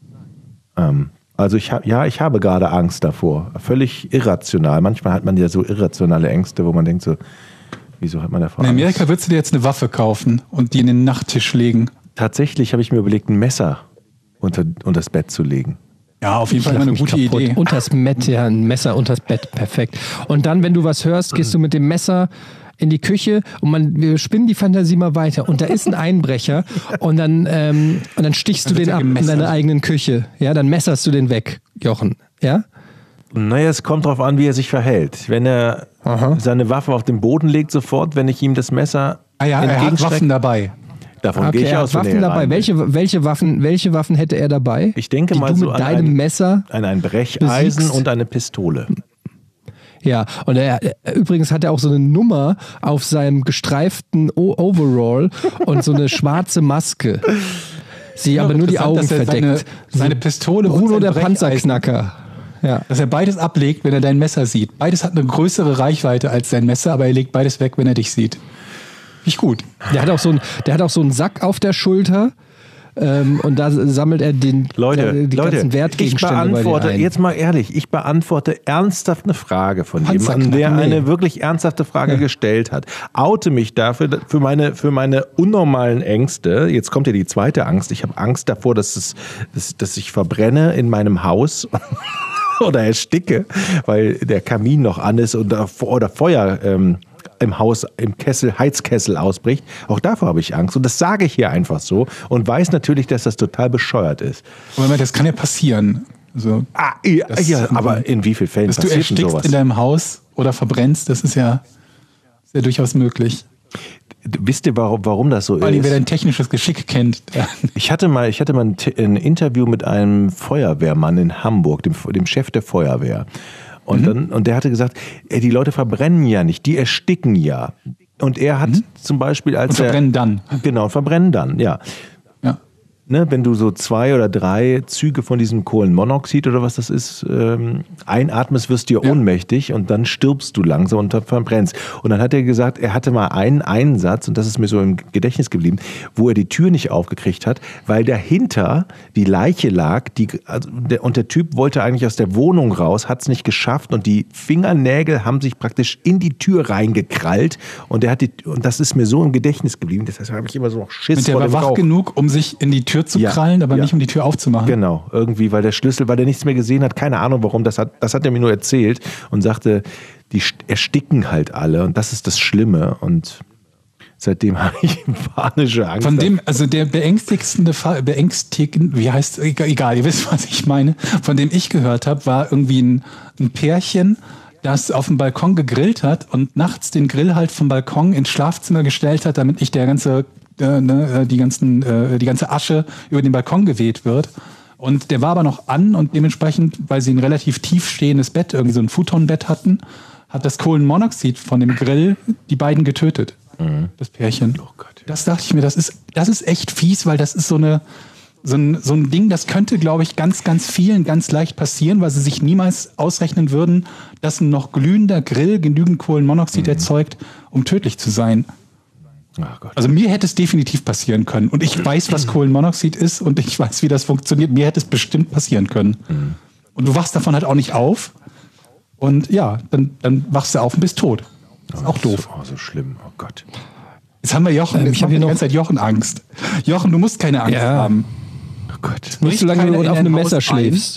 Ähm, also ich habe, ja, ich habe gerade Angst davor. Völlig irrational. Manchmal hat man ja so irrationale Ängste, wo man denkt so, wieso hat man davor In Angst? Amerika würdest du dir jetzt eine Waffe kaufen und die in den Nachttisch legen. Tatsächlich habe ich mir überlegt, ein Messer unter, unter das Bett zu legen. Ja, auf jeden Fall immer eine Mich gute kaputt. Idee. Unters Bett, ja, ein Messer unters Bett, perfekt. Und dann, wenn du was hörst, gehst du mit dem Messer in die Küche und man, wir spinnen die Fantasie mal weiter und da ist ein Einbrecher und dann, ähm, und dann stichst Dann du wird den er ab in gemessert. deiner eigenen Küche. Ja, dann messerst du den weg, Jochen. Ja? Naja, es kommt darauf an, wie er sich verhält. Wenn er Aha. seine Waffe auf den Boden legt sofort, wenn ich ihm das Messer Ah ja, er hat entgegenstrecke, Waffen dabei. davon Okay, gehe ich er aus, hat wenn Waffen er dabei. rein- Welche, welche, Waffen, welche Waffen hätte er dabei? Ich denke die mal du so mit an deinem ein- Messer. an ein Brecheisen besiegst. und eine Pistole. Ja, und er, übrigens hat er auch so eine Nummer auf seinem gestreiften O- Overall und so eine schwarze Maske. Sie aber nur die Interessant, Augen dass er verdeckt. Seine, seine Pistole und Bruno sein der Brecheisen, Panzerknacker. Ja. dass er beides ablegt, wenn er dein Messer sieht. Beides hat eine größere Reichweite als sein Messer, aber er legt beides weg, wenn er dich sieht. Finde ich gut. Der hat auch so ein, der hat auch so einen Sack auf der Schulter. Ähm, und da sammelt er den, Leute, äh, die Leute, ganzen ich Wertgegenstände beantworte, bei dir ein. jetzt mal ehrlich, ich beantworte ernsthaft eine Frage von jemandem, Panzerknacker, der nee. eine wirklich ernsthafte Frage gestellt hat. Oute mich dafür, für meine, für meine unnormalen Ängste. Jetzt kommt ja die zweite Angst. Ich habe Angst davor, dass, es, dass, dass ich verbrenne in meinem Haus oder ersticke, weil der Kamin noch an ist oder, oder Feuer ähm, im Haus, im Kessel, Heizkessel ausbricht. Auch davor habe ich Angst. Und das sage ich hier einfach so und weiß natürlich, dass das total bescheuert ist. Aber das kann ja passieren. Also, Ah, ja, Das- ja, aber in wie vielen Fällen dass du passiert denn erstickst sowas? in deinem Haus oder verbrennst, das ist ja, ist ja durchaus möglich. Wisst ihr, warum, warum das so Vor allem, wer ist? dein technisches Geschick kennt. Der, Ich hatte mal, ich hatte mal ein, T- ein Interview mit einem Feuerwehrmann in Hamburg, dem, dem Chef der Feuerwehr. Und, Mhm. dann, und der hatte gesagt, ey, die Leute verbrennen ja nicht, die ersticken ja. Und er hat zum Beispiel als Mhm. und verbrennen dann. er, genau, verbrennen dann, ja. Ja. Ne, wenn du so zwei oder drei Züge von diesem Kohlenmonoxid oder was das ist, ähm, einatmest, wirst du ja Ja. ohnmächtig und dann stirbst du langsam und dann verbrennst. Und dann hat er gesagt, er hatte mal einen Einsatz, und das ist mir so im Gedächtnis geblieben, wo er die Tür nicht aufgekriegt hat, weil dahinter die Leiche lag, die, also der, und der Typ wollte eigentlich aus der Wohnung raus, hat es nicht geschafft und die Fingernägel haben sich praktisch in die Tür reingekrallt und, er hat die, und das ist mir so im Gedächtnis geblieben, das heißt, habe ich immer so noch Schiss Und der vor war dem wach Rauch. genug, um sich in die Tür zu Ja, krallen, aber ja. nicht um die Tür aufzumachen. Genau, irgendwie, weil der Schlüssel, weil der nichts mehr gesehen hat, keine Ahnung warum, das hat, das hat er mir nur erzählt und sagte, die st- ersticken halt alle und das ist das Schlimme und seitdem habe ich panische Angst. Von dem, also der beängstigende Fall, beängstigend, wie heißt, egal, egal, ihr wisst, was ich meine, von dem ich gehört habe, war irgendwie ein, ein Pärchen, das auf dem Balkon gegrillt hat und nachts den Grill halt vom Balkon ins Schlafzimmer gestellt hat, damit nicht der ganze, äh, ne, die ganzen, äh, die ganze Asche über den Balkon geweht wird. Und der war aber noch an und dementsprechend, weil sie ein relativ tief stehendes Bett, irgendwie so ein Futonbett hatten, hat das Kohlenmonoxid von dem Grill die beiden getötet. Das Pärchen. Oh Gott. Das dachte ich mir, das ist, das ist echt fies, weil das ist so eine, so ein, so ein Ding, das könnte, glaube ich, ganz, ganz vielen ganz leicht passieren, weil sie sich niemals ausrechnen würden, dass ein noch glühender Grill genügend Kohlenmonoxid erzeugt, um tödlich zu sein. Ach Gott. Also mir hätte es definitiv passieren können. Und ich weiß, was Kohlenmonoxid ist und ich weiß, wie das funktioniert. Mir hätte es bestimmt passieren können. Und du wachst davon halt auch nicht auf. Und ja, dann, dann wachst du auf und bist tot. Das ist auch doof. Oh, so schlimm, oh Gott. Jetzt haben wir Jochen, Ähm, jetzt ich hab haben hier wir die noch- ganze Zeit Jochen Angst. Jochen, du musst keine Angst Ja. haben. Oh Gott. Nicht so lange keiner du in auf dein einem Haus Messer ein. schläfst.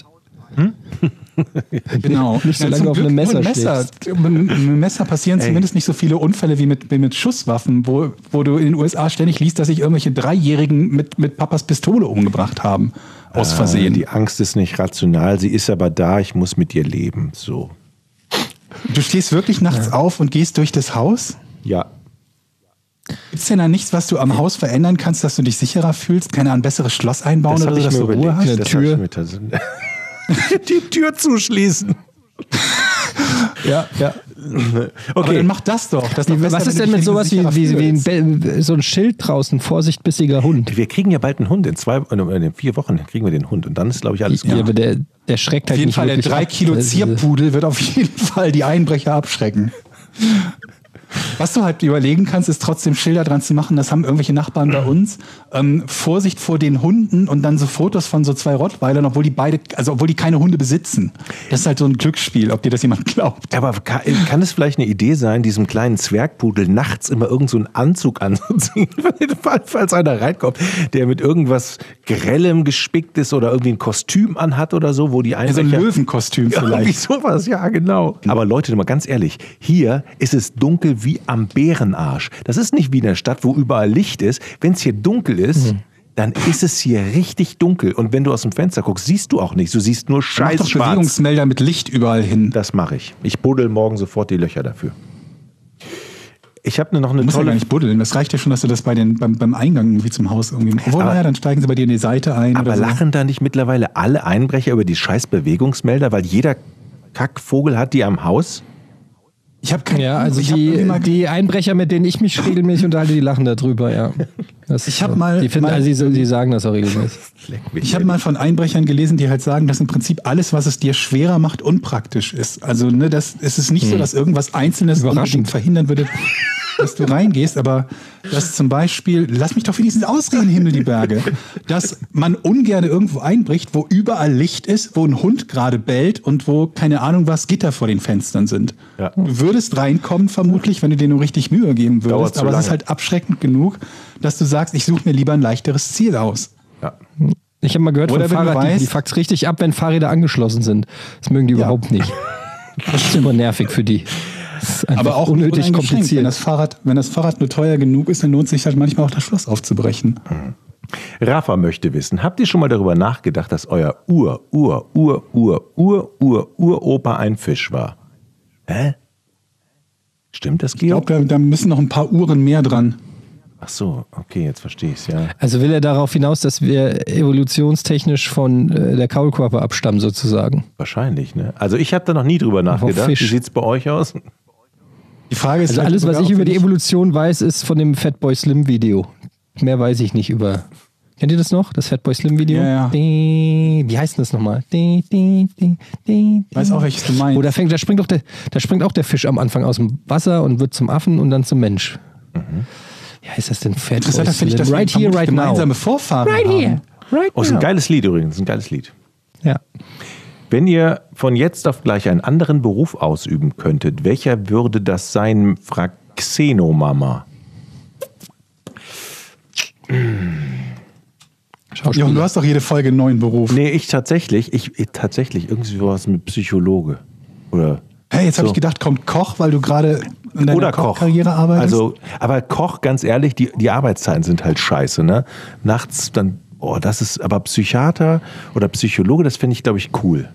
Genau. Nicht so Ja, lange zum auf Glück einem Messer nur ein Messer. Mit mit einem Messer passieren Ey. zumindest nicht so viele Unfälle wie mit, wie mit Schusswaffen, wo, wo du in den U S A ständig liest, dass sich irgendwelche Dreijährigen mit, mit Papas Pistole umgebracht haben. Aus Äh, Versehen. Die Angst ist nicht rational, sie ist aber da, ich muss mit ihr leben. So. Du stehst wirklich nachts auf und gehst durch das Haus? Ja. Gibt es denn da nichts, was du am Haus verändern kannst, dass du dich sicherer fühlst? Keine Ahnung, ein besseres Schloss einbauen oder hab so, dass du Ruhe hast? Das Tür. hab ich mir tats- die Tür zuschließen. Ja, ja. Okay. Aber dann mach das doch. Das ist doch besser, Was ist wenn denn du mit dich sowas wie, wenigstens wie, wie ein dafür Be- so ein Schild draußen, Vorsicht, bissiger Hund? Wir kriegen ja bald einen Hund. In zwei, in vier Wochen kriegen wir den Hund. Und dann ist, glaube ich, alles Ja, gut. aber der, der schreckt halt Auf jeden nicht Fall, der wirklich drei ab. Kilo Das ist- Zierpudel wird auf jeden Fall die Einbrecher abschrecken. Was du halt überlegen kannst, ist trotzdem Schilder dran zu machen. Das haben irgendwelche Nachbarn bei uns. Ähm, Vorsicht vor den Hunden und dann so Fotos von so zwei Rottweilern, obwohl die beide, also obwohl die keine Hunde besitzen. Das ist halt so ein Glücksspiel, ob dir das jemand glaubt. Aber kann, kann es vielleicht eine Idee sein, diesem kleinen Zwergpudel nachts immer irgend so einen Anzug anzuziehen, falls einer reinkommt, der mit irgendwas Grellem gespickt ist oder irgendwie ein Kostüm anhat oder so, wo die Ja, so ein Einbrecher... Löwenkostüm Ja, irgendwie vielleicht. sowas, ja, genau. Aber Leute, mal ganz ehrlich, hier ist es dunkel wie am Bärenarsch. Das ist nicht wie in der Stadt, wo überall Licht ist. Wenn es hier dunkel ist, mhm. dann ist es hier richtig dunkel. Und wenn du aus dem Fenster guckst, siehst du auch nichts. Du siehst nur Mach doch scheiß schwarz. Bewegungsmelder mit Licht überall hin. Das mache ich. Ich buddel morgen sofort die Löcher dafür. Ich habe noch eine Du musst ja tolle... gar nicht buddeln. Das reicht ja schon, dass du das bei den, beim, beim Eingang irgendwie zum Haus irgendwie... Obwohl, Aber- naja, dann steigen sie bei dir in die Seite ein Aber oder so. lachen da nicht mittlerweile alle Einbrecher über die scheiß Bewegungsmelder, weil jeder Kackvogel hat die am Haus? Ich habe keine Ja, also ich hab die, irgendwie mal- die Einbrecher, mit denen ich mich regelmäßig unterhalte, die lachen darüber, ja. Das Ich ist hab so. mal- Die, finden, mal- also die, die sagen das auch regelmäßig. Leck mich. Ich habe mal von Einbrechern gelesen, die halt sagen, dass im Prinzip alles, was es dir schwerer macht, unpraktisch ist. Also ne, das, es ist nicht so, dass irgendwas Einzelnes Überraschend. unbedingt verhindern würde, dass du reingehst, aber dass zum Beispiel, lass mich doch wenigstens ausreden, Himmel die Berge, dass man ungern irgendwo einbricht, wo überall Licht ist, wo ein Hund gerade bellt und wo, keine Ahnung was, Gitter vor den Fenstern sind. Ja. Du würdest reinkommen vermutlich, wenn du dir nur richtig Mühe geben Dauert würdest, zu aber es ist lange. halt abschreckend genug, dass du sagst, ich suche mir lieber ein leichteres Ziel aus. Ja. Ich habe mal gehört Oder von wenn du Fahrrad, die, weißt- die fuckt's richtig ab, wenn Fahrräder angeschlossen sind. Das mögen die Ja. überhaupt nicht. Das ist immer nervig für die. Das ist einfach Aber auch unnötig uneingeschränkt. Wenn kompliziert. das Fahrrad, wenn das Fahrrad nur teuer genug ist, dann lohnt es sich halt manchmal auch das Schloss aufzubrechen. Rafa möchte wissen, habt ihr schon mal darüber nachgedacht, dass euer Ur, Ur, Ur, Ur, Ur, Ur, Uropa ein Fisch war? Hä? Stimmt das, Ich glaube, Georg? da, da müssen noch ein paar Uhren mehr dran. Ach so, okay, jetzt verstehe ich es, ja. Also will er darauf hinaus, dass wir evolutionstechnisch von äh, der Kaulquappe abstammen sozusagen. Wahrscheinlich, ne? Also ich habe da noch nie drüber nachgedacht. Fisch. Wie sieht's bei euch aus? Die Frage ist Also halt alles, was sogar, ich ob über wir die nicht- Evolution weiß, ist von dem Fatboy Slim Video. Mehr weiß ich nicht über. Kennt ihr das noch? Das Fatboy Slim Video? Ja, ja. Die, wie heißt denn das nochmal? Die, die, die, die, Ich weiß auch, welches du meinst. Oh, da, fängt, da, springt auch der, da springt auch der Fisch am Anfang aus dem Wasser und wird zum Affen und dann zum Mensch. Wie heißt das denn? Fatboy Interessanter finde ich, dass Right wir here, right now. gemeinsame Vorfahren Right haben. here, right Oh, ist ein now. geiles Lied übrigens, ist ein geiles Lied. Ja. Wenn ihr von jetzt auf gleich einen anderen Beruf ausüben könntet, welcher würde das sein, fragt Xenomama. Jochen, du hast doch jede Folge einen neuen Beruf. Nee, ich tatsächlich, ich, ich tatsächlich irgendwie sowas mit Psychologe. Oder Hey, jetzt habe so. ich gedacht, kommt Koch, weil du gerade in deiner Oder Koch. Kochkarriere arbeitest? Also, aber Koch, ganz ehrlich, die, die Arbeitszeiten sind halt scheiße, ne? Nachts dann, oh, das ist, aber Psychiater oder Psychologe, das finde ich, glaube ich, cool.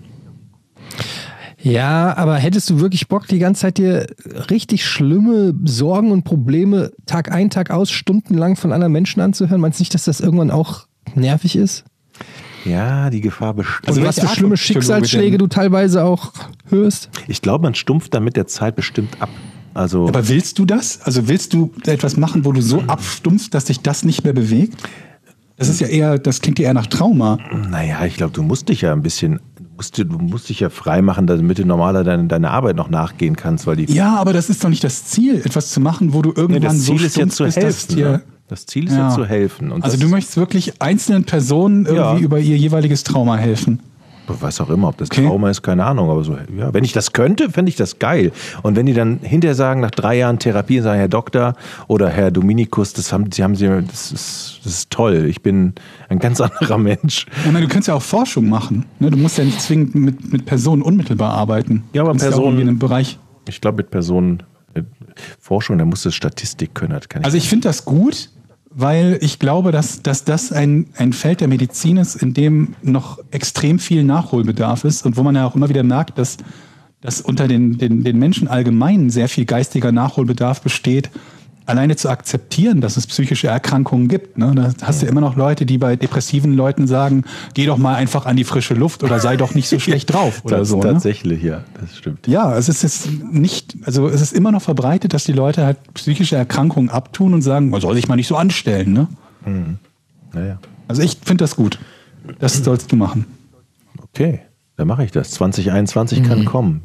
Ja, aber hättest du wirklich Bock, die ganze Zeit dir richtig schlimme Sorgen und Probleme Tag ein, Tag aus, stundenlang von anderen Menschen anzuhören? Meinst du nicht, dass das irgendwann auch nervig ist? Ja, die Gefahr besteht. Also welche was für Art schlimme von Psychologe Schicksalsschläge denn? du teilweise auch hörst? Ich glaube, man stumpft dann mit der Zeit bestimmt ab. Also, Aber willst du das? Also willst du etwas machen, wo du so abstumpfst, dass dich das nicht mehr bewegt? Das ist ja eher, das klingt ja eher nach Trauma. naja, ich glaube, du musst dich ja ein bisschen, du musst, du musst dich ja frei machen, damit du normaler deine, deine Arbeit noch nachgehen kannst, weil die Ja, aber das ist doch nicht das Ziel, etwas zu machen, wo du Nee, irgendwann das so Ziel ist ja stumpf zu bist, dass helfen. dir... Ne? Das Ziel ist ja, Ja. zu helfen. Und Also das, du möchtest wirklich einzelnen Personen irgendwie Ja. über ihr jeweiliges Trauma helfen. was auch immer, ob das Okay. Trauma ist, keine Ahnung, aber so, ja, wenn ich das könnte, fände ich das geil. Und wenn die dann hinterher sagen, nach drei Jahren Therapie, sagen, Herr Doktor oder Herr Dominikus, das haben sie, haben sie, das ist, das ist toll. Ich bin ein ganz anderer Mensch. Ich meine, du könntest ja auch Forschung machen. Ne? Du musst ja nicht zwingend mit, mit Personen unmittelbar arbeiten. Ja, aber du kannst ja auch Personen- irgendwie in einem Bereich. Ich glaube, mit Personen, äh, Forschung, da muss es Statistik können. Das kann ich Also ich finde das gut, weil ich glaube, dass, dass das ein, ein Feld der Medizin ist, in dem noch extrem viel Nachholbedarf ist und wo man ja auch immer wieder merkt, dass, dass unter den, den, den Menschen allgemein sehr viel geistiger Nachholbedarf besteht, alleine zu akzeptieren, dass es psychische Erkrankungen gibt. Ne? Da hast du ja immer noch Leute, die bei depressiven Leuten sagen, geh doch mal einfach an die frische Luft oder sei doch nicht so schlecht drauf oder das so. Tatsächlich, ne? Ja, das stimmt. Ja, es ist jetzt nicht, also es ist immer noch verbreitet, dass die Leute halt psychische Erkrankungen abtun und sagen, man soll sich mal nicht so anstellen. Ne? Mhm. Naja. Also ich finde das gut. Das sollst du machen. Okay, dann mache ich das. zwanzig einundzwanzig mhm. kann kommen.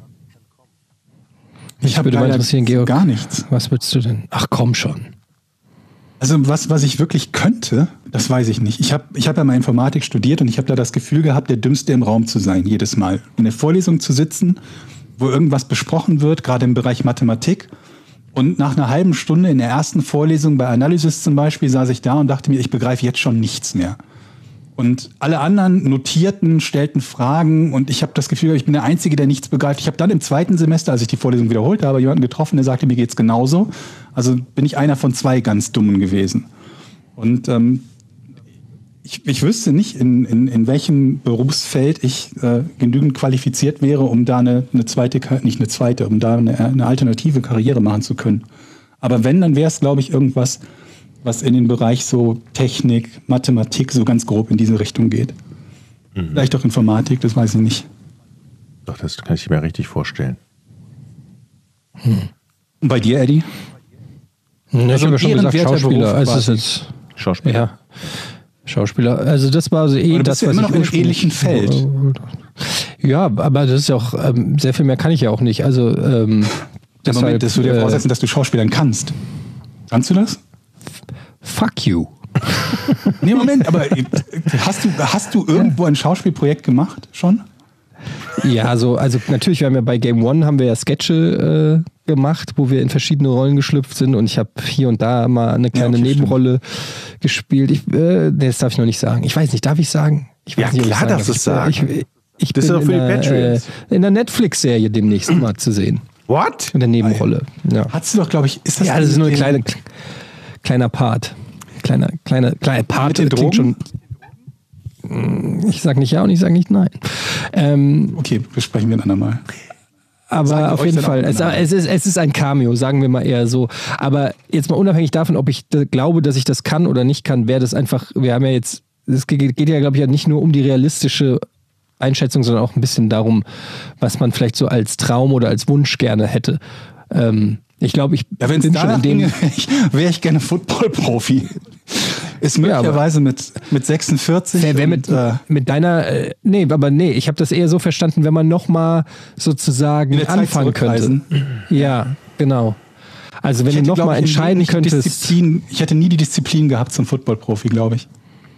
Ich Ich habe würde mal interessieren, Georg. gar nichts. Was würdest du denn? Ach komm schon. Also was, was ich wirklich könnte, das weiß ich nicht. Ich habe ich hab ja mal Informatik studiert und ich habe da das Gefühl gehabt, der Dümmste im Raum zu sein, jedes Mal. In der Vorlesung zu sitzen, wo irgendwas besprochen wird, gerade im Bereich Mathematik. Und nach einer halben Stunde in der ersten Vorlesung bei Analysis zum Beispiel saß ich da und dachte mir, ich begreife jetzt schon nichts mehr. Und alle anderen notierten, stellten Fragen und ich habe das Gefühl, ich bin der Einzige, der nichts begreift. Ich habe dann im zweiten Semester, als ich die Vorlesung wiederholt habe, jemanden getroffen, der sagte, mir geht's genauso. Also bin ich einer von zwei ganz Dummen gewesen. Und ähm, ich, ich wüsste nicht, in, in, in welchem Berufsfeld ich äh, genügend qualifiziert wäre, um da eine, eine zweite, nicht eine zweite, um da eine, eine alternative Karriere machen zu können. Aber wenn, dann wäre es, glaube ich, irgendwas, was in den Bereich so Technik, Mathematik so ganz grob in diese Richtung geht. Mhm. Vielleicht auch Informatik, das weiß ich nicht. Doch, das kann ich mir richtig vorstellen. Hm. Und bei dir, Eddie? Ne, ich habe ja schon gesagt, Schauspieler. Also es ist jetzt, Schauspieler. Ja, Schauspieler. Also das war so eh Oder das, bist du was immer ich noch in einem ähnlichen Feld. Ja, aber das ist ja auch, ähm, sehr viel mehr kann ich ja auch nicht. Also ähm, Der Moment, deshalb, dass du dir äh, vorsetzen, dass du Schauspielern kannst. Kannst du das? Fuck you. Nee, Moment, aber hast du, hast du irgendwo ein Schauspielprojekt gemacht schon? Ja, so, also natürlich, wir haben ja bei Game One haben wir ja Sketche äh, gemacht, wo wir in verschiedene Rollen geschlüpft sind und ich habe hier und da mal eine kleine Ja, okay, Nebenrolle gespielt. Ich, äh, nee, das darf ich noch nicht sagen. Ich weiß nicht, darf ich sagen? Ich weiß Ja, nicht, ob klar ich darfst du es sagen. Ich, ich, ich Das ist bin doch für in die der, Patreons. äh, in der Netflix-Serie demnächst mal zu sehen. What? In der Nebenrolle. Ja, Hast du doch, glaube ich, ist das ja das ist nur ein den- kleine, kleiner Part. Kleiner, kleiner, kleiner Part. Mit den klingt Drogen? schon. Ich sage nicht ja und ich sage nicht nein. Ähm, Okay, besprechen wir ein andermal. Aber Sagen wir auf euch jeden dann Fall, auch es, genau. es, ist, es ist ein Cameo, sagen wir mal eher so. Aber jetzt mal unabhängig davon, ob ich d- glaube, dass ich das kann oder nicht kann, wäre das einfach, wir haben ja jetzt, es geht, geht ja, glaube ich, ja nicht nur um die realistische Einschätzung, sondern auch ein bisschen darum, was man vielleicht so als Traum oder als Wunsch gerne hätte. Ähm, ich glaube, ich Ja, wenn es bin schon danach in dem... ginge, wäre ich, wär ich gerne Football-Profi. Ist möglicherweise mit, mit sechsundvierzig. Wer, wer und, mit, äh, mit deiner, äh, nee, aber nee, ich habe das eher so verstanden, wenn man nochmal sozusagen In der Zeit anfangen könnte. zurückreisen. Ja, genau. Also wenn ich du hätte, nochmal glaub ich, entscheiden nicht die könntest. Disziplin, ich hätte nie die Disziplin gehabt zum Football-Profi, glaube ich.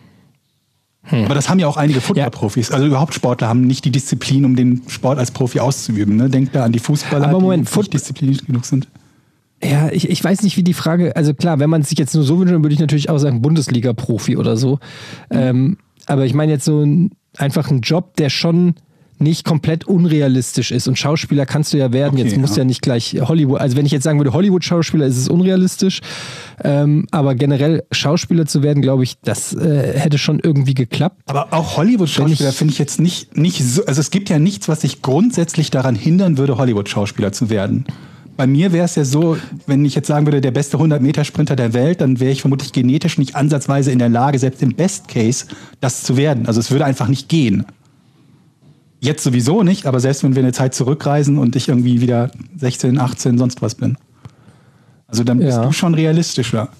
Hm. Aber das haben ja auch einige Football-Profis. Also überhaupt Sportler haben nicht die Disziplin, um den Sport als Profi auszuüben. Ne? Denkt da an die Fußballer, Aber Moment, die Foot- nicht diszipliniert genug sind. Ja, ich, ich weiß nicht, wie die Frage, also klar, wenn man sich jetzt nur so wünscht, dann würde ich natürlich auch sagen Bundesliga-Profi oder so. Ähm, aber ich meine jetzt so ein, einfach einen Job, der schon nicht komplett unrealistisch ist. Und Schauspieler kannst du ja werden. Okay, jetzt musst du ja. ja nicht gleich Hollywood, also wenn ich jetzt sagen würde, Hollywood-Schauspieler, ist es unrealistisch. Ähm, aber generell Schauspieler zu werden, glaube ich, das äh, hätte schon irgendwie geklappt. Aber auch Hollywood-Schauspieler Wenn ich- finde ich jetzt nicht, nicht so, also es gibt ja nichts, was sich grundsätzlich daran hindern würde, Hollywood-Schauspieler zu werden. Bei mir wäre es ja so, wenn ich jetzt sagen würde, der beste hundert-Meter-Sprinter der Welt, dann wäre ich vermutlich genetisch nicht ansatzweise in der Lage, selbst im Best Case, das zu werden. Also es würde einfach nicht gehen. Jetzt sowieso nicht, aber selbst wenn wir eine Zeit zurückreisen und ich irgendwie wieder sechzehn, achtzehn, sonst was bin. Also dann bist Ja. du schon realistischer.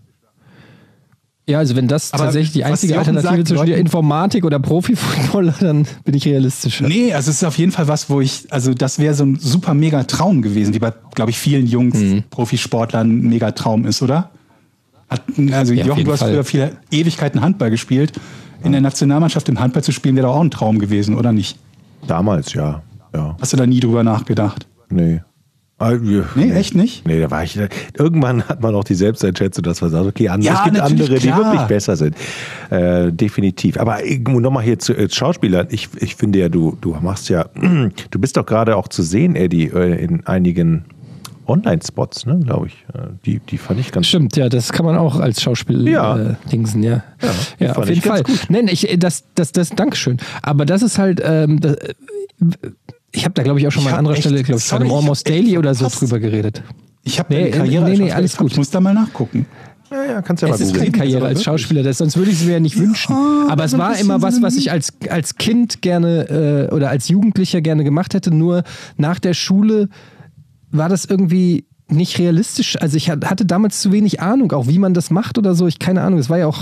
Ja, also wenn das Aber tatsächlich die was einzige Jochen Alternative sagt, zwischen der Leuten- Profi-Informatik oder Profi-Footballer, dann bin ich realistischer. Nee, also es ist auf jeden Fall was, wo ich, also das wäre so ein super mega Traum gewesen, wie bei, glaube ich, vielen Jungs, Mhm. Profisportlern ein mega Traum ist, oder? Hat, also Ja, auf Jochen, jeden du hast Fall. früher viele Ewigkeiten Handball gespielt. In der Nationalmannschaft im Handball zu spielen, wäre doch auch ein Traum gewesen, oder nicht? Damals, ja. ja. Hast du da nie drüber nachgedacht? Nee. Ah, ja, Nee, echt nicht? Nee, da war ich. Irgendwann hat man auch die Selbsteinschätzung, dass man sagt, okay, andere, Ja, es gibt natürlich, andere, die klar. wirklich besser sind. Äh, definitiv. Aber nochmal hier zu äh, Schauspielern. Ich, ich finde ja, du, du machst ja, du bist doch gerade auch zu sehen, Eddie, äh, in einigen Online-Spots, ne, glaube ich. Äh, Die, die fand ich ganz Stimmt, ja, das kann man auch als Schauspiel Ja. äh, dingsen, ja. Ja, die Ja, fand auf ich jeden Fall. ganz gut. Nein, ich, das, das, das, Dankeschön. Aber das ist halt, ähm, das, äh, ich habe da, glaube ich, auch schon Ich mal an hab anderer echt- Stelle, glaube ich, bei sorry, einem ich hab Almost echt Daily oder so verpasst. drüber geredet. Ich habe Nee, eine Karriere nee, als nee, Schauspieler. alles gut. Ich muss da mal nachgucken. Ja, ja, kannst ja Es mal ist googeln. keine Karriere aber als wirklich. Schauspieler, das, sonst würde ich es mir ja nicht wünschen. Aber es aber war ein immer was, bisschen was ich als, als Kind gerne äh, oder als Jugendlicher gerne gemacht hätte. Nur nach der Schule war das irgendwie nicht realistisch. Also ich hatte damals zu wenig Ahnung, auch wie man das macht oder so. Ich keine Ahnung. Es war ja auch,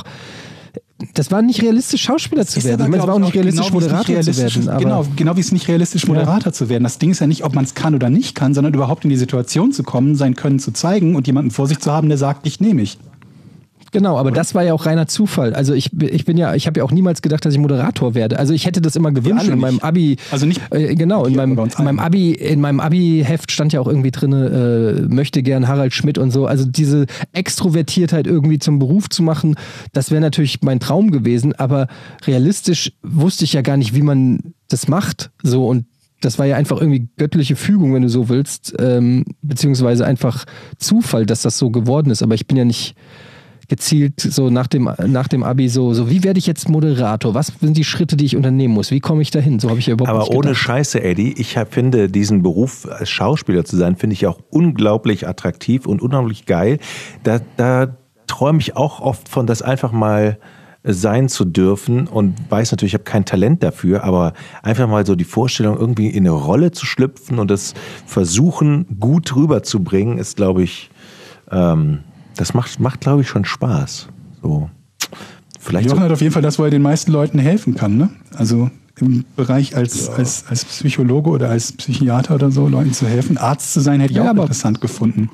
das war nicht realistisch, Schauspieler zu Ist werden. aber, Ich meine, es war auch glaub nicht ich, realistisch, genau wie es nicht Moderator realistisch zu ist- werden. Aber Genau, genau wie es nicht realistisch, Moderator zu werden. Das Ding ist ja nicht, ob man es kann oder nicht kann, sondern überhaupt in die Situation zu kommen, sein Können zu zeigen und jemanden vor sich zu haben, der sagt, dich nehme ich. Genau, aber das war ja auch reiner Zufall. Also ich, ich bin ja, ich habe ja auch niemals gedacht, dass ich Moderator werde. Also ich hätte das immer gewünscht alle in meinem nicht. Abi. Also nicht äh, genau, in hier, meinem, bei uns in meinem allen. Abi, in meinem Abi-Heft stand ja auch irgendwie drin, äh, möchte gern Harald Schmidt und so. Also diese Extrovertiertheit irgendwie zum Beruf zu machen, das wäre natürlich mein Traum gewesen. Aber realistisch wusste ich ja gar nicht, wie man das macht. So und das war ja einfach irgendwie göttliche Fügung, wenn du so willst, ähm, beziehungsweise einfach Zufall, dass das so geworden ist. Aber ich bin ja nicht gezielt so nach dem, nach dem Abi so, so, wie werde ich jetzt Moderator? Was sind die Schritte, die ich unternehmen muss? Wie komme ich dahin? So habe ich ja überhaupt Aber nicht ohne gedacht. Scheiße, Eddie, ich hab, finde diesen Beruf als Schauspieler zu sein, finde ich auch unglaublich attraktiv und unglaublich geil. Da, da träume ich auch oft von, das einfach mal sein zu dürfen und weiß natürlich, ich habe kein Talent dafür, aber einfach mal so die Vorstellung, irgendwie in eine Rolle zu schlüpfen und das versuchen, gut rüberzubringen, ist, glaube ich, ähm, das macht, macht glaube ich, schon Spaß. So. Vielleicht so, Jochen hat auf jeden Fall das, wo er den meisten Leuten helfen kann. Ne? Also im Bereich als, ja. als, als Psychologe oder als Psychiater oder so, Leuten zu helfen. Arzt zu sein, hätte ich Ja, auch aber- interessant gefunden.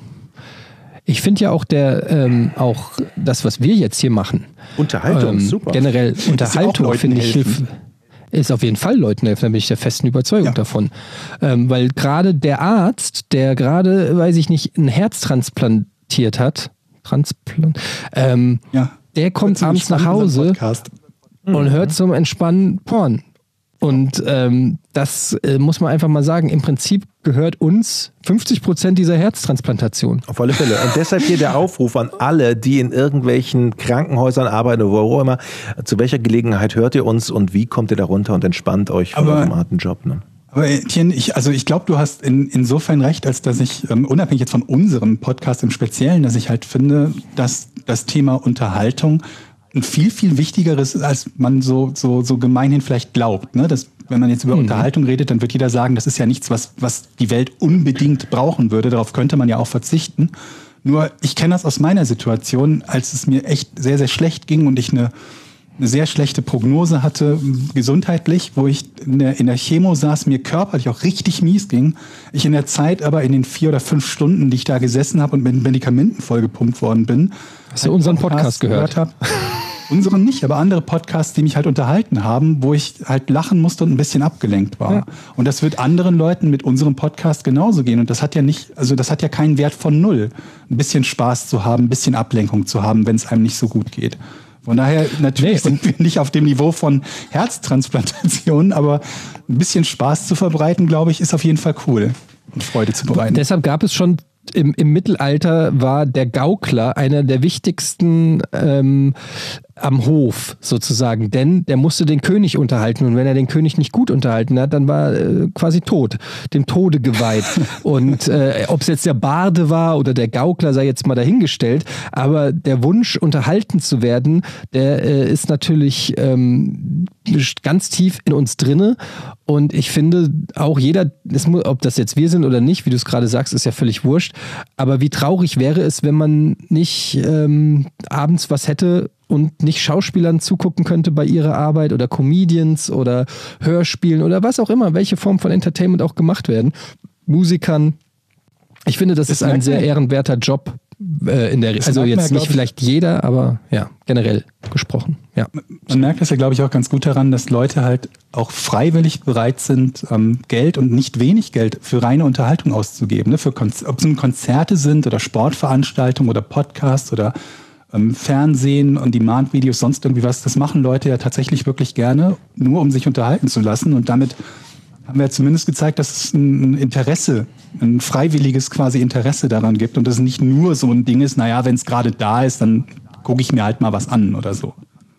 Ich finde ja auch der, ähm, auch das, was wir jetzt hier machen, Unterhaltung, ähm, super. generell Unterhaltung, Leuten finde ich, helfen. hilf- ist auf jeden Fall Leuten helfen, da bin ich der festen Überzeugung Ja. davon. Ähm, weil gerade der Arzt, der gerade, weiß ich nicht, ein Herz transplantiert hat, Transplant, ähm, Ja. der kommt Zum abends nach Entspannen unseren Hause Podcast. und hört zum Entspannen Porn. Und ähm, das äh, muss man einfach mal sagen, im Prinzip gehört uns fünfzig Prozent dieser Herztransplantation. Auf alle Fälle. Und deshalb hier der Aufruf an alle, die in irgendwelchen Krankenhäusern arbeiten oder wo auch immer. Zu welcher Gelegenheit hört ihr uns und wie kommt ihr da runter und entspannt euch von Aber- eurem harten Job? Ne? Aber Etienne, ich, also ich glaube, du hast in, insofern recht, als dass ich, ähm, unabhängig jetzt von unserem Podcast im Speziellen, dass ich halt finde, dass das Thema Unterhaltung ein viel, viel wichtigeres ist, als man so, so, so gemeinhin vielleicht glaubt. Ne? Das, wenn man jetzt über Mhm. Unterhaltung redet, dann wird jeder sagen, das ist ja nichts, was, was die Welt unbedingt brauchen würde. Darauf könnte man ja auch verzichten. Nur ich kenne das aus meiner Situation, als es mir echt sehr, sehr schlecht ging und ich eine eine sehr schlechte Prognose hatte, gesundheitlich, wo ich in der, in der Chemo saß, mir körperlich auch richtig mies ging. Ich in der Zeit aber in den vier oder fünf Stunden, die ich da gesessen habe und mit Medikamenten vollgepumpt worden bin. Hast du unseren Podcast gehört? habe. Unseren nicht, aber andere Podcasts, die mich halt unterhalten haben, wo ich halt lachen musste und ein bisschen abgelenkt war. Ja. Und das wird anderen Leuten mit unserem Podcast genauso gehen. Und das hat ja nicht, also das hat ja keinen Wert von null. Ein bisschen Spaß zu haben, ein bisschen Ablenkung zu haben, wenn es einem nicht so gut geht. Von daher, natürlich Nee, sind wir nicht auf dem Niveau von Herztransplantationen, aber ein bisschen Spaß zu verbreiten, glaube ich, ist auf jeden Fall cool und Freude zu bereiten. Deshalb gab es schon im, im Mittelalter war der Gaukler einer der wichtigsten ähm, am Hof sozusagen, denn der musste den König unterhalten und wenn er den König nicht gut unterhalten hat, dann war er äh, quasi tot, dem Tode geweiht. Und äh, ob es jetzt der Barde war oder der Gaukler, sei jetzt mal dahingestellt, aber der Wunsch, unterhalten zu werden, der äh, ist natürlich ähm, ganz tief in uns drinne und ich finde auch jeder, das muss, ob das jetzt wir sind oder nicht, wie du es gerade sagst, ist ja völlig wurscht, aber wie traurig wäre es, wenn man nicht ähm, abends was hätte und nicht Schauspielern zugucken könnte bei ihrer Arbeit oder Comedians oder Hörspielen oder was auch immer, welche Form von Entertainment auch gemacht werden, Musikern. Ich finde, das, Das ist ein merkt sehr man. ehrenwerter Job äh, in der, Das also merkt man jetzt ja, nicht glaub ich. vielleicht jeder, aber ja, generell gesprochen, ja. Man merkt das ja, glaube ich, auch ganz gut daran, dass Leute halt auch freiwillig bereit sind, ähm, Geld und nicht wenig Geld für reine Unterhaltung auszugeben. Ne? Für Konz- ob es nun Konzerte sind oder Sportveranstaltungen oder Podcasts oder ähm, Fernsehen, On-Demand-Videos, sonst irgendwie was. Das machen Leute ja tatsächlich wirklich gerne, nur um sich unterhalten zu lassen. Und damit haben wir zumindest gezeigt, dass es ein Interesse, ein freiwilliges quasi Interesse daran gibt und dass es nicht nur so ein Ding ist, naja, wenn es gerade da ist, dann gucke ich mir halt mal was an oder so.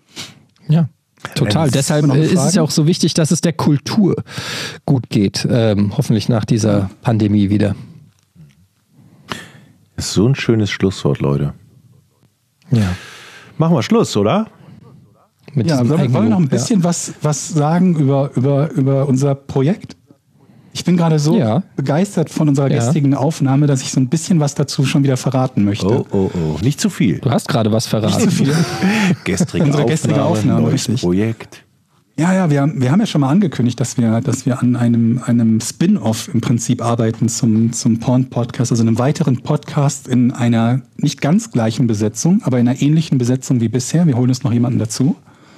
Ja, total. Ähm, Deshalb noch eine äh, ist es Frage? ja auch so wichtig, dass es der Kultur gut geht. Ähm, hoffentlich nach dieser Pandemie wieder. Das ist so ein schönes Schlusswort, Leute. Ja. Machen wir Schluss, oder? Mit Ja, diesem wollen wir wollen wir noch ein Eigenlob, bisschen ja. was, was sagen über, über, über unser Projekt? Ich bin gerade so Ja. begeistert von unserer Ja. gestrigen Aufnahme, dass ich so ein bisschen was dazu schon wieder verraten möchte. Oh, oh, oh. Nicht zu viel. Du hast gerade was verraten. Nicht zu viel. Gestrige Unsere Aufnahme, gestrige Aufnahme, neues richtig. Projekt. Ja, ja, wir, haben- wir haben ja schon mal angekündigt, dass wir, dass wir an einem, einem Spin-off im Prinzip arbeiten zum, zum Porn-Podcast, also einem weiteren Podcast in einer nicht ganz gleichen Besetzung, aber in einer ähnlichen Besetzung wie bisher. Wir holen uns noch jemanden dazu.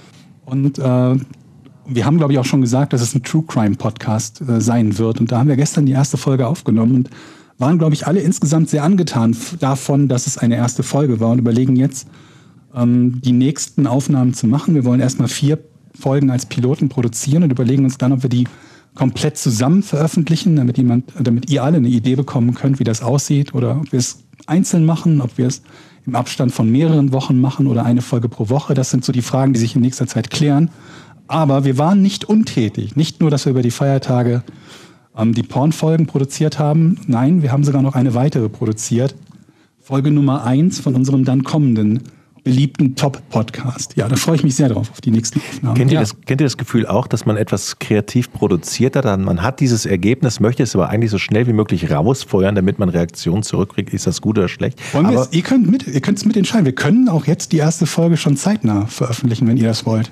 Und äh, wir haben, glaube ich, auch schon gesagt, dass es ein True Crime Podcast äh, sein wird. Und da haben wir gestern die erste Folge aufgenommen und waren, glaube ich, alle insgesamt sehr angetan f- davon, dass es eine erste Folge war und überlegen jetzt, ähm, die nächsten Aufnahmen zu machen. Wir wollen erstmal vier Folgen als Piloten produzieren und überlegen uns dann, ob wir die komplett zusammen veröffentlichen, damit jemand, damit ihr alle eine Idee bekommen könnt, wie das aussieht, oder ob wir es einzeln machen, ob wir es im Abstand von mehreren Wochen machen oder eine Folge pro Woche. Das sind so die Fragen, die sich in nächster Zeit klären. Aber wir waren nicht untätig. Nicht nur, dass wir über die Feiertage ähm, die Pornfolgen produziert haben. Nein, wir haben sogar noch eine weitere produziert. Folge Nummer eins von unserem dann kommenden beliebten Top-Podcast. Ja, da freue ich mich sehr drauf, auf die nächsten Aufnahmen. Kennt ihr, Ja. das, kennt ihr das Gefühl auch, dass man etwas kreativ produziert hat? Man hat dieses Ergebnis, möchte es aber eigentlich so schnell wie möglich rausfeuern, damit man Reaktionen zurückkriegt. Ist das gut oder schlecht? Wollen wir aber es, ihr könnt mit, ihr könnt es mit entscheiden. Wir können auch jetzt die erste Folge schon zeitnah veröffentlichen, wenn ihr das wollt.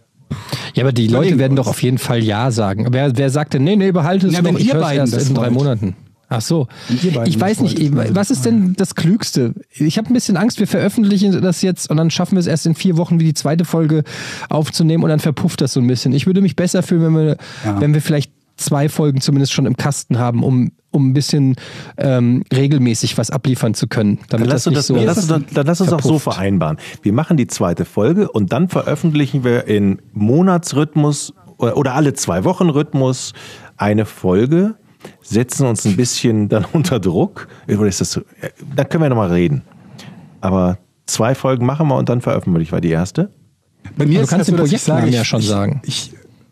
Ja, aber die Leute Überlegen werden wir doch uns. auf jeden Fall Ja sagen. Wer, wer sagt denn, nee, nee, behalte es Ja, noch, wenn ich ihr höre es beiden erst das in drei wollt. Monaten. Ach so. Wenn ihr beiden Ich weiß das nicht, wollt. was ist denn das Klügste? Ich habe ein bisschen Angst, wir veröffentlichen das jetzt und dann schaffen wir es erst in vier Wochen, wie die zweite Folge aufzunehmen und dann verpufft das so ein bisschen. Ich würde mich besser fühlen, wenn wir, Ja. wenn wir vielleicht zwei Folgen zumindest schon im Kasten haben, um, um ein bisschen ähm, regelmäßig was abliefern zu können. Dann Damit lass, das uns nicht das, so dann, lass uns, dann, dann lass uns auch so verpufft. vereinbaren. Wir machen die zweite Folge und dann veröffentlichen wir in Monatsrhythmus oder, oder alle zwei Wochen Rhythmus eine Folge, setzen uns ein bisschen dann unter Druck. Oder ist das so? Da können wir nochmal reden. Aber zwei Folgen machen wir und dann veröffentlichen wir die erste. Bei mir Du ist kannst das so, den dass ich Projektnamen sage, ja ich, schon ich, sagen. Ich,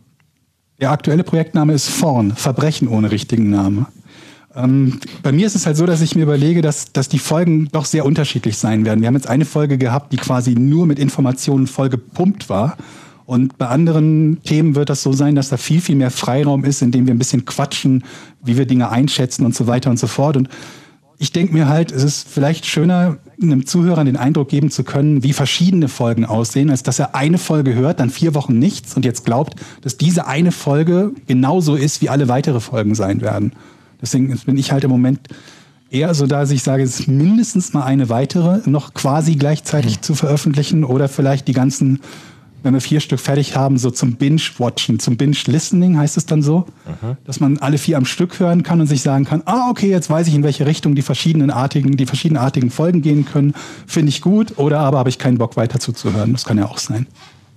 der aktuelle Projektname ist Vorn, Verbrechen ohne richtigen Namen. Ähm, bei mir ist es halt so, dass ich mir überlege, dass, dass die Folgen doch sehr unterschiedlich sein werden. Wir haben jetzt eine Folge gehabt, die quasi nur mit Informationen voll gepumpt war. Und bei anderen Themen wird das so sein, dass da viel, viel mehr Freiraum ist, indem wir ein bisschen quatschen, wie wir Dinge einschätzen und so weiter und so fort. Und ich denke mir halt, es ist vielleicht schöner, einem Zuhörer den Eindruck geben zu können, wie verschiedene Folgen aussehen, als dass er eine Folge hört, dann vier Wochen nichts und jetzt glaubt, dass diese eine Folge genauso ist, wie alle weitere Folgen sein werden. Deswegen bin ich halt im Moment eher so da, dass ich sage, es ist mindestens mal eine weitere noch quasi gleichzeitig zu veröffentlichen oder vielleicht die ganzen, wenn wir vier Stück fertig haben, so zum Binge-Watchen, zum Binge-Listening heißt es dann so, dass man alle vier am Stück hören kann und sich sagen kann, ah, okay, jetzt weiß ich, in welche Richtung die verschiedenen artigen, die verschiedenartigen Folgen gehen können, finde ich gut, oder aber habe ich keinen Bock weiter zuzuhören. Das kann ja auch sein.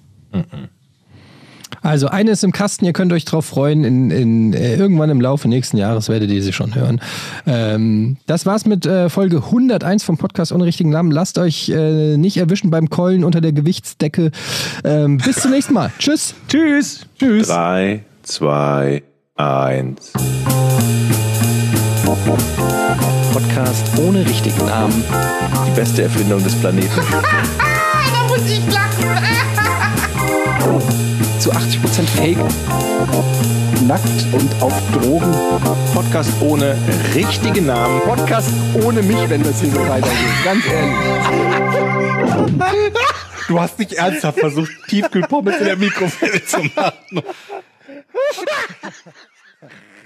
Also eine ist im Kasten, ihr könnt euch drauf freuen, in, in, äh, irgendwann im Laufe nächsten Jahres werdet ihr sie schon hören. Ähm, das war's mit äh, Folge hunderteins vom Podcast ohne richtigen Namen. Lasst euch äh, nicht erwischen beim Keulen unter der Gewichtsdecke. Ähm, bis zum nächsten Mal. Tschüss. Tschüss. Tschüss. Drei, zwei, eins. Podcast ohne richtigen Namen. Die beste Erfindung des Planeten. Da muss ich lachen. Zu achtzig Prozent Fake. Nackt und auf Drogen. Podcast ohne richtigen Namen. Podcast ohne mich, wenn das hier so weitergeht. Ganz ehrlich. Du hast nicht ernsthaft versucht, Tiefkühlpommes in der Mikrowelle zu machen.